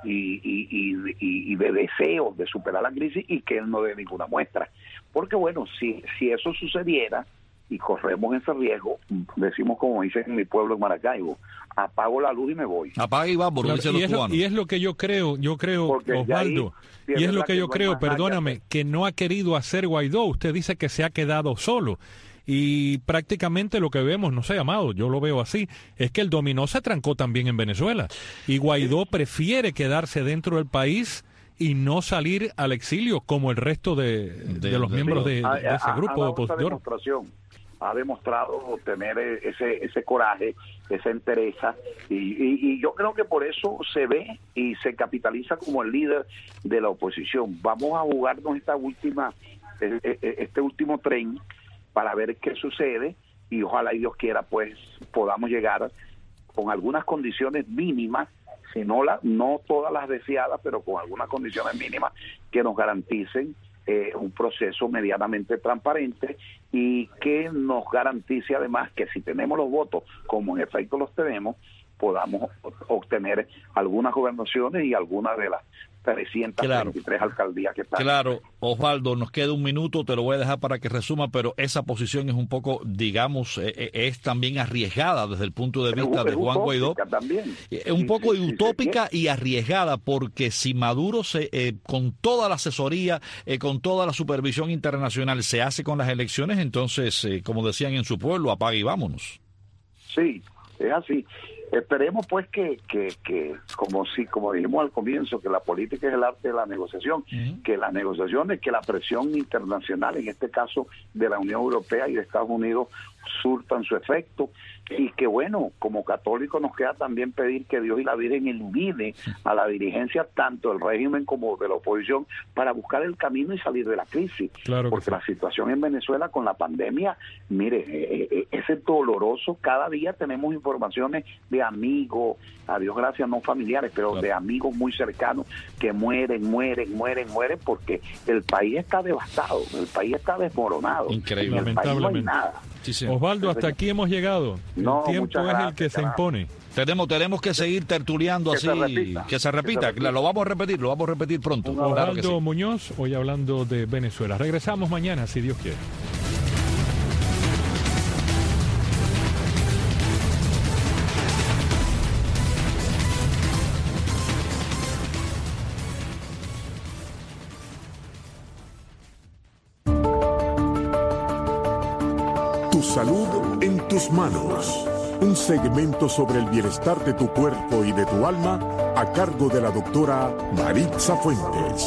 y de deseos de superar la crisis y que él no dé ninguna muestra. Porque bueno, si eso sucediera, y corremos ese riesgo. Decimos, como dicen en mi pueblo, en Maracaibo, apago la luz y me voy. Apaga y vamos, claro, y es lo que yo creo, Osvaldo, y es lo que yo creo, perdóname, que no ha querido hacer Guaidó. Usted dice que se ha quedado solo. Y prácticamente lo que vemos, no sé, Amado, yo lo veo así, es que el dominó se trancó también en Venezuela. Y Guaidó prefiere quedarse dentro del país y no salir al exilio como el resto de los miembros de ese grupo opositor. Ha demostrado tener ese coraje, esa entereza, y yo creo que por eso se ve y se capitaliza como el líder de la oposición. Vamos a jugarnos este último tren para ver qué sucede, y ojalá y Dios quiera pues podamos llegar con algunas condiciones mínimas, si no todas las deseadas, pero con algunas condiciones mínimas que nos garanticen un proceso medianamente transparente y que nos garantice además que si tenemos los votos, como en efecto los tenemos, podamos obtener algunas gobernaciones y algunas de las 333 alcaldías que están. Claro, Osvaldo, nos queda un minuto, te lo voy a dejar para que resuma, pero esa posición es un poco, digamos, es también arriesgada desde el punto de vista de Juan Guaidó. También. Es un poco utópica y arriesgada, porque si Maduro, con toda la asesoría, con toda la supervisión internacional, se hace con las elecciones, entonces, como decían en su pueblo, apaga y vámonos. Sí, es así. Esperemos pues que como dijimos al comienzo, que la política es el arte de la negociación, que las negociaciones, que la presión internacional, en este caso de la Unión Europea y de Estados Unidos, surtan su efecto, y que bueno, como católicos nos queda también pedir que Dios y la Virgen ilumine a la dirigencia tanto del régimen como de la oposición para buscar el camino y salir de la crisis, porque la situación en Venezuela con la pandemia, mire, es doloroso. Cada día tenemos informaciones de amigos, a Dios gracias, no familiares, pero de amigos muy cercanos que mueren porque el país está devastado, el país está desmoronado. Increíble. Lamentablemente. No hay nada. Sí. Osvaldo, hasta aquí hemos llegado. El tiempo es el que se impone. Tenemos que seguir tertuleando así, que se repita. Lo vamos a repetir pronto. Osvaldo Muñoz, hoy hablando de Venezuela. Regresamos mañana, si Dios quiere. Tu salud en tus manos. Un segmento sobre el bienestar de tu cuerpo y de tu alma a cargo de la doctora Maritza Fuentes.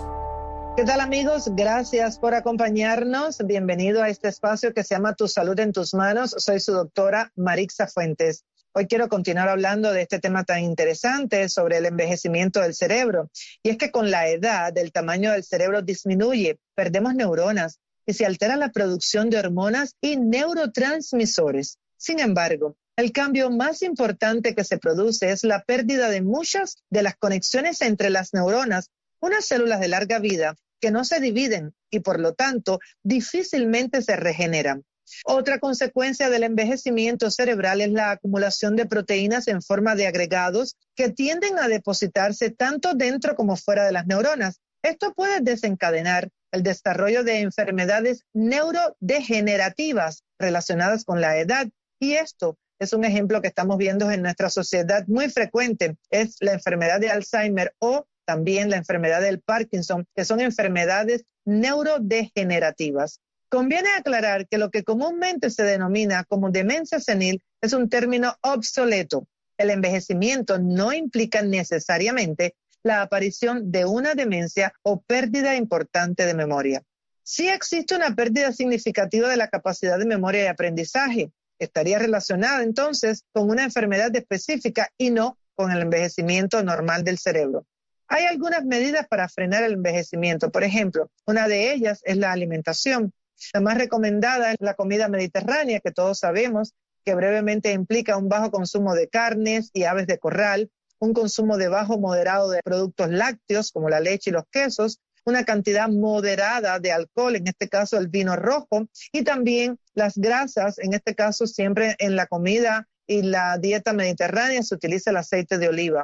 ¿Qué tal, amigos? Gracias por acompañarnos. Bienvenido a este espacio que se llama Tu salud en tus manos. Soy su doctora Maritza Fuentes. Hoy quiero continuar hablando de este tema tan interesante sobre el envejecimiento del cerebro. Y es que con la edad el tamaño del cerebro disminuye, perdemos neuronas y se altera la producción de hormonas y neurotransmisores. Sin embargo, el cambio más importante que se produce es la pérdida de muchas de las conexiones entre las neuronas, unas células de larga vida que no se dividen y por lo tanto difícilmente se regeneran. Otra consecuencia del envejecimiento cerebral es la acumulación de proteínas en forma de agregados que tienden a depositarse tanto dentro como fuera de las neuronas. Esto puede desencadenar el desarrollo de enfermedades neurodegenerativas relacionadas con la edad, y esto es un ejemplo que estamos viendo en nuestra sociedad muy frecuente. Es la enfermedad de Alzheimer o también la enfermedad del Parkinson, que son enfermedades neurodegenerativas. Conviene aclarar que lo que comúnmente se denomina como demencia senil es un término obsoleto. El envejecimiento no implica necesariamente la aparición de una demencia o pérdida importante de memoria. Sí existe una pérdida significativa de la capacidad de memoria y aprendizaje. Estaría relacionada entonces con una enfermedad específica y no con el envejecimiento normal del cerebro. Hay algunas medidas para frenar el envejecimiento. Por ejemplo, una de ellas es la alimentación. La más recomendada es la comida mediterránea, que todos sabemos que brevemente implica un bajo consumo de carnes y aves de corral, un consumo de bajo moderado de productos lácteos como la leche y los quesos, una cantidad moderada de alcohol, en este caso el vino rojo, y también las grasas, en este caso siempre en la comida y la dieta mediterránea se utiliza el aceite de oliva.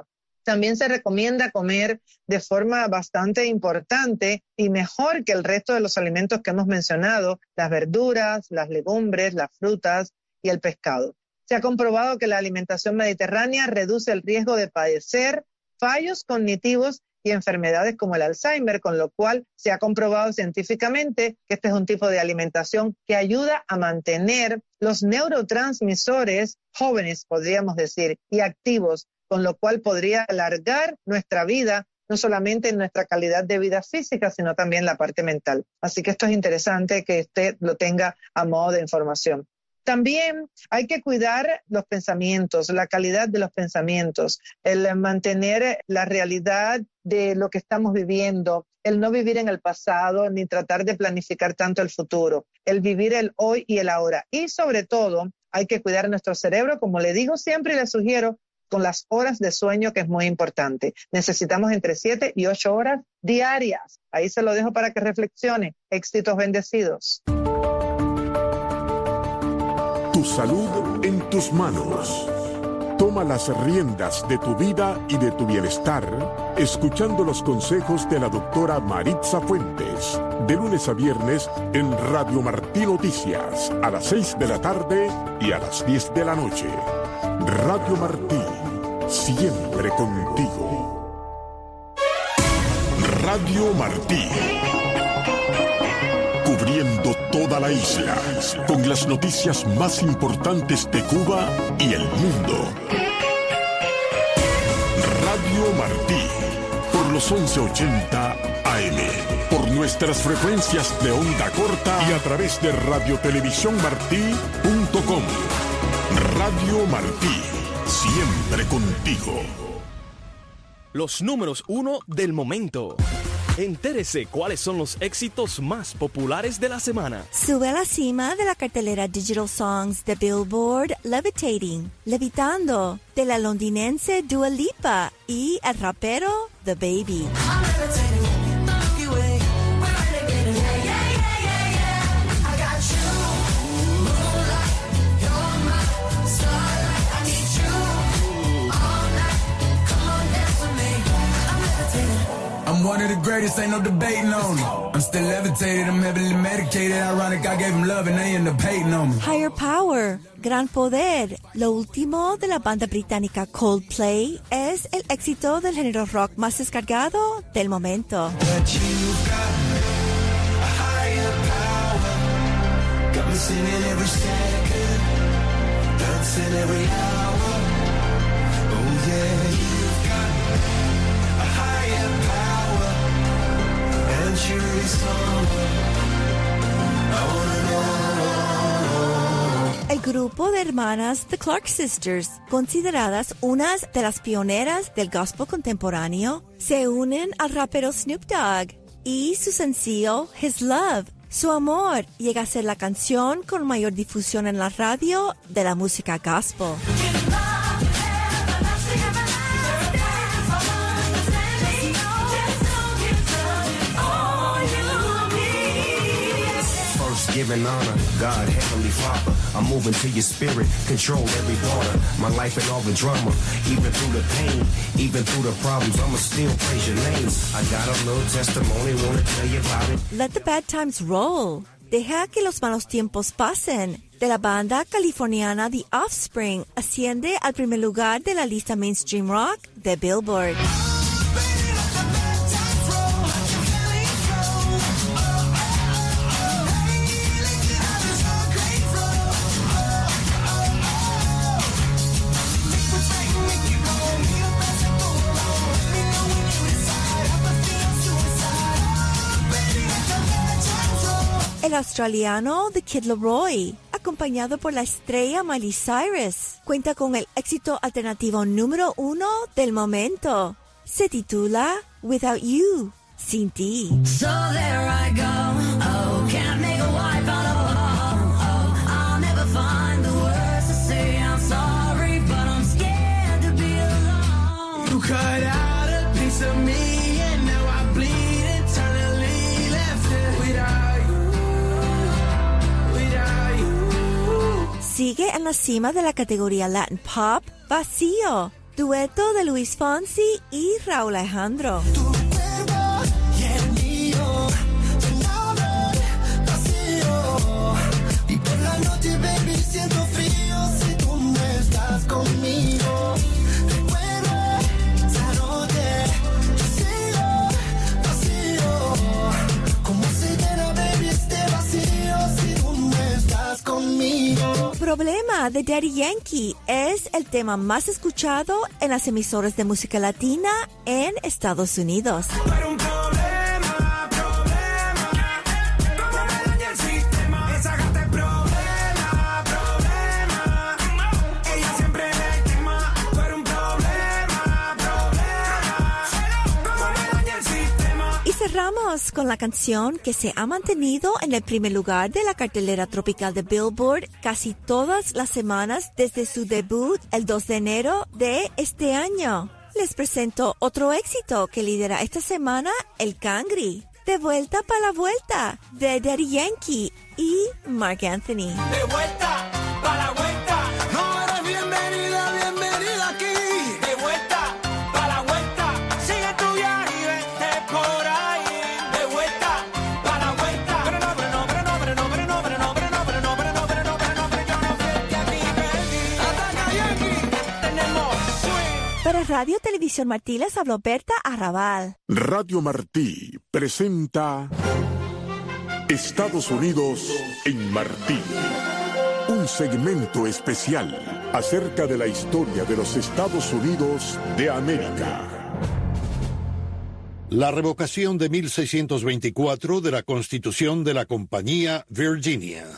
También se recomienda comer de forma bastante importante y mejor que el resto de los alimentos que hemos mencionado, las verduras, las legumbres, las frutas y el pescado. Se ha comprobado que la alimentación mediterránea reduce el riesgo de padecer fallos cognitivos y enfermedades como el Alzheimer, con lo cual se ha comprobado científicamente que este es un tipo de alimentación que ayuda a mantener los neurotransmisores jóvenes, podríamos decir, y activos, con lo cual podría alargar nuestra vida, no solamente en nuestra calidad de vida física, sino también la parte mental. Así que esto es interesante que usted lo tenga a modo de información. También hay que cuidar los pensamientos, la calidad de los pensamientos, el mantener la realidad de lo que estamos viviendo, el no vivir en el pasado ni tratar de planificar tanto el futuro, el vivir el hoy y el ahora. Y sobre todo, hay que cuidar nuestro cerebro, como le digo siempre y le sugiero, con las horas de sueño, que es muy importante. Necesitamos entre 7 y 8 horas diarias. Ahí se lo dejo para que reflexione. Éxitos bendecidos. Tu salud en tus manos. Toma las riendas de tu vida y de tu bienestar, escuchando los consejos de la doctora Maritza Fuentes, de lunes a viernes en Radio Martí Noticias, a las 6 de la tarde y a las 10 de la noche. Radio Martí, siempre contigo. Radio Martí, cubriendo toda la isla, con las noticias más importantes de Cuba y el mundo. Radio Martí, por los 1180 AM, por nuestras frecuencias de onda corta y a través de radiotelevisiónmartí.com. Radio Martí, siempre contigo. Los números 1 del momento. Entérese cuáles son los éxitos más populares de la semana. Sube a la cima de la cartelera Digital Songs de Billboard Levitating, Levitando, de la londinense Dua Lipa y el rapero The Baby. I'm one of the greatest, ain't no debating on it. I'm still levitated, I'm heavily medicated. Ironic, I gave him love and they end up hating on me. Higher Power, Gran Poder, lo último de la banda británica Coldplay, es el éxito del género rock más descargado del momento. But you've got a higher power, got me singing every second, dancing every hour. Oh yeah, you've got a higher power. El grupo de hermanas The Clark Sisters, consideradas unas de las pioneras del gospel contemporáneo, se unen al rapero Snoop Dogg y su sencillo His Love. Su amor llega a ser la canción con mayor difusión en la radio de la música gospel. Giving honor, God, Heavenly Father, I'm moving to your spirit, control every part of my life and all the drama, even through the pain, even through the problems, I'ma still praise your name. I got a little testimony, wanna tell you about it. Let the bad times roll. Deja que los malos tiempos pasen. De la banda californiana The Offspring, asciende al primer lugar de la lista mainstream rock de Billboard. El australiano The Kid Laroi, acompañado por la estrella Miley Cyrus, cuenta con el éxito alternativo número 1 del momento. Se titula Without You, Sin Ti. So there I go, oh, can't make a wife out of a hoe, I'll never find the words to say I'm sorry, but I'm scared to be alone. You cut out a piece of me and now I bleed internally, left it without you. Sigue en la cima de la categoría Latin Pop, Vacío, dueto de Luis Fonsi y Raúl Alejandro. Y el mío, vacío. Y por la noche, baby, siento frío si tú no estás conmigo. Recuerdo esa noche, yo sigo vacío. ¿Cómo se llena, baby, este vacío si tú no estás conmigo? Problema de Daddy Yankee es el tema más escuchado en las emisoras de música latina en Estados Unidos. Pero un problema, como me daña el sistema, esa gata es problema, ella siempre me quema. Pero un problema, como me daña el sistema. Y cerramos con la canción que se ha mantenido en el primer lugar de la cartelera tropical de Billboard casi todas las semanas desde su debut el 2 de enero de este año. Les presento otro éxito que lidera esta semana el Cangri. De vuelta para la vuelta de Daddy Yankee y Marc Anthony. De vuelta, pa' la vuelta. No eres bienvenida, bienvenida aquí. De vuelta, pa' la vuelta. Sigue tu viaje y vete por ahí. De vuelta, pa' la vuelta. Pero no, yo no fui que a ti perdí. Ataca Yankee, tenemos swing. Para Radio Televisión Martí les habló Berta Arrabal. Radio Martí presenta Estados Unidos en Martí. Un segmento especial acerca de la historia de los Estados Unidos de América. La revocación de 1624 de la Constitución de la Compañía Virginia.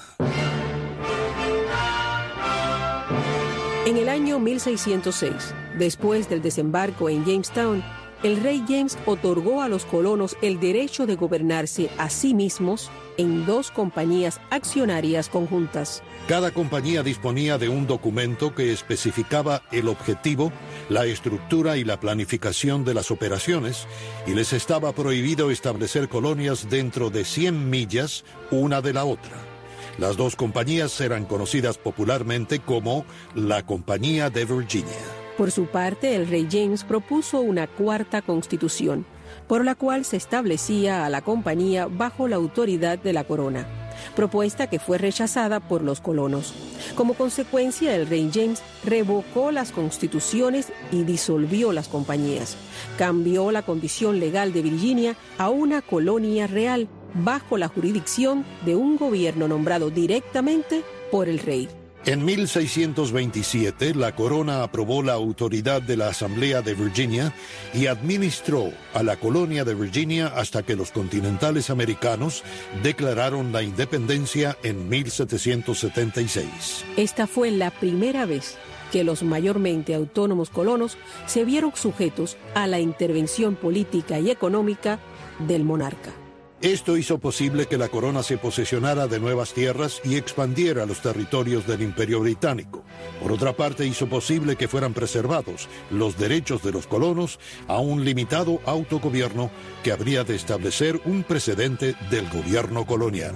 En el año 1606, después del desembarco en Jamestown, el rey James otorgó a los colonos el derecho de gobernarse a sí mismos en 2 compañías accionarias conjuntas. Cada compañía disponía de un documento que especificaba el objetivo, la estructura y la planificación de las operaciones, y les estaba prohibido establecer colonias dentro de 100 millas una de la otra. Las 2 compañías eran conocidas popularmente como la Compañía de Virginia. Por su parte, el rey James propuso una 4ª constitución, por la cual se establecía a la compañía bajo la autoridad de la corona, propuesta que fue rechazada por los colonos. Como consecuencia, el rey James revocó las constituciones y disolvió las compañías. Cambió la condición legal de Virginia a una colonia real, bajo la jurisdicción de un gobierno nombrado directamente por el rey. En 1627, la corona aprobó la autoridad de la Asamblea de Virginia y administró a la colonia de Virginia hasta que los continentales americanos declararon la independencia en 1776. Esta fue la primera vez que los mayormente autónomos colonos se vieron sujetos a la intervención política y económica del monarca. Esto hizo posible que la corona se posesionara de nuevas tierras y expandiera los territorios del Imperio Británico. Por otra parte, hizo posible que fueran preservados los derechos de los colonos a un limitado autogobierno que habría de establecer un precedente del gobierno colonial.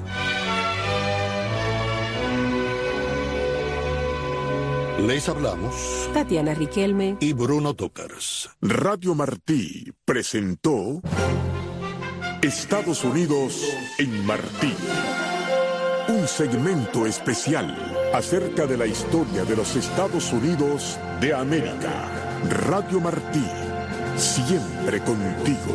Les hablamos Tatiana Riquelme y Bruno Tócars. Radio Martí presentó Estados Unidos en Martí. Un segmento especial acerca de la historia de los Estados Unidos de América. Radio Martí, siempre contigo.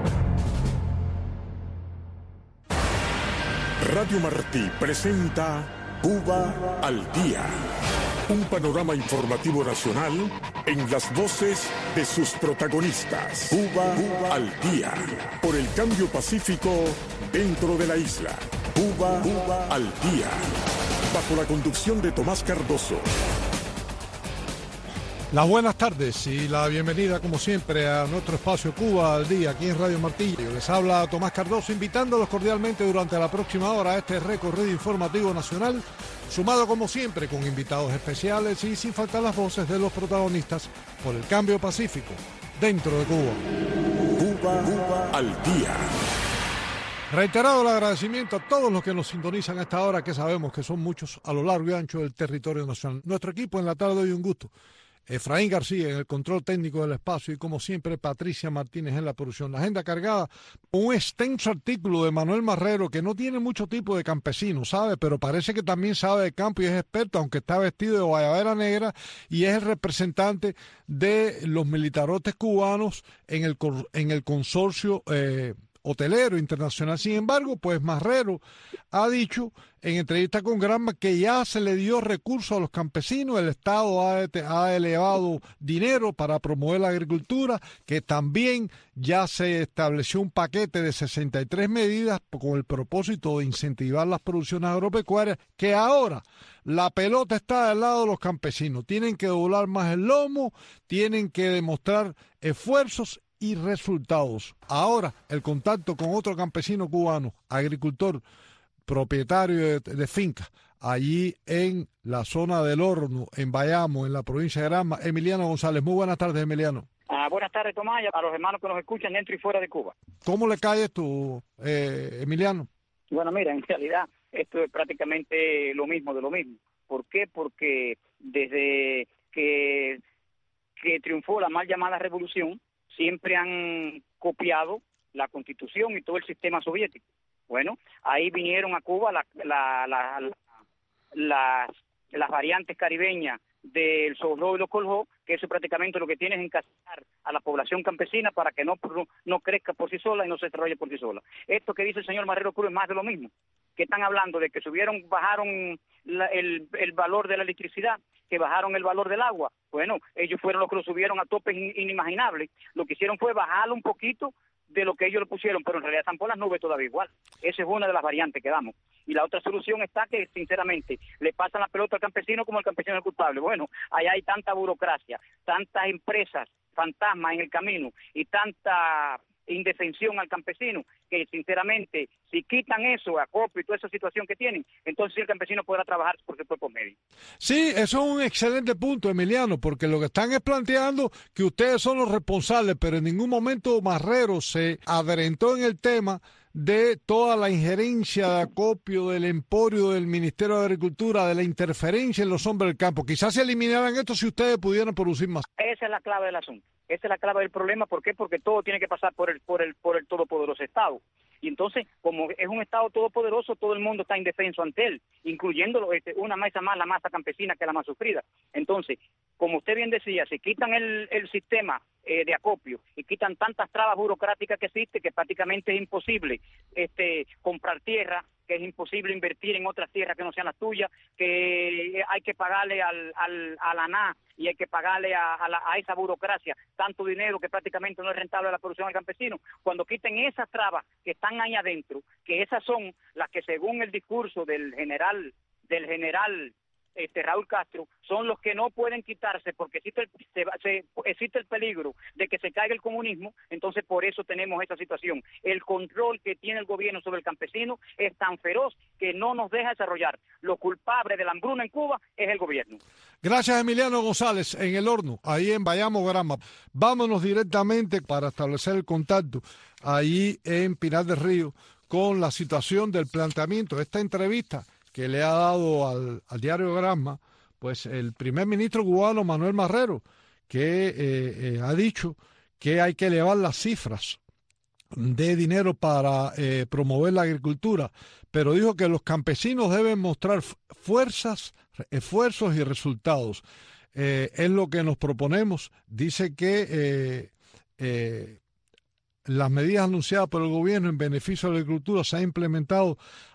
Radio Martí presenta Cuba al Día. Un panorama informativo nacional en las voces de sus protagonistas. Cuba al Día. Por el cambio pacífico dentro de la isla. Cuba al Día. Bajo la conducción de Tomás Cardoso. Las buenas tardes y la bienvenida, como siempre, a nuestro espacio Cuba al Día, aquí en Radio Martillo. Les habla Tomás Cardoso, invitándolos cordialmente durante la próxima hora a este recorrido informativo nacional, sumado como siempre con invitados especiales y sin faltar las voces de los protagonistas por el cambio pacífico dentro de Cuba. Cuba al Día. Reiterado el agradecimiento a todos los que nos sintonizan a esta hora, que sabemos que son muchos a lo largo y ancho del territorio nacional. Nuestro equipo en la tarde de hoy un gusto. Efraín García en el control técnico del espacio y como siempre Patricia Martínez en la producción. La agenda cargada con un extenso artículo de Manuel Marrero que no tiene mucho tipo de campesino, ¿sabe? Pero parece que también sabe de campo y es experto, aunque está vestido de guayabera negra y es el representante de los militarotes cubanos en el consorcio hotelero internacional. Sin embargo, pues Marrero ha dicho en entrevista con Granma que ya se le dio recursos a los campesinos, el Estado ha elevado dinero para promover la agricultura, que también ya se estableció un paquete de 63 medidas con el propósito de incentivar las producciones agropecuarias, que ahora la pelota está del lado de los campesinos. Tienen que doblar más el lomo, tienen que demostrar esfuerzos y resultados. Ahora, el contacto con otro campesino cubano, agricultor, propietario de finca, allí en la zona del Horno, en Bayamo, en la provincia de Granma, Emiliano González. Muy buenas tardes, Emiliano. Buenas tardes, Tomás, y a los hermanos que nos escuchan dentro y fuera de Cuba. ¿Cómo le cae esto, Emiliano? Bueno, mira, en realidad esto es prácticamente lo mismo de lo mismo. ¿Por qué? Porque desde que triunfó la mal llamada revolución, siempre han copiado la Constitución y todo el sistema soviético. Bueno, ahí vinieron a Cuba las variantes caribeñas del Sobró y los Coljó, que eso prácticamente lo que tiene es encasillar a la población campesina para que no crezca por sí sola y no se desarrolle por sí sola. Esto que dice el señor Marrero Cruz es más de lo mismo, que están hablando de que bajaron el valor de la electricidad, que bajaron el valor del agua. Bueno, ellos fueron los que lo subieron a topes inimaginables. Lo que hicieron fue bajarlo un poquito de lo que ellos le pusieron, pero en realidad están por las nubes todavía igual. Esa es una de las variantes que damos. Y la otra solución está que, sinceramente, le pasan la pelota al campesino como el campesino es el culpable. Bueno, allá hay tanta burocracia, tantas empresas fantasmas en el camino y tanta indefensión al campesino, que sinceramente, si quitan eso, acopio y toda esa situación que tienen, entonces el campesino podrá trabajar por su propio medio. Sí, eso es un excelente punto, Emiliano, porque lo que están es planteando que ustedes son los responsables, pero en ningún momento Marrero se adelantó en el tema de toda la injerencia de acopio del emporio del Ministerio de Agricultura, de la interferencia en los hombres del campo. Quizás se eliminaran esto si ustedes pudieran producir más. Esa es la clave del asunto. Esa es la clave del problema. ¿Por qué? Porque todo tiene que pasar por el todopoderoso Estado. Y entonces, como es un Estado todopoderoso, todo el mundo está indefenso ante él, incluyendo una masa más, la masa campesina, que es la más sufrida. Entonces, como usted bien decía, si quitan el sistema de acopio y quitan tantas trabas burocráticas que existe, que prácticamente es imposible comprar tierra, que es imposible invertir en otras tierras que no sean las tuyas, que hay que pagarle a la ANA y hay que pagarle a esa burocracia tanto dinero que prácticamente no es rentable a la producción del campesino. Cuando quiten esas trabas que están ahí adentro, que esas son las que según el discurso del general Raúl Castro, son los que no pueden quitarse porque existe el peligro de que se caiga el comunismo. Entonces por eso tenemos esa situación. El control que tiene el gobierno sobre el campesino es tan feroz que no nos deja desarrollar. Lo culpable de la hambruna en Cuba es el gobierno. Gracias, Emiliano González, en el Horno, ahí en Bayamo, Granma. Vámonos directamente para establecer el contacto ahí en Pinar del Río con la situación del planteamiento de esta entrevista que le ha dado al diario Granma, pues el primer ministro cubano Manuel Marrero, que ha dicho que hay que elevar las cifras de dinero para promover la agricultura, pero dijo que los campesinos deben mostrar esfuerzos y resultados. Es lo que nos proponemos. Dice que las medidas anunciadas por el gobierno en beneficio de la agricultura se han empleado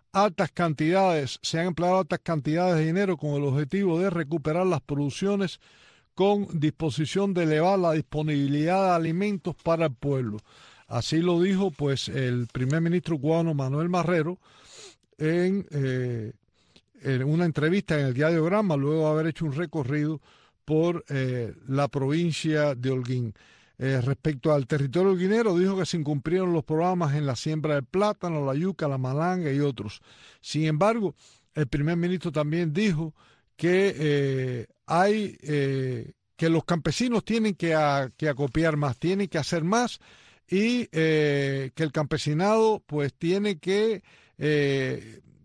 se han empleado altas cantidades de dinero con el objetivo de recuperar las producciones con disposición de elevar la disponibilidad de alimentos para el pueblo. Así lo dijo pues el primer ministro cubano Manuel Marrero en una entrevista en el diario Granma, luego de haber hecho un recorrido por la provincia de Holguín. Respecto al territorio holguinero, dijo que se incumplieron los programas en la siembra del plátano, la yuca, la malanga y otros. Sin embargo, el primer ministro también dijo que que los campesinos tienen que acopiar más, tienen que hacer más y que el campesinado pues tiene que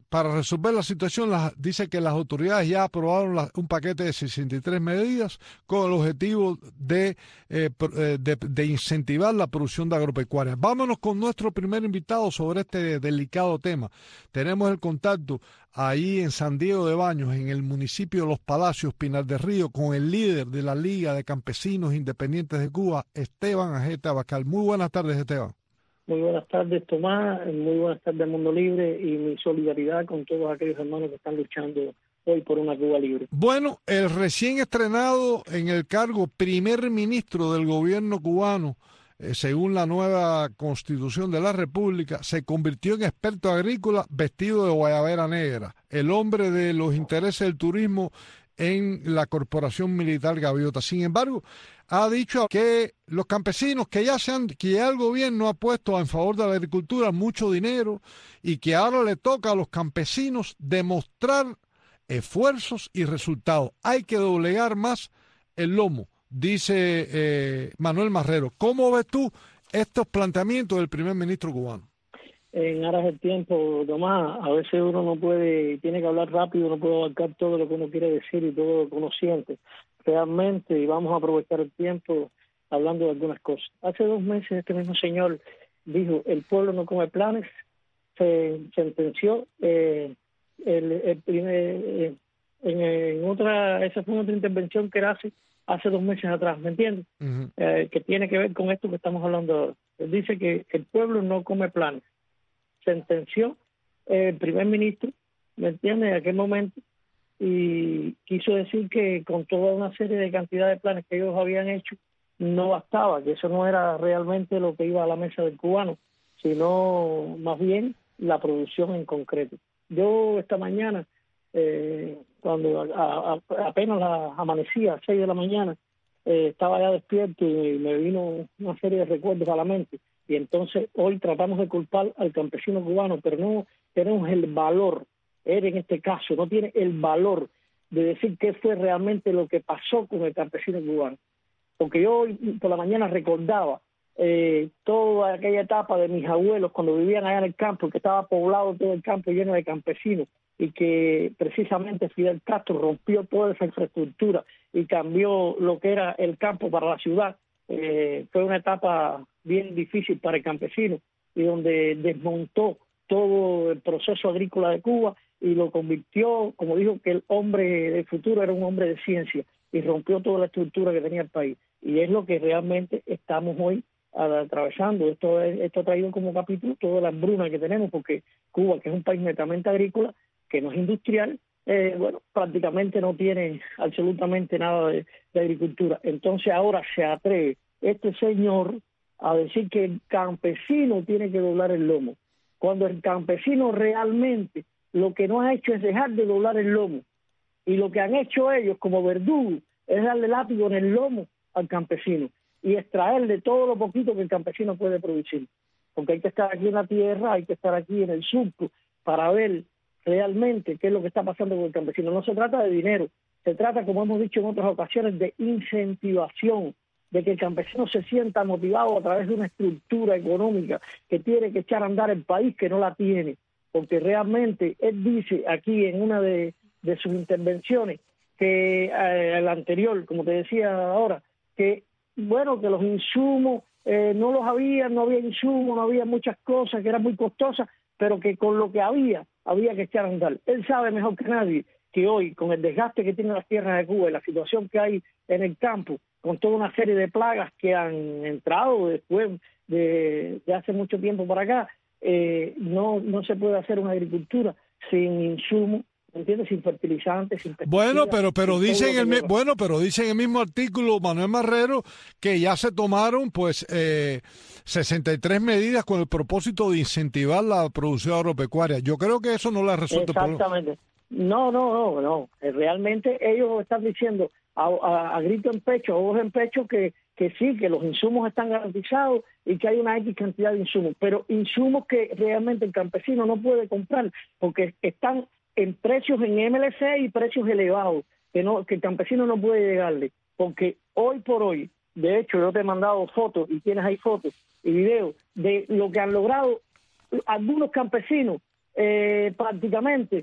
para resolver la situación, dice que las autoridades ya aprobaron un paquete de 63 medidas con el objetivo de incentivar la producción de agropecuaria. Vámonos con nuestro primer invitado sobre este delicado tema. Tenemos el contacto ahí en San Diego de Baños, en el municipio de Los Palacios, Pinar del Río, con el líder de la Liga de Campesinos Independientes de Cuba, Esteban Ajeta Abascal. Muy buenas tardes, Esteban. Muy buenas tardes, Tomás. Muy buenas tardes, Mundo Libre, y mi solidaridad con todos aquellos hermanos que están luchando hoy por una Cuba libre. Bueno, el recién estrenado en el cargo primer ministro del gobierno cubano, según la nueva Constitución de la República, se convirtió en experto agrícola vestido de guayabera negra, el hombre de los intereses del turismo en la Corporación Militar Gaviota. Sin embargo, ha dicho que los campesinos que ya el gobierno ha puesto en favor de la agricultura mucho dinero y que ahora le toca a los campesinos demostrar esfuerzos y resultados. Hay que doblegar más el lomo, dice Manuel Marrero. ¿Cómo ves tú estos planteamientos del primer ministro cubano? En aras del tiempo, Tomás, a veces uno no puede, tiene que hablar rápido, no puede abarcar todo lo que uno quiere decir y todo lo que uno siente realmente, y vamos a aprovechar el tiempo hablando de algunas cosas. Hace 2 meses este mismo señor dijo: el pueblo no come planes. Se sentenció esa fue otra intervención que era hace 2 meses atrás, ¿me entiendes? Uh-huh. Que tiene que ver con esto que estamos hablando ahora. Él dice que el pueblo no come planes. Sentenció el primer ministro, ¿me entiendes?, en aquel momento, y quiso decir que con toda una serie de cantidad de planes que ellos habían hecho no bastaba, que eso no era realmente lo que iba a la mesa del cubano, sino más bien la producción en concreto. Yo esta mañana, cuando apenas amanecía a 6 de la mañana, estaba ya despierto y me vino una serie de recuerdos a la mente. Y entonces hoy tratamos de culpar al campesino cubano, pero no tenemos el valor, él en este caso no tiene el valor de decir qué fue realmente lo que pasó con el campesino cubano. Porque yo hoy por la mañana recordaba toda aquella etapa de mis abuelos cuando vivían allá en el campo, que estaba poblado todo el campo lleno de campesinos, y que precisamente Fidel Castro rompió toda esa infraestructura y cambió lo que era el campo para la ciudad. Fue una etapa bien difícil para el campesino, y donde desmontó todo el proceso agrícola de Cuba y lo convirtió, como dijo, que el hombre del futuro era un hombre de ciencia, y rompió toda la estructura que tenía el país. Y es lo que realmente estamos hoy atravesando. Esto ha traído como capítulo toda la hambruna que tenemos, porque Cuba, que es un país netamente agrícola, que no es industrial, prácticamente no tiene absolutamente nada de agricultura. Entonces ahora se atreve este señor a decir que el campesino tiene que doblar el lomo, cuando el campesino realmente lo que no ha hecho es dejar de doblar el lomo, y lo que han hecho ellos como verdugos es darle látigo en el lomo al campesino y extraerle todo lo poquito que el campesino puede producir, porque hay que estar aquí en la tierra, hay que estar aquí en el surco para ver realmente qué es lo que está pasando con el campesino. No se trata de dinero, se trata, como hemos dicho en otras ocasiones, de incentivación, de que el campesino se sienta motivado a través de una estructura económica que tiene que echar a andar el país, que no la tiene, porque realmente él dice aquí en una de sus intervenciones que el anterior, como te decía ahora, que que los insumos no había insumos, no había muchas cosas, que eran muy costosas, pero que con lo que había que echar a andar. Él sabe mejor que nadie que hoy, con el desgaste que tienen las tierras de Cuba y la situación que hay en el campo, con toda una serie de plagas que han entrado después de hace mucho tiempo para acá, no se puede hacer una agricultura sin insumos, ¿entiendes?, sin fertilizantes, sin pesticidas. Pero dicen en el mismo artículo, Manuel Marrero, que ya se tomaron 63 medidas con el propósito de incentivar la producción agropecuaria. Yo creo que eso no le ha resuelto el problema. Exactamente. No. Realmente ellos están diciendo a grito en pecho, a voz en pecho, que sí, que los insumos están garantizados y que hay una X cantidad de insumos, pero insumos que realmente el campesino no puede comprar porque están en precios en MLC y precios elevados, que el campesino no puede llegarle, porque hoy por hoy, de hecho yo te he mandado fotos y tienes ahí fotos y videos de lo que han logrado algunos campesinos prácticamente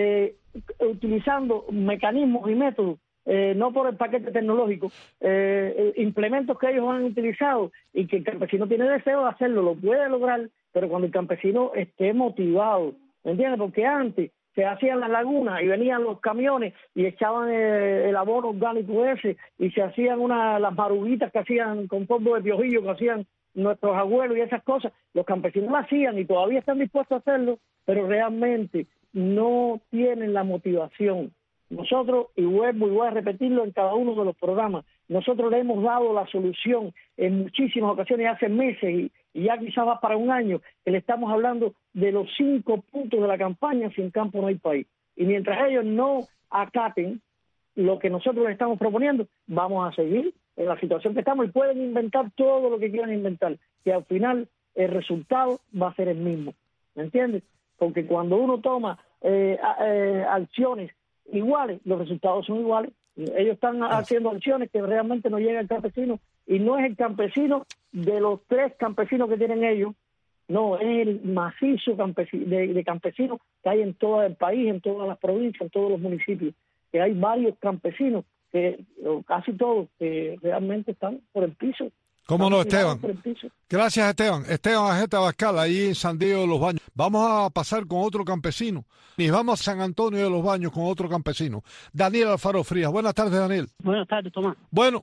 utilizando mecanismos y métodos, no por el paquete tecnológico, implementos que ellos han utilizado y que el campesino tiene deseo de hacerlo, lo puede lograr, pero cuando el campesino esté motivado, ¿me entiendes? Porque antes se hacían las lagunas y venían los camiones y echaban el abono orgánico ese y se hacían las maruguitas que hacían con polvo de piojillo que hacían nuestros abuelos y esas cosas. Los campesinos lo hacían y todavía están dispuestos a hacerlo, pero realmente no tienen la motivación. Nosotros, y voy a repetirlo en cada uno de los programas, nosotros le hemos dado la solución en muchísimas ocasiones, hace meses y ya quizás va para un año, que le estamos hablando de los 5 puntos de la campaña: sin campo no hay país. Y mientras ellos no acaten lo que nosotros les estamos proponiendo, vamos a seguir en la situación que estamos y pueden inventar todo lo que quieran inventar, que al final el resultado va a ser el mismo, ¿me entiendes? Porque cuando uno toma acciones iguales, los resultados son iguales. Ellos están haciendo acciones que realmente no llegan al campesino, y no es el campesino de los 3 campesinos que tienen ellos, no, es el macizo de campesinos que hay en todo el país, en todas las provincias, en todos los municipios, que hay varios campesinos, casi todos, que realmente están por el piso. ¿Cómo no, Esteban? Gracias, Esteban. Esteban Ajeta Abascal, ahí en San Diego de los Baños. Vamos a pasar con otro campesino. Y vamos a San Antonio de los Baños con otro campesino. Daniel Alfaro Frías. Buenas tardes, Daniel. Buenas tardes, Tomás. Bueno,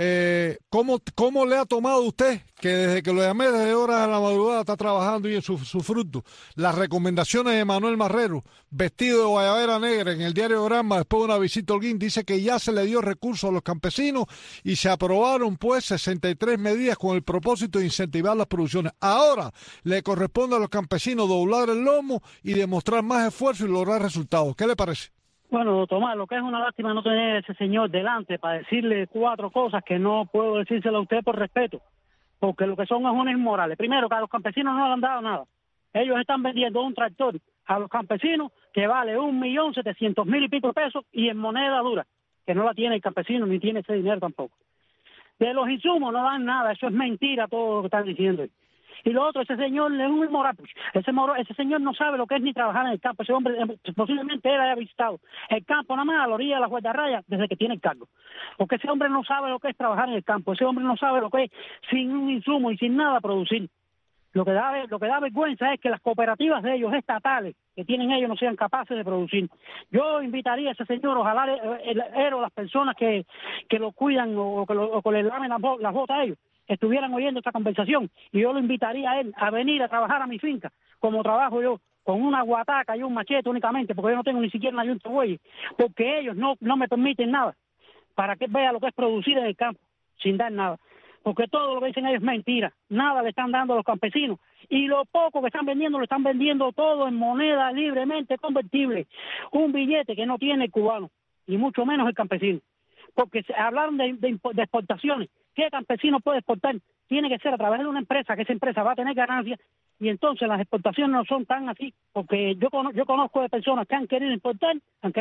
¿cómo le ha tomado usted, que desde que lo llamé desde horas de la madrugada está trabajando y en su fruto, las recomendaciones de Manuel Marrero, vestido de guayabera negra, en el diario Granma, después de una visita a Holguín? Dice que ya se le dio recursos a los campesinos y se aprobaron pues 63 medidas con el propósito de incentivar las producciones. Ahora le corresponde a los campesinos doblar el lomo y demostrar más esfuerzo y lograr resultados. ¿Qué le parece? Bueno, Tomás, lo que es una lástima no tener a ese señor delante para decirle 4 cosas que no puedo decírselo a usted por respeto, porque lo que son es unas inmorales. Primero, que a los campesinos no le han dado nada. Ellos están vendiendo un tractor a los campesinos que vale 1.700.000 y pico de pesos, y en moneda dura, que no la tiene el campesino ni tiene ese dinero tampoco. De los insumos no dan nada, eso es mentira todo lo que están diciendo. Y lo otro, ese señor es un inmoral. Ese señor no sabe lo que es ni trabajar en el campo. Ese hombre posiblemente él haya visitado el campo nada más a la orilla de la Guardarraya desde que tiene el cargo. Porque ese hombre no sabe lo que es trabajar en el campo. Ese hombre no sabe lo que es sin un insumo y sin nada producir. Lo que da vergüenza es que las cooperativas de ellos, estatales, que tienen ellos, no sean capaces de producir. Yo invitaría a ese señor, ojalá las personas que lo cuidan o que le lamen las botas a ellos, estuvieran oyendo esta conversación, y yo lo invitaría a él a venir a trabajar a mi finca, como trabajo yo, con una guataca y un machete únicamente, porque yo no tengo ni siquiera una yunta de bueyes, porque ellos no me permiten nada, para que vea lo que es producir en el campo, sin dar nada. Porque todo lo que dicen ellos es mentira, nada le están dando a los campesinos, y lo poco que están vendiendo, lo están vendiendo todo en moneda libremente convertible, un billete que no tiene el cubano, y mucho menos el campesino, porque hablaron de exportaciones. ¿Qué campesino puede exportar? Tiene que ser a través de una empresa, que esa empresa va a tener ganancias, y entonces las exportaciones no son tan así, porque yo conozco de personas que han querido exportar,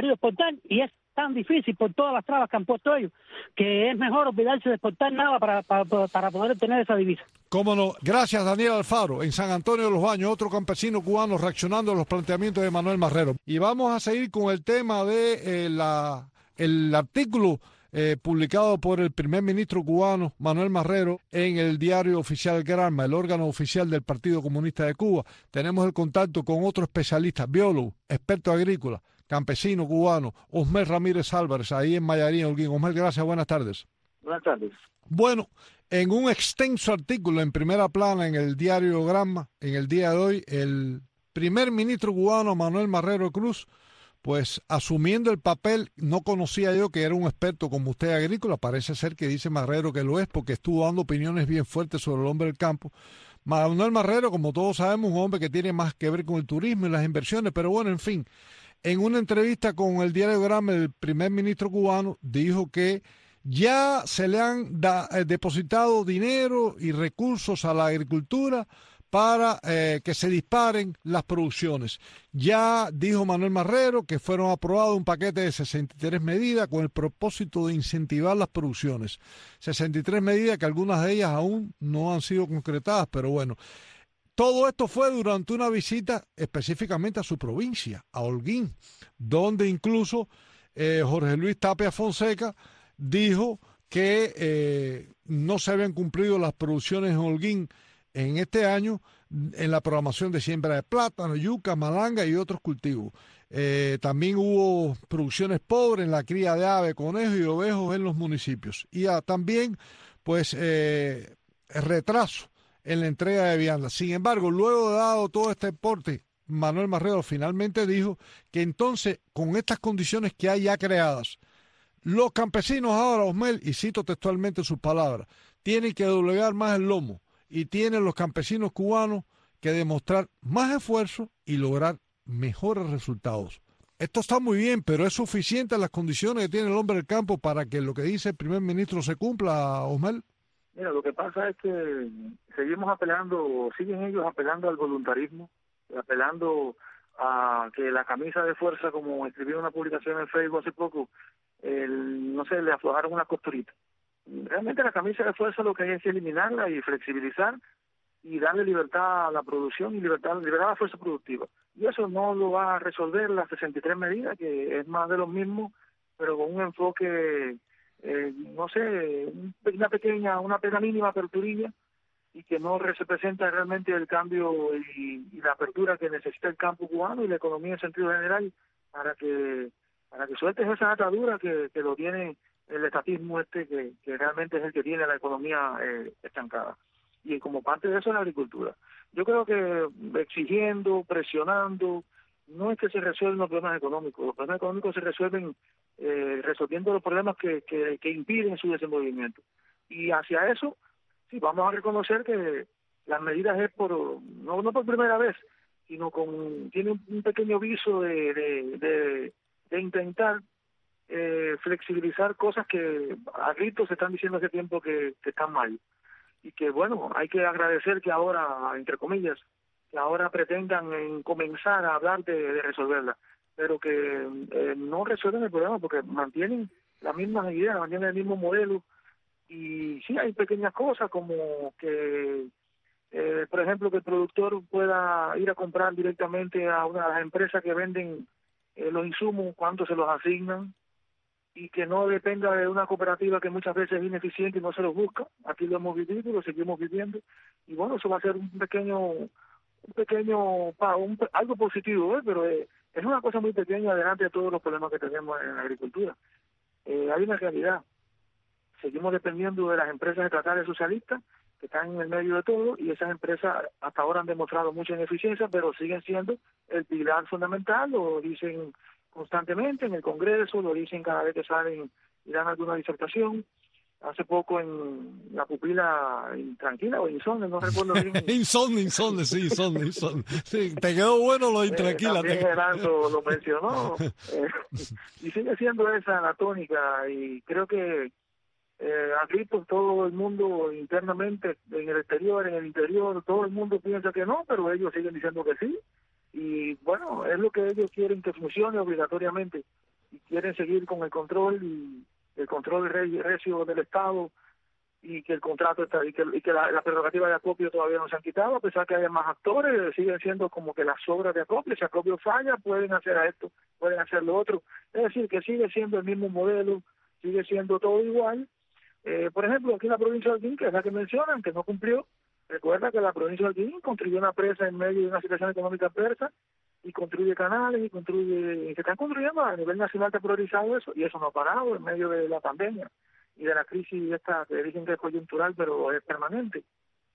y es tan difícil por todas las trabas que han puesto ellos, que es mejor olvidarse de exportar nada para poder tener esa divisa. Cómo no. Gracias, Daniel Alfaro. En San Antonio de los Baños, otro campesino cubano reaccionando a los planteamientos de Manuel Marrero. Y vamos a seguir con el tema de el artículo publicado por el primer ministro cubano Manuel Marrero en el diario oficial Granma, el órgano oficial del Partido Comunista de Cuba. Tenemos el contacto con otro especialista, biólogo, experto agrícola, campesino cubano, Osmer Ramírez Álvarez, ahí en Mayarín, Holguín. Osmer, gracias, buenas tardes. Buenas tardes. Bueno, en un extenso artículo en primera plana en el diario Granma, en el día de hoy, el primer ministro cubano Manuel Marrero Cruz, pues asumiendo el papel, no conocía yo que era un experto como usted agrícola, parece ser que dice Marrero que lo es, porque estuvo dando opiniones bien fuertes sobre el hombre del campo. Manuel Marrero, como todos sabemos, un hombre que tiene más que ver con el turismo y las inversiones, pero bueno, en fin, en una entrevista con el diario Granma, el primer ministro cubano dijo que ya se le han depositado dinero y recursos a la agricultura para que se disparen las producciones. Ya dijo Manuel Marrero que fueron aprobados un paquete de 63 medidas con el propósito de incentivar las producciones. 63 medidas que algunas de ellas aún no han sido concretadas, pero bueno. Todo esto fue durante una visita específicamente a su provincia, a Holguín, donde incluso Jorge Luis Tapia Fonseca dijo que no se habían cumplido las producciones en Holguín en este año en la programación de siembra de plátano, yuca, malanga y otros cultivos. También hubo producciones pobres en la cría de aves, conejos y ovejos en los municipios. Y también, pues, retraso en la entrega de viandas. Sin embargo, luego de dado todo este aporte, Manuel Marrero finalmente dijo que entonces, con estas condiciones que hay ya creadas, los campesinos ahora, Osmel, y cito textualmente sus palabras, tienen que doblegar más el lomo y tienen los campesinos cubanos que demostrar más esfuerzo y lograr mejores resultados. Esto está muy bien, pero ¿es suficiente las condiciones que tiene el hombre del campo para que lo que dice el primer ministro se cumpla, Osmel? Mira, lo que pasa es que seguimos apelando, siguen ellos apelando al voluntarismo, apelando a que la camisa de fuerza, como escribió una publicación en Facebook hace poco, no sé, le aflojaron una costurita. Realmente la camisa de fuerza lo que hay es eliminarla y flexibilizar y darle libertad a la producción y liberar a la fuerza productiva. Y eso no lo va a resolver las 63 medidas, que es más de lo mismo, pero con un enfoque, no sé, una pena mínima aperturilla, y que no representa realmente el cambio y la apertura que necesita el campo cubano y la economía en sentido general para que sueltes esa atadura que lo tiene el estatismo que realmente es el que tiene la economía estancada. Y como parte de eso la agricultura. Yo creo que exigiendo, presionando, no es que se resuelvan los problemas económicos. Los problemas económicos se resuelven resolviendo los problemas que impiden su desenvolvimiento. Y hacia eso, sí, vamos a reconocer que las medidas es no por primera vez, sino tiene un pequeño viso de intentar flexibilizar cosas que a gritos se están diciendo hace tiempo que están mal. Y que, bueno, hay que agradecer que ahora, entre comillas, que ahora pretendan comenzar a hablar de resolverla, pero que no resuelven el problema porque mantienen las mismas ideas, mantienen el mismo modelo. Y sí hay pequeñas cosas como que, por ejemplo, que el productor pueda ir a comprar directamente a una de las empresas que venden los insumos, cuánto se los asignan, y que no dependa de una cooperativa que muchas veces es ineficiente y no se los busca. Aquí lo hemos vivido y lo seguimos viviendo. Y bueno, eso va a ser algo positivo, pero es una cosa muy pequeña delante de todos los problemas que tenemos en la agricultura. Hay una realidad. Seguimos dependiendo de las empresas estatales socialistas que están en el medio de todo, y esas empresas hasta ahora han demostrado mucha ineficiencia, pero siguen siendo el pilar fundamental. Lo dicen constantemente en el Congreso, lo dicen cada vez que salen y dan alguna disertación. Hace poco en la pupila Intranquila o Insomne, no recuerdo bien. Insomne. Sí, te quedó bueno lo Intranquila. También Gerardo lo mencionó. Y sigue siendo esa la tónica, y creo que a gritos todo el mundo internamente, en el exterior, en el interior, todo el mundo piensa que no, pero ellos siguen diciendo que sí. Y bueno, es lo que ellos quieren que funcione obligatoriamente, y quieren seguir con el control y el control recio del Estado, y que el contrato está, y que la prerrogativa de acopio todavía no se han quitado, a pesar que haya más actores, siguen siendo como que las obras de acopio. Si acopio falla, pueden hacer esto, pueden hacer lo otro. Es decir, que sigue siendo el mismo modelo, sigue siendo todo igual. Por ejemplo, aquí en la provincia de Holguín, que es la que mencionan, que no cumplió. Recuerda que la provincia de Holguín construyó una presa en medio de una situación económica adversa, y construye canales, y se están construyendo a nivel nacional, está priorizado eso, y eso no ha parado en medio de la pandemia y de la crisis esta que dicen que es coyuntural, pero es permanente.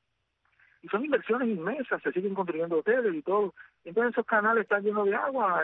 Y son inversiones inmensas, se siguen construyendo hoteles y todo. Entonces esos canales están llenos de agua.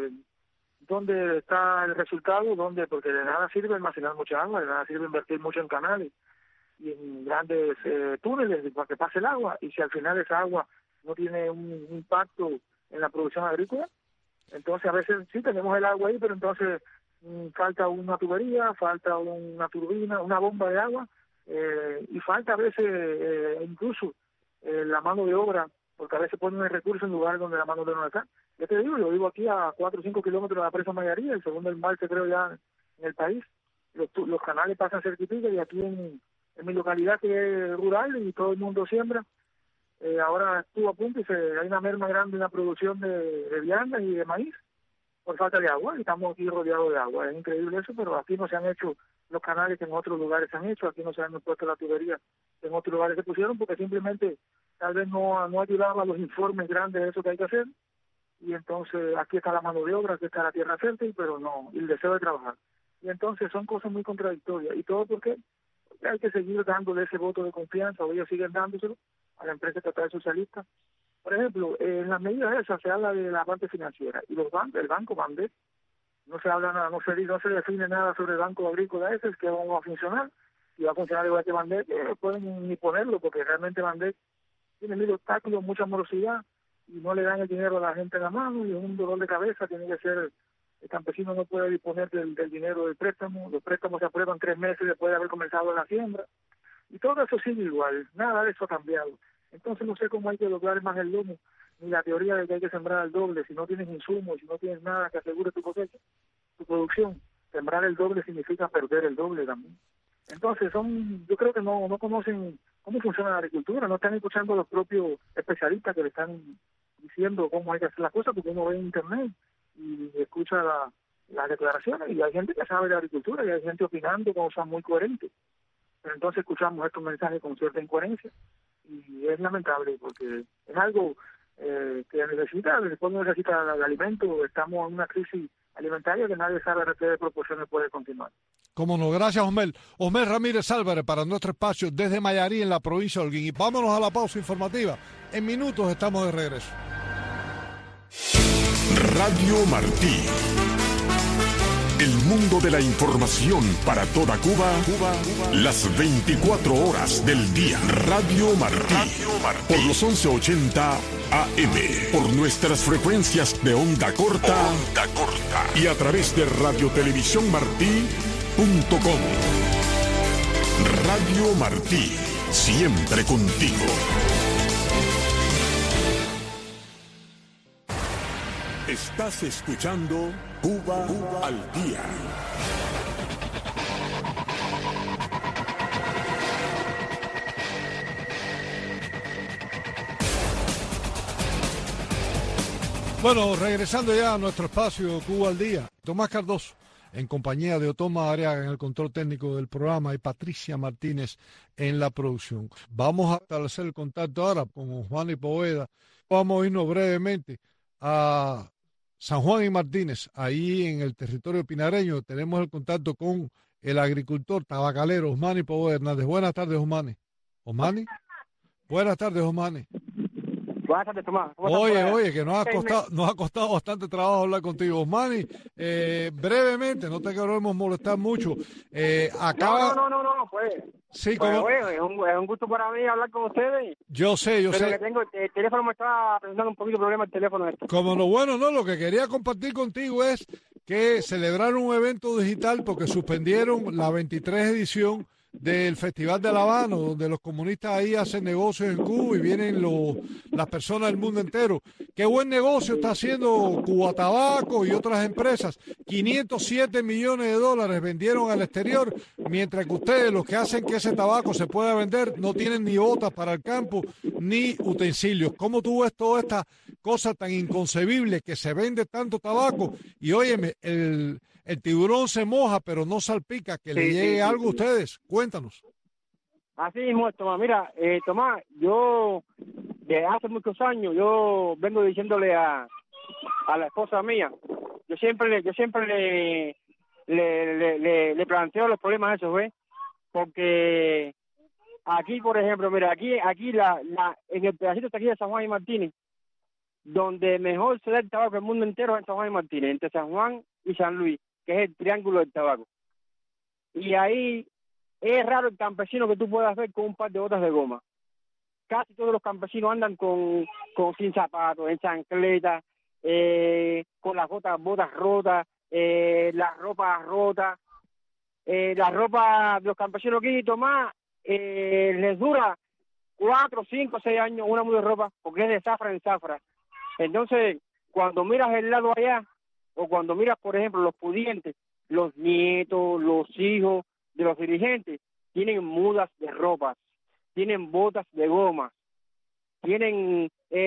¿Dónde está el resultado? Porque de nada sirve almacenar mucha agua, de nada sirve invertir mucho en canales y en grandes túneles para que pase el agua, y si al final esa agua no tiene un impacto en la producción agrícola, entonces a veces sí tenemos el agua ahí, pero entonces falta una tubería, falta una turbina, una bomba de agua, y falta a veces incluso la mano de obra, porque a veces ponen el recurso en lugares donde la mano de obra no está. Yo te digo, yo vivo aquí a 4 o 5 kilómetros de la presa Mayarí, el segundo embalse creo ya en el país. Los canales pasan cerquitita, y aquí en mi localidad, que es rural y todo el mundo siembra, ahora estuvo a punto y hay una merma grande en la producción de viandas y de maíz por falta de agua, y estamos aquí rodeados de agua. Es increíble eso, pero aquí no se han hecho los canales que en otros lugares se han hecho, aquí no se han puesto la tubería que en otros lugares se pusieron, porque simplemente tal vez no ayudaba a los informes grandes de eso que hay que hacer, y entonces aquí está la mano de obra, aquí está la tierra fértil, pero no, y el deseo de trabajar. Y entonces son cosas muy contradictorias, y todo porque hay que seguir dándole ese voto de confianza, o ellos siguen dándoselo a la empresa estatal socialista. Por ejemplo, en las medidas esas se habla de la parte financiera, y los bancos, el Banco Bandec, no se habla nada, no se define nada sobre el Banco Agrícola ese, que va a funcionar, y va a funcionar igual que Bandec, pueden ni ponerlo, porque realmente Bandec tiene mil obstáculos, mucha morosidad, y no le dan el dinero a la gente en la mano, y es un dolor de cabeza. Tiene que ser, el campesino no puede disponer del dinero del préstamo, los préstamos se aprueban 3 meses después de haber comenzado la siembra, y todo eso sigue igual, nada de eso ha cambiado. Entonces no sé cómo hay que lograr más el lomo, ni la teoría de que hay que sembrar al doble. Si no tienes insumos, si no tienes nada que asegure tu cosecha, tu producción, sembrar el doble significa perder el doble también. Entonces yo creo que no conocen cómo funciona la agricultura, no están escuchando a los propios especialistas que le están diciendo cómo hay que hacer las cosas, porque uno ve en internet y escucha las declaraciones, y hay gente que sabe de agricultura y hay gente opinando cosas muy coherentes. Pero entonces escuchamos estos mensajes con cierta incoherencia, y es lamentable porque es algo que después necesita el alimento. Estamos en una crisis alimentaria que nadie sabe a qué proporciones puede continuar. Cómo no, gracias, Osmer. Osmer Ramírez Álvarez para nuestro espacio desde Mayarí, en la provincia de Holguín. Y vámonos a la pausa informativa. En minutos estamos de regreso. Radio Martí. El mundo de la información para toda Cuba, las 24 horas del día. Radio Martí. Por los 1180 AM. Por nuestras frecuencias de onda corta. Y a través de radiotelevisiónmartí.com. Radio Martí. Siempre contigo. Estás escuchando Cuba al Día. Bueno, regresando ya a nuestro espacio Cuba al Día. Tomás Cardoso, en compañía de Otoma Ariaga en el control técnico del programa, y Patricia Martínez en la producción. Vamos a establecer el contacto ahora con Juan y Poveda. Vamos a irnos brevemente a San Juan y Martínez, ahí en el territorio pinareño. Tenemos el contacto con el agricultor tabacalero Osmani Poveda Hernández. Buenas tardes, Osmani. ¿Osmani? Buenas tardes, Osmani. Buenas tardes, Tomás. Oye, que nos ha costado bastante trabajo hablar contigo, Osmani. Brevemente, no te queremos molestar mucho. No, pues. Sí, pues, es un gusto para mí hablar con ustedes. Yo sé. Que tengo, el teléfono me está presentando un poquito de problema, el teléfono. Como no, bueno, no, lo que quería compartir contigo es que celebraron un evento digital porque suspendieron la 23 edición del Festival de La Habana, donde los comunistas ahí hacen negocios en Cuba y vienen las personas del mundo entero. Qué buen negocio está haciendo Cuba Tabaco y otras empresas. 507 millones de dólares vendieron al exterior, mientras que ustedes, los que hacen que ese tabaco se pueda vender, no tienen ni botas para el campo ni utensilios. ¿Cómo tú ves toda esta cosa tan inconcebible que se vende tanto tabaco? Y óyeme, el tiburón se moja, pero no salpica, que le llegue algo a ustedes. Cuéntanos. Así mismo, Tomás. Mira, Tomás, yo de hace muchos años, yo vengo diciéndole a la esposa mía, yo siempre le planteo los problemas esos, ¿ves? Porque aquí, por ejemplo, mira, aquí en el pedacito de aquí de San Juan y Martínez, donde mejor se da el tabaco del mundo entero es en San Juan y Martínez, entre San Juan y San Luis, que es el triángulo del tabaco. Y ahí es raro el campesino que tú puedas ver con un par de botas de goma. Casi todos los campesinos andan con sin zapatos, en chancletas, con las botas rotas, las ropas rotas. La ropa de los campesinos aquí, Tomás, les dura 4, 5, 6 años una muda de ropa, porque es de zafra en zafra. Entonces, cuando miras el lado allá, o cuando miras, por ejemplo, los pudientes, los nietos, los hijos de los dirigentes, tienen mudas de ropa, tienen botas de goma. tienen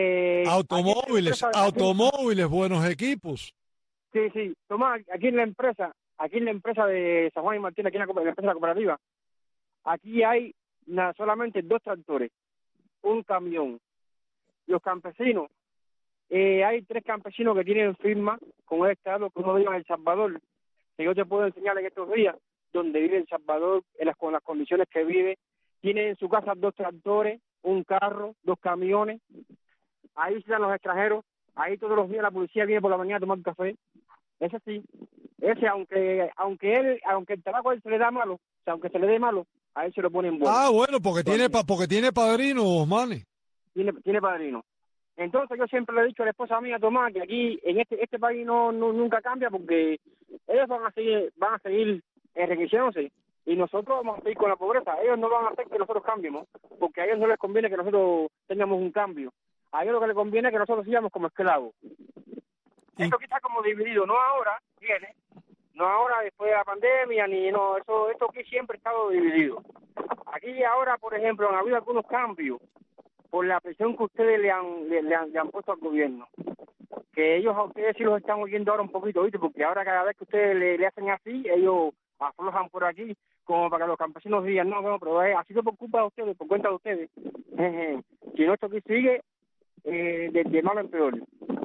automóviles, buenos equipos. Sí, Tomás, aquí en la empresa de San Juan y Martín, aquí en la empresa de la cooperativa, aquí hay solamente 2 tractores, un camión. Los campesinos, hay 3 campesinos que tienen firma con el Estado, que uno vive en El Salvador, que yo te puedo enseñar en estos días, donde vive El Salvador, con las condiciones que vive. Tienen en su casa 2 tractores, un carro, 2 camiones. Ahí están los extranjeros. Ahí todos los días la policía viene por la mañana a tomar café. Ese sí. Ese, aunque el tabaco a él se le da malo, o sea, aunque se le dé malo, a él se lo ponen bueno. Ah, bueno, porque tiene padrino, Manny. Tiene padrino. Entonces yo siempre le he dicho a la esposa mía, Tomás, que aquí en este país nunca cambia, porque ellos van a seguir enriqueciéndose y nosotros vamos a seguir con la pobreza. Ellos no van a hacer que nosotros cambiemos, porque a ellos no les conviene que nosotros tengamos un cambio. A ellos lo que les conviene es que nosotros sigamos como esclavos. Esto aquí está como dividido, no ahora después de la pandemia, esto aquí siempre ha estado dividido. Aquí ahora, por ejemplo, han habido algunos cambios por la presión que ustedes le han puesto al gobierno, que ellos a ustedes sí los están oyendo ahora un poquito, ¿viste? Porque ahora cada vez que ustedes le hacen así, ellos aflojan por aquí, como para que los campesinos digan, no, pero ha sido por culpa de ustedes, por cuenta de ustedes. Si no, esto aquí sigue de malo en peor.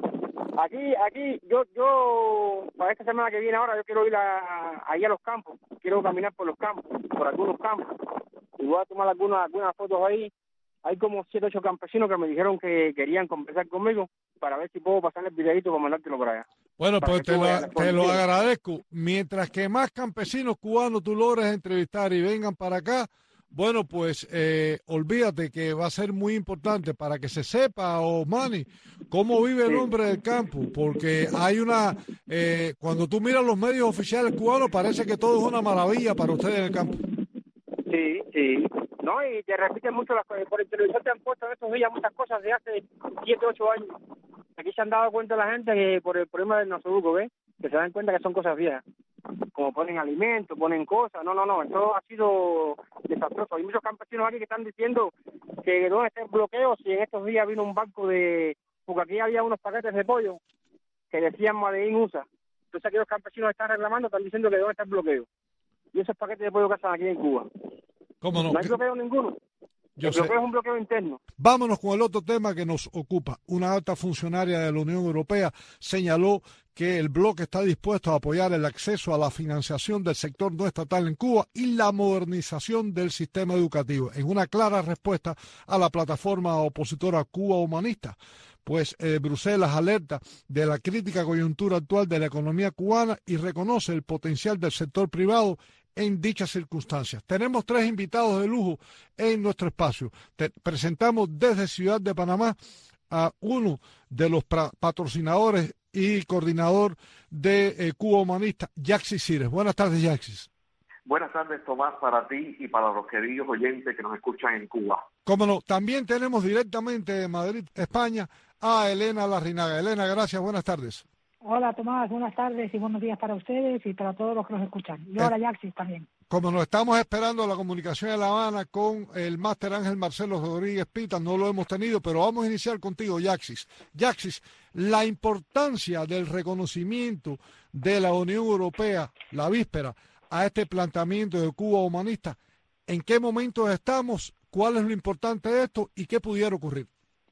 Aquí, yo para esta semana que viene ahora, yo quiero ir ahí a los campos, quiero caminar por los campos, por algunos campos, y voy a tomar algunas fotos ahí. Hay como 7 o 8 campesinos que me dijeron que querían conversar conmigo para ver si puedo pasarle el videito para mandártelo por allá. Bueno, pues te lo agradezco. Mientras que más campesinos cubanos tú logres entrevistar y vengan para acá, bueno, pues olvídate que va a ser muy importante para que se sepa, Manny, cómo vive el hombre del campo, porque hay cuando tú miras los medios oficiales cubanos parece que todo es una maravilla para ustedes en el campo. Sí. No, y te repiten mucho por el televisor te han puesto en estos días muchas cosas de hace 7, 8 años. Aquí se han dado cuenta la gente que por el problema del nasoduco, ¿ves? Que se dan cuenta que son cosas viejas. Como ponen alimentos, ponen cosas. No, eso ha sido desastroso. Hay muchos campesinos aquí que están diciendo que dónde está el bloqueo, si en estos días vino un barco porque aquí había unos paquetes de pollo que decían Made in USA. Entonces aquí los campesinos están reclamando, están diciendo que dónde está el bloqueo. Y esos paquetes de pollo que están aquí en Cuba. ¿Cómo no? No hay bloqueo ninguno. El bloqueo es un bloqueo interno. Vámonos con el otro tema que nos ocupa. Una alta funcionaria de la Unión Europea señaló que el bloque está dispuesto a apoyar el acceso a la financiación del sector no estatal en Cuba y la modernización del sistema educativo, en una clara respuesta a la plataforma opositora Cuba Humanista. Pues Bruselas alerta de la crítica coyuntura actual de la economía cubana y reconoce el potencial del sector privado en dichas circunstancias. Tenemos 3 invitados de lujo en nuestro espacio. Presentamos desde Ciudad de Panamá a uno de los patrocinadores y coordinador de Cuba Humanista, Yaxis Cires. Buenas tardes, Yaxis. Buenas tardes, Tomás, para ti y para los queridos oyentes que nos escuchan en Cuba. Cómo no, también tenemos directamente de Madrid, España, a Elena Larrinaga. Elena, gracias, buenas tardes. Hola Tomás, buenas tardes y buenos días para ustedes y para todos los que nos escuchan. Y ahora Yaxis también. Como nos estamos esperando la comunicación de La Habana con el máster Ángel Marcelo Rodríguez Pita, no lo hemos tenido, pero vamos a iniciar contigo, Yaxis. Yaxis, la importancia del reconocimiento de la Unión Europea, la víspera, a este planteamiento de Cuba Humanista, ¿en qué momento estamos? ¿Cuál es lo importante de esto y qué pudiera ocurrir?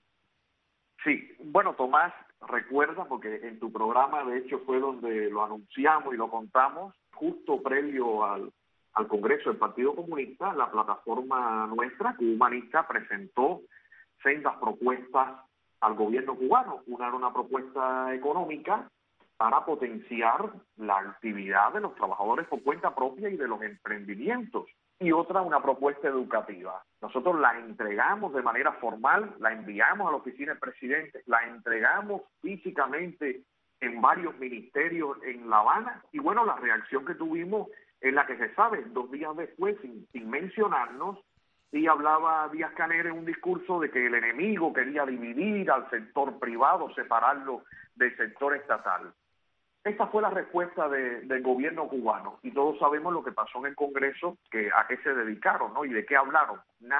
Sí, bueno, Tomás, recuerda, porque en tu programa de hecho fue donde lo anunciamos y lo contamos, justo previo al Congreso del Partido Comunista, la plataforma nuestra, Cuba Humanista, presentó sendas propuestas al gobierno cubano. Una era una propuesta económica para potenciar la actividad de los trabajadores por cuenta propia y de los emprendimientos, y otra una propuesta educativa. Nosotros la entregamos de manera formal, la enviamos a la oficina del presidente, la entregamos físicamente en varios ministerios en La Habana, y bueno, la reacción que tuvimos es la que se sabe. 2 días después, sin mencionarnos, y hablaba Díaz-Canel en un discurso de que el enemigo quería dividir al sector privado, separarlo del sector estatal. Esta fue la respuesta del gobierno cubano, y todos sabemos lo que pasó en el Congreso, que a qué se dedicaron, ¿no? Y de qué hablaron. Nada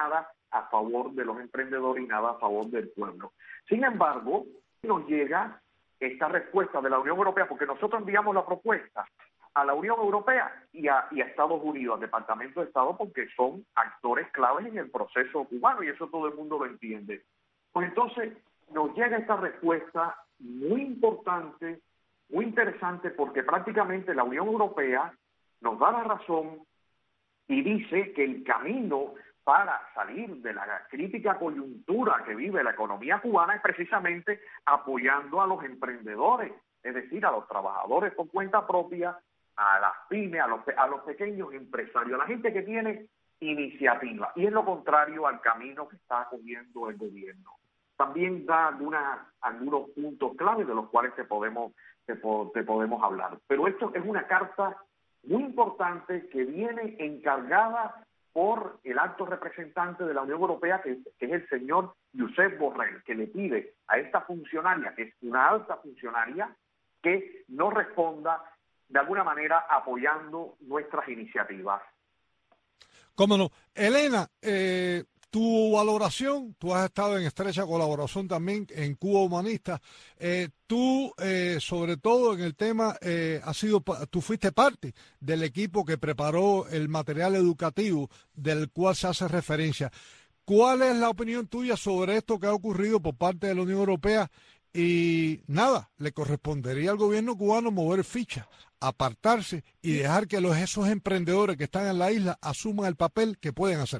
a favor de los emprendedores y nada a favor del pueblo. Sin embargo, nos llega esta respuesta de la Unión Europea, porque nosotros enviamos la propuesta a la Unión Europea y a Estados Unidos, al Departamento de Estado, porque son actores claves en el proceso cubano y eso todo el mundo lo entiende. Pues entonces nos llega esta respuesta muy importante, muy interesante, porque prácticamente la Unión Europea nos da la razón y dice que el camino para salir de la crítica coyuntura que vive la economía cubana es precisamente apoyando a los emprendedores, es decir, a los trabajadores por cuenta propia, a las pymes, a los pequeños empresarios, a la gente que tiene iniciativa, y es lo contrario al camino que está cogiendo el gobierno. También da algunos puntos clave de los cuales te podemos hablar. Pero esto es una carta muy importante que viene encargada por el alto representante de la Unión Europea, que es el señor Josep Borrell, que le pide a esta funcionaria, que es una alta funcionaria, que no responda de alguna manera apoyando nuestras iniciativas. Cómo no. Elena, tu valoración, tú has estado en estrecha colaboración también en Cuba Humanista. Tú, sobre todo en el tema, tú fuiste parte del equipo que preparó el material educativo del cual se hace referencia. ¿Cuál es la opinión tuya sobre esto que ha ocurrido por parte de la Unión Europea? Y nada, le correspondería al gobierno cubano mover ficha, apartarse y dejar que esos emprendedores que están en la isla asuman el papel que pueden hacer.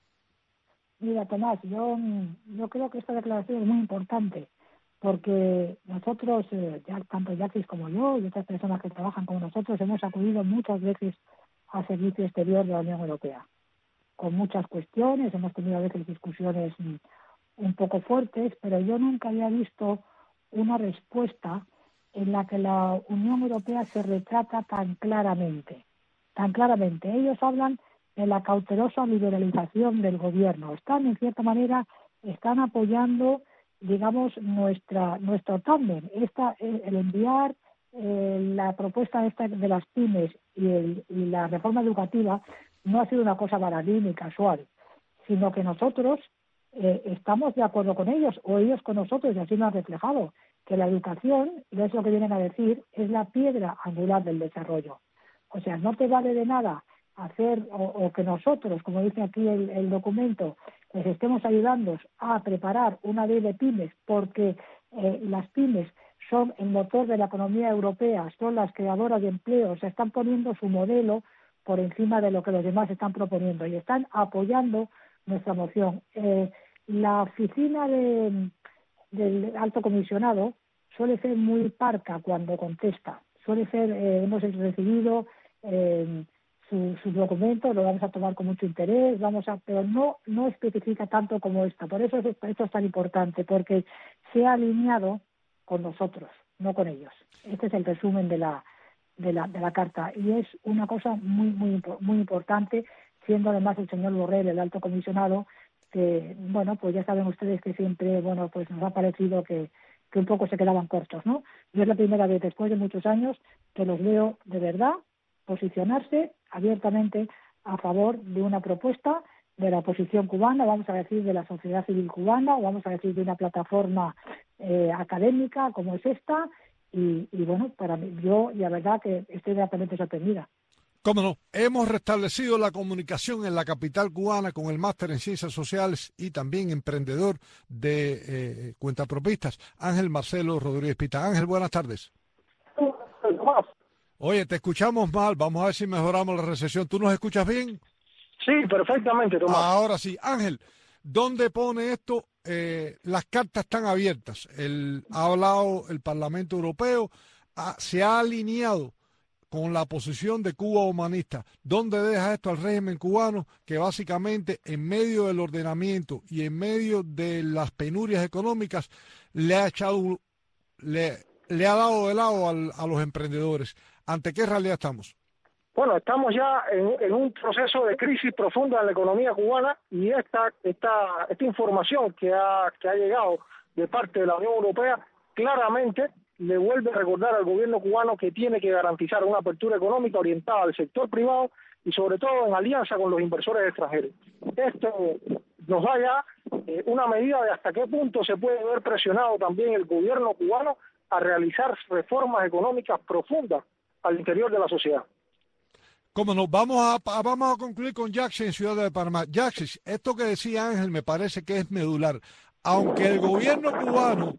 Mira, Tomás, yo creo que esta declaración es muy importante porque nosotros, ya tanto Yaxis como yo y otras personas que trabajan con nosotros, hemos acudido muchas veces al Servicio Exterior de la Unión Europea con muchas cuestiones, hemos tenido a veces discusiones un poco fuertes, pero yo nunca había visto una respuesta en la que la Unión Europea se retrata tan claramente. Ellos hablan de la cautelosa liberalización del gobierno. En cierta manera, están apoyando, digamos, nuestro tándem. El enviar la propuesta de las pymes y la reforma educativa no ha sido una cosa baladí ni casual, sino que nosotros estamos de acuerdo con ellos, o ellos con nosotros, y así lo han reflejado, que la educación, y es lo que vienen a decir, es la piedra angular del desarrollo. O sea, no te vale de nada hacer, o que nosotros, como dice aquí el documento, les estemos ayudando a preparar una ley de pymes, porque las pymes son el motor de la economía europea, son las creadoras de empleo, se están poniendo su modelo por encima de lo que los demás están proponiendo y están apoyando nuestra moción. La oficina del alto comisionado suele ser muy parca cuando contesta. Hemos recibido sus documentos, lo vamos a tomar con mucho interés, pero no especifica tanto como esta. Por eso esto es tan importante, porque se ha alineado con nosotros, no con ellos. Este es el resumen de la carta y es una cosa muy, muy, muy importante, siendo además el señor Borrell el alto comisionado, que, bueno, pues ya saben ustedes que siempre, bueno, pues nos ha parecido que un poco se quedaban cortos, ¿no? Yo es la primera vez después de muchos años que los veo de verdad posicionarse abiertamente a favor de una propuesta de la oposición cubana, vamos a decir de la sociedad civil cubana, o vamos a decir de una plataforma académica como es esta, y bueno, para mí, yo la verdad que estoy realmente sorprendida. Cómo no, hemos restablecido la comunicación en la capital cubana con el máster en Ciencias Sociales y también emprendedor de cuentapropistas, Ángel Marcelo Rodríguez Pita. Ángel, buenas tardes. Oye, te escuchamos mal, vamos a ver si mejoramos la recepción. ¿Tú nos escuchas bien? Sí, perfectamente, Tomás. Ahora sí. Ángel, ¿dónde pone esto? Las cartas están abiertas. Ha hablado el Parlamento Europeo, se ha alineado con la posición de Cuba Humanista. ¿Dónde deja esto al régimen cubano que básicamente en medio del ordenamiento y en medio de las penurias económicas le ha dado de lado a los emprendedores? ¿Ante qué realidad estamos? Bueno, estamos ya en un proceso de crisis profunda en la economía cubana y esta información que ha llegado de parte de la Unión Europea claramente le vuelve a recordar al gobierno cubano que tiene que garantizar una apertura económica orientada al sector privado y sobre todo en alianza con los inversores extranjeros. Esto nos da ya una medida de hasta qué punto se puede ver presionado también el gobierno cubano a realizar reformas económicas profundas al interior de la sociedad. Cómo no, vamos a concluir con Jackson en Ciudad de Panamá. Jackson, esto que decía Ángel me parece que es medular. Aunque el gobierno cubano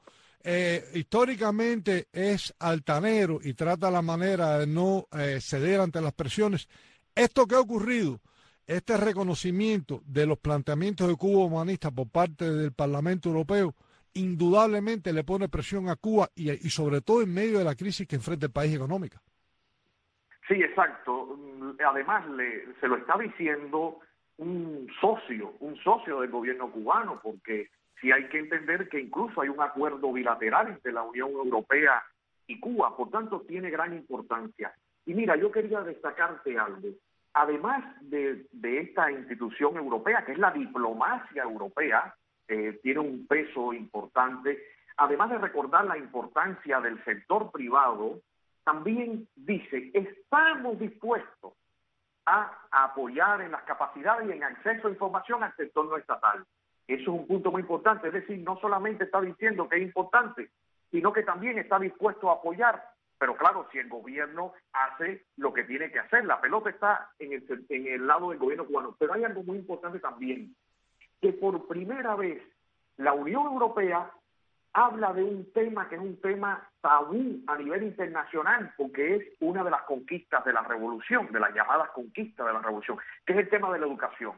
históricamente es altanero y trata la manera de no ceder ante las presiones, esto que ha ocurrido, este reconocimiento de los planteamientos de Cuba humanista por parte del Parlamento Europeo, indudablemente le pone presión a Cuba y sobre todo en medio de la crisis que enfrenta el país económica. Sí, exacto. Además, se lo está diciendo un socio del gobierno cubano, porque sí hay que entender que incluso hay un acuerdo bilateral entre la Unión Europea y Cuba, por tanto tiene gran importancia. Y mira, yo quería destacarte algo. Además de esta institución europea, que es la diplomacia europea, tiene un peso importante, además de recordar la importancia del sector privado, también dice, estamos dispuestos a apoyar en las capacidades y en acceso a información al sector no estatal. Eso es un punto muy importante, es decir, no solamente está diciendo que es importante, sino que también está dispuesto a apoyar. Pero claro, si el gobierno hace lo que tiene que hacer, la pelota está en el lado del gobierno cubano. Pero hay algo muy importante también, que por primera vez la Unión Europea habla de un tema que es un tema tabú a nivel internacional, porque es una de las conquistas de la revolución, de las llamadas conquistas de la revolución, que es el tema de la educación.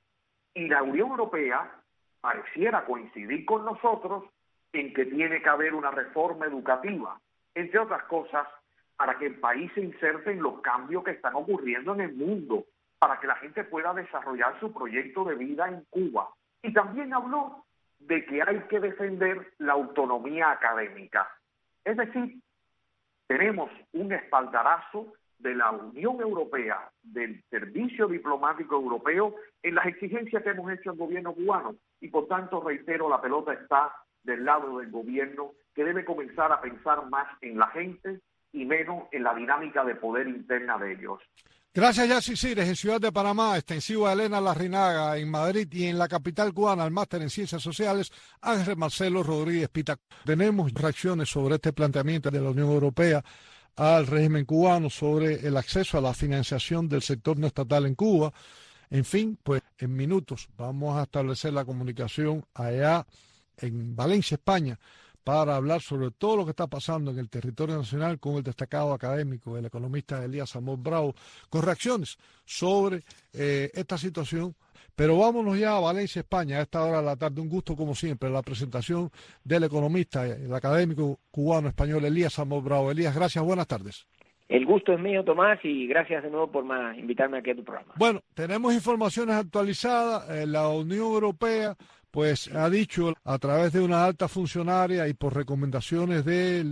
Y la Unión Europea pareciera coincidir con nosotros en que tiene que haber una reforma educativa, entre otras cosas, para que el país se inserte en los cambios que están ocurriendo en el mundo, para que la gente pueda desarrollar su proyecto de vida en Cuba. Y también habló de que hay que defender la autonomía académica. Es decir, tenemos un espaldarazo de la Unión Europea, del Servicio Diplomático Europeo, en las exigencias que hemos hecho al gobierno cubano. Y por tanto, reitero, la pelota está del lado del gobierno, que debe comenzar a pensar más en la gente y menos en la dinámica de poder interna de ellos. Gracias, Yacy Cires, en Ciudad de Panamá, extensivo a Elena Larrinaga en Madrid y en la capital cubana, el máster en Ciencias Sociales, Ángel Marcelo Rodríguez Pita. Tenemos reacciones sobre este planteamiento de la Unión Europea al régimen cubano sobre el acceso a la financiación del sector no estatal en Cuba. En fin, pues en minutos vamos a establecer la comunicación allá en Valencia, España, para hablar sobre todo lo que está pasando en el territorio nacional con el destacado académico, el economista Elías Amor Bravo, con reacciones sobre esta situación. Pero vámonos ya a Valencia, España, a esta hora de la tarde. Un gusto, como siempre, la presentación del economista, el académico cubano-español Elías Amor Bravo. Elías, gracias, buenas tardes. El gusto es mío, Tomás, y gracias de nuevo por invitarme aquí a tu programa. Bueno, tenemos informaciones actualizadas. La Unión Europea pues ha dicho a través de una alta funcionaria y por recomendaciones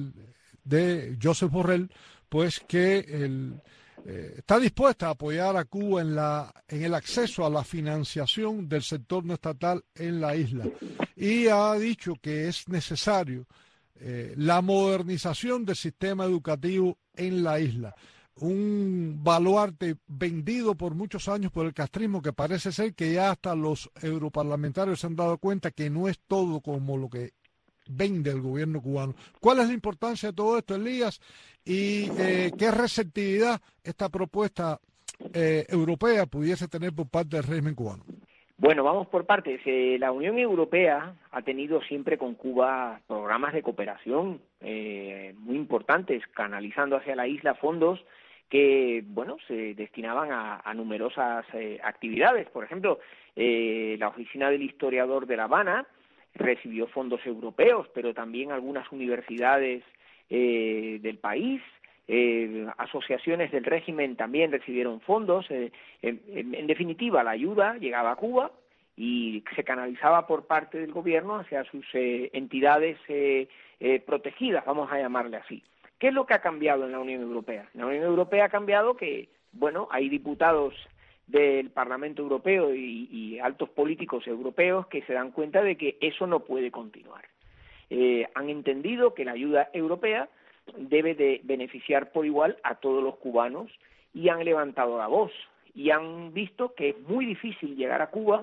de Josep Borrell, pues que está dispuesta a apoyar a Cuba en el acceso a la financiación del sector no estatal en la isla. Y ha dicho que es necesario la modernización del sistema educativo en la isla. Un baluarte vendido por muchos años por el castrismo, que parece ser que ya hasta los europarlamentarios se han dado cuenta que no es todo como lo que vende el gobierno cubano. ¿Cuál es la importancia de todo esto, Elías? ¿Y qué receptividad esta propuesta europea pudiese tener por parte del régimen cubano? Bueno, vamos por partes. La Unión Europea ha tenido siempre con Cuba programas de cooperación muy importantes, canalizando hacia la isla fondos que, bueno, se destinaban a numerosas actividades. Por ejemplo, la Oficina del Historiador de La Habana recibió fondos europeos, pero también algunas universidades del país, asociaciones del régimen también recibieron fondos. En definitiva, la ayuda llegaba a Cuba y se canalizaba por parte del gobierno hacia sus entidades protegidas, vamos a llamarle así. ¿Qué es lo que ha cambiado en la Unión Europea? En la Unión Europea ha cambiado que, bueno, hay diputados del Parlamento Europeo y altos políticos europeos que se dan cuenta de que eso no puede continuar. Han entendido que la ayuda europea debe de beneficiar por igual a todos los cubanos y han levantado la voz y han visto que es muy difícil llegar a Cuba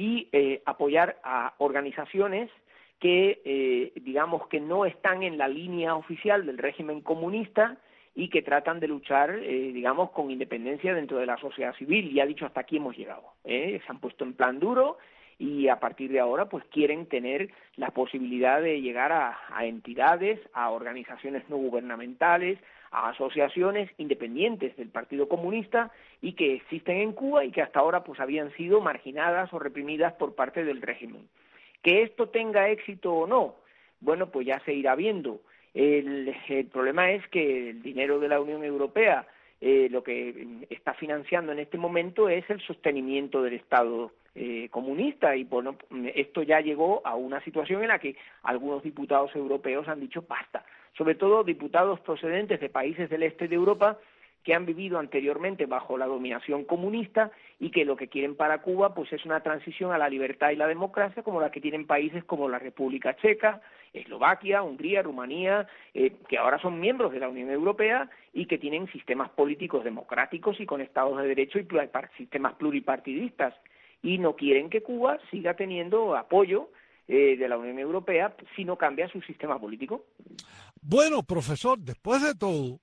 y apoyar a organizaciones que, digamos, que no están en la línea oficial del régimen comunista y que tratan de luchar, digamos, con independencia dentro de la sociedad civil. Y ha dicho, hasta aquí hemos llegado. Se han puesto en plan duro y a partir de ahora pues quieren tener la posibilidad de llegar a entidades, a organizaciones no gubernamentales, a asociaciones independientes del Partido Comunista y que existen en Cuba y que hasta ahora pues habían sido marginadas o reprimidas por parte del régimen. Que esto tenga éxito o no, bueno, pues ya se irá viendo. El problema es que el dinero de la Unión Europea lo que está financiando en este momento es el sostenimiento del Estado comunista y bueno, esto ya llegó a una situación en la que algunos diputados europeos han dicho basta, sobre todo diputados procedentes de países del este de Europa que han vivido anteriormente bajo la dominación comunista y que lo que quieren para Cuba pues es una transición a la libertad y la democracia como la que tienen países como la República Checa, Eslovaquia, Hungría, Rumanía, que ahora son miembros de la Unión Europea y que tienen sistemas políticos democráticos y con estados de derecho y sistemas pluripartidistas y no quieren que Cuba siga teniendo apoyo de la Unión Europea si no cambia su sistema político. Bueno, profesor, después de todo,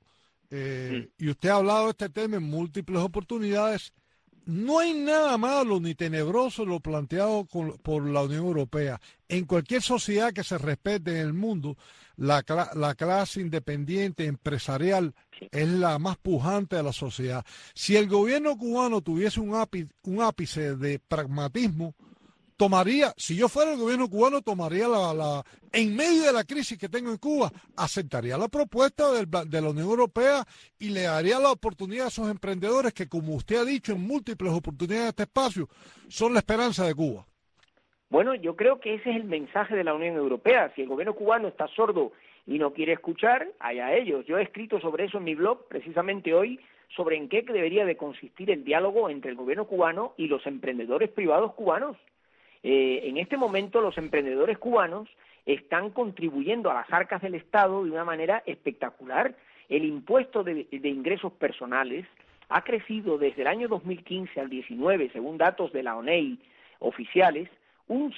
y usted ha hablado de este tema en múltiples oportunidades, no hay nada malo ni tenebroso en lo planteado por la Unión Europea. En cualquier sociedad que se respete en el mundo, la clase independiente empresarial es la más pujante de la sociedad. Si el gobierno cubano tuviese un ápice de pragmatismo, tomaría, si yo fuera el gobierno cubano, tomaría en medio de la crisis que tengo en Cuba, aceptaría la propuesta de la Unión Europea y le daría la oportunidad a esos emprendedores que, como usted ha dicho en múltiples oportunidades de este espacio, son la esperanza de Cuba. Bueno, yo creo que ese es el mensaje de la Unión Europea. Si el gobierno cubano está sordo y no quiere escuchar, allá ellos. Yo he escrito sobre eso en mi blog, precisamente hoy, sobre en qué debería de consistir el diálogo entre el gobierno cubano y los emprendedores privados cubanos. En este momento los emprendedores cubanos están contribuyendo a las arcas del Estado de una manera espectacular. El impuesto de ingresos personales ha crecido desde el año 2015 al 19, según datos de la ONEI oficiales, un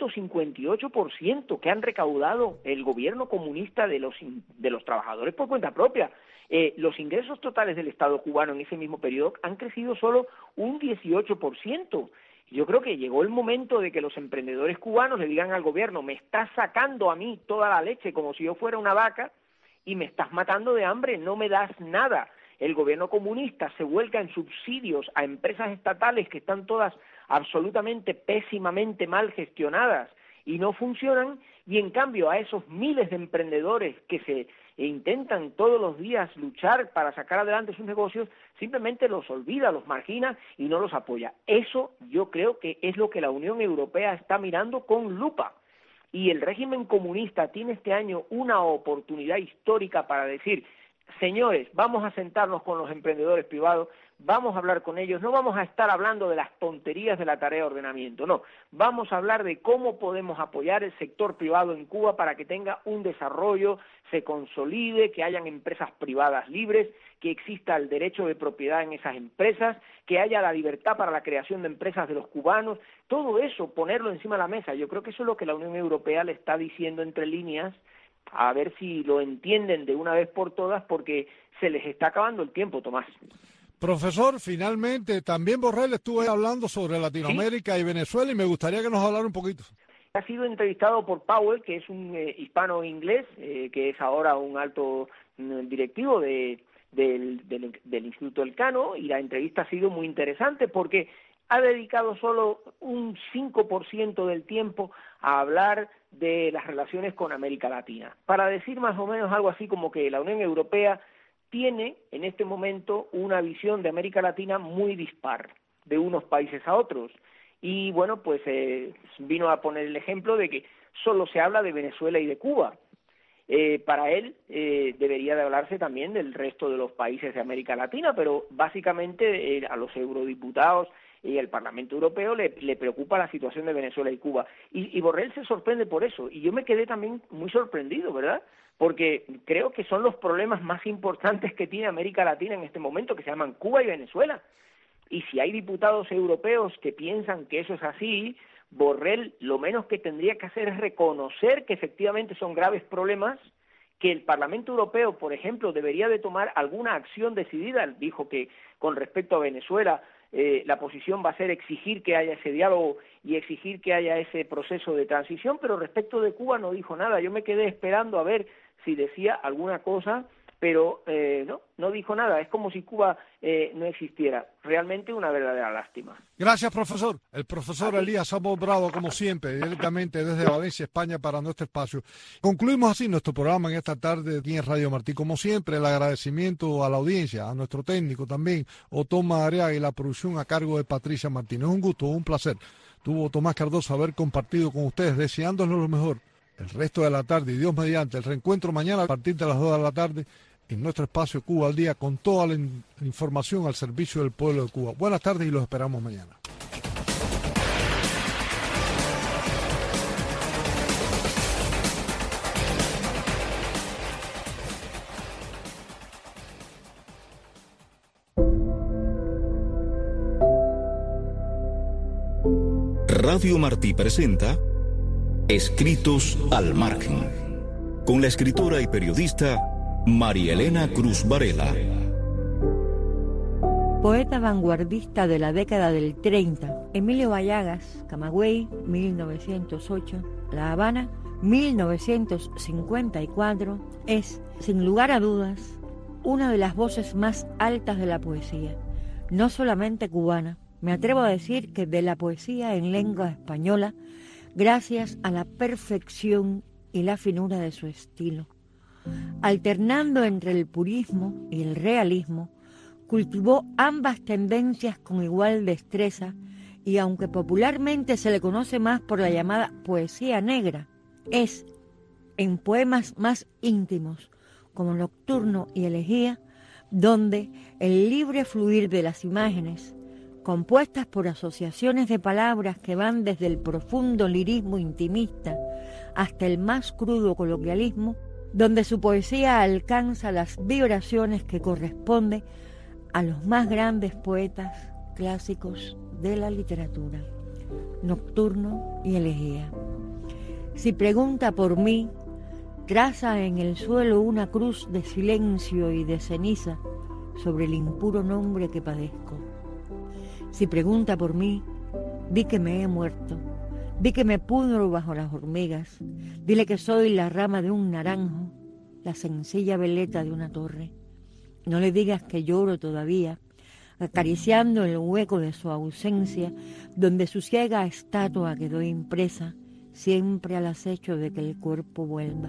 158% que han recaudado el gobierno comunista de los trabajadores por cuenta propia. Los ingresos totales del Estado cubano en ese mismo periodo han crecido solo un 18%. Yo creo que llegó el momento de que los emprendedores cubanos le digan al gobierno, me estás sacando a mí toda la leche como si yo fuera una vaca y me estás matando de hambre, no me das nada. El gobierno comunista se vuelca en subsidios a empresas estatales que están todas absolutamente pésimamente mal gestionadas y no funcionan, y en cambio a esos miles de emprendedores que se intentan todos los días luchar para sacar adelante sus negocios, simplemente los olvida, los margina y no los apoya. Eso yo creo que es lo que la Unión Europea está mirando con lupa. Y el régimen comunista tiene este año una oportunidad histórica para decir, señores, vamos a sentarnos con los emprendedores privados, vamos a hablar con ellos, no vamos a estar hablando de las tonterías de la tarea de ordenamiento, no, vamos a hablar de cómo podemos apoyar el sector privado en Cuba para que tenga un desarrollo, se consolide, que hayan empresas privadas libres, que exista el derecho de propiedad en esas empresas, que haya la libertad para la creación de empresas de los cubanos, todo eso, ponerlo encima de la mesa. Yo creo que eso es lo que la Unión Europea le está diciendo entre líneas, a ver si lo entienden de una vez por todas, porque se les está acabando el tiempo, Tomás. Profesor, finalmente, también Borrell estuvo hablando sobre Latinoamérica y Venezuela y me gustaría que nos hablara un poquito. Ha sido entrevistado por Powell, que es un hispano-inglés, que es ahora un alto directivo del Instituto Elcano, y la entrevista ha sido muy interesante porque ha dedicado solo un 5% del tiempo a hablar de las relaciones con América Latina, para decir más o menos algo así como que la Unión Europea tiene en este momento una visión de América Latina muy dispar, de unos países a otros. Y bueno, pues vino a poner el ejemplo de que solo se habla de Venezuela y de Cuba. Para él debería de hablarse también del resto de los países de América Latina, pero básicamente a los eurodiputados y al Parlamento Europeo le preocupa la situación de Venezuela y Cuba. Y Borrell se sorprende por eso. Y yo me quedé también muy sorprendido, ¿verdad? Porque creo que son los problemas más importantes que tiene América Latina en este momento, que se llaman Cuba y Venezuela. Y si hay diputados europeos que piensan que eso es así, Borrell lo menos que tendría que hacer es reconocer que efectivamente son graves problemas, que el Parlamento Europeo, por ejemplo, debería de tomar alguna acción decidida. Dijo que con respecto a Venezuela la posición va a ser exigir que haya ese diálogo y exigir que haya ese proceso de transición, pero respecto de Cuba no dijo nada. Yo me quedé esperando a ver si decía alguna cosa, pero no dijo nada. Es como si Cuba no existiera. Realmente una verdadera lástima. Gracias, profesor. El profesor Elías Somos Bravo, como siempre, directamente desde Valencia, España, para nuestro espacio. Concluimos así nuestro programa en esta tarde aquí en Radio Martí. Como siempre, el agradecimiento a la audiencia, a nuestro técnico también, Otoma Arriaga, y la producción a cargo de Patricia Martínez. Un gusto, un placer. Tuvo Tomás Cardoso haber compartido con ustedes, deseándoles lo mejor el resto de la tarde, y Dios mediante, el reencuentro mañana a partir de las 2 de la tarde en nuestro espacio Cuba al Día, con toda la información al servicio del pueblo de Cuba. Buenas tardes y los esperamos mañana. Radio Martí presenta Escritos al Margen, con la escritora y periodista María Elena Cruz Varela. Poeta vanguardista de la década del 30, Emilio Vallagas, Camagüey, 1908, La Habana, 1954, es, sin lugar a dudas, una de las voces más altas de la poesía, no solamente cubana. Me atrevo a decir que de la poesía en lengua española, gracias a la perfección y la finura de su estilo. Alternando entre el purismo y el realismo, cultivó ambas tendencias con igual destreza, y aunque popularmente se le conoce más por la llamada poesía negra, es, en poemas más íntimos, como Nocturno y Elegía, donde el libre fluir de las imágenes, compuestas por asociaciones de palabras que van desde el profundo lirismo intimista hasta el más crudo coloquialismo, donde su poesía alcanza las vibraciones que corresponden a los más grandes poetas clásicos de la literatura. Nocturno y Elegía. Si pregunta por mí, traza en el suelo una cruz de silencio y de ceniza sobre el impuro nombre que padezco. Si pregunta por mí, di que me he muerto, di que me pudro bajo las hormigas, dile que soy la rama de un naranjo, la sencilla veleta de una torre. No le digas que lloro todavía, acariciando el hueco de su ausencia, donde su ciega estatua quedó impresa, siempre al acecho de que el cuerpo vuelva.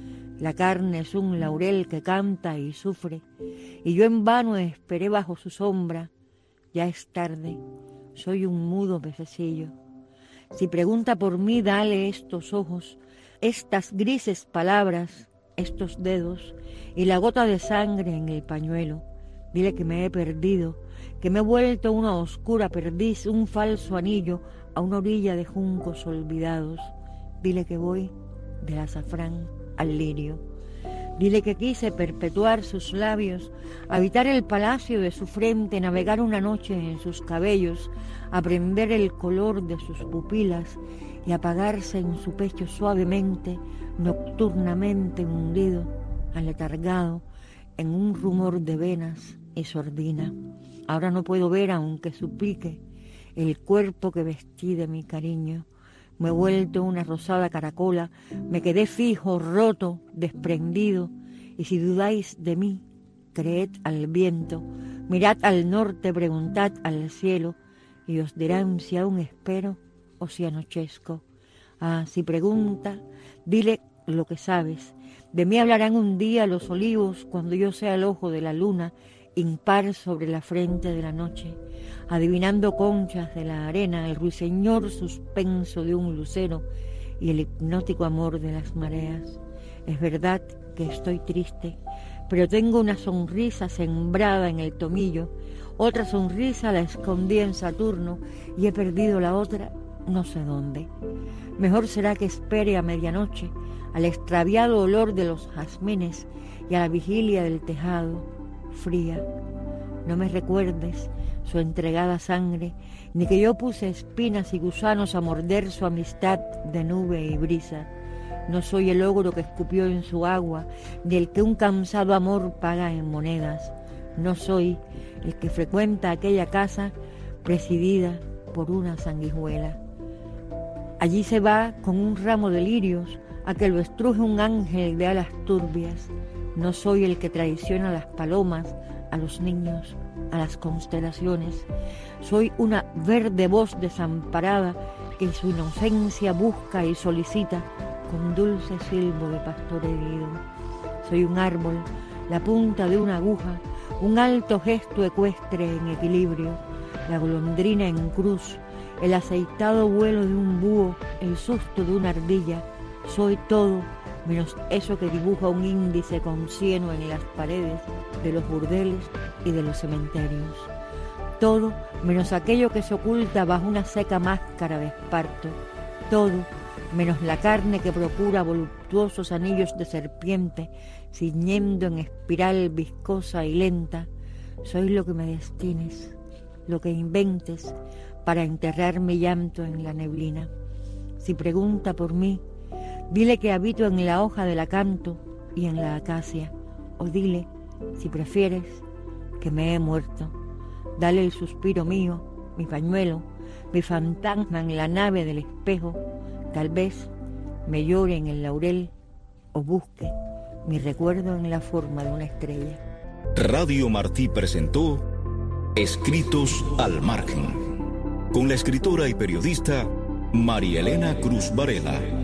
La carne es un laurel que canta y sufre, y yo en vano esperé bajo su sombra. Ya es tarde, soy un mudo pececillo. Si pregunta por mí, dale estos ojos, estas grises palabras, estos dedos y la gota de sangre en el pañuelo. Dile que me he perdido, que me he vuelto una oscura perdiz, un falso anillo a una orilla de juncos olvidados. Dile que voy del azafrán al lirio. Dile que quise perpetuar sus labios, habitar el palacio de su frente, navegar una noche en sus cabellos, aprender el color de sus pupilas y apagarse en su pecho suavemente, nocturnamente hundido, aletargado, en un rumor de venas y sordina. Ahora no puedo ver, aunque suplique, el cuerpo que vestí de mi cariño. Me he vuelto una rosada caracola, me quedé fijo, roto, desprendido, y si dudáis de mí, creed al viento, mirad al norte, preguntad al cielo, y os dirán si aún espero o si anochezco. Ah, si pregunta, dile lo que sabes. De mí hablarán un día los olivos cuando yo sea el ojo de la luna, impar sobre la frente de la noche, adivinando conchas de la arena, el ruiseñor suspenso de un lucero y el hipnótico amor de las mareas. Es verdad que estoy triste, pero tengo una sonrisa sembrada en el tomillo, otra sonrisa la escondí en Saturno y he perdido la otra no sé dónde. Mejor será que espere a medianoche, al extraviado olor de los jazmines y a la vigilia del tejado, fría. No me recuerdes, su entregada sangre, ni que yo puse espinas y gusanos a morder su amistad de nube y brisa. No soy el ogro que escupió en su agua, ni el que un cansado amor paga en monedas. No soy el que frecuenta aquella casa presidida por una sanguijuela. Allí se va con un ramo de lirios a que lo estruje un ángel de alas turbias. No soy el que traiciona a las palomas, a los niños, a las constelaciones. Soy una verde voz desamparada que en su inocencia busca y solicita con dulce silbo de pastor herido. Soy un árbol, la punta de una aguja, un alto gesto ecuestre en equilibrio, la golondrina en cruz, el aceitado vuelo de un búho, el susto de una ardilla. Soy todo menos eso que dibuja un índice con cieno en las paredes de los burdeles y de los cementerios. Todo menos aquello que se oculta bajo una seca máscara de esparto. Todo menos la carne que procura voluptuosos anillos de serpiente, ciñendo en espiral viscosa y lenta. Soy lo que me destines, lo que inventes para enterrar mi llanto en la neblina. Si pregunta por mí, dile que habito en la hoja del acanto y en la acacia, o dile, si prefieres, que me he muerto. Dale el suspiro mío, mi pañuelo, mi fantasma en la nave del espejo. Tal vez me llore en el laurel o busque mi recuerdo en la forma de una estrella. Radio Martí presentó Escritos al Margen, con la escritora y periodista María Elena Cruz Varela.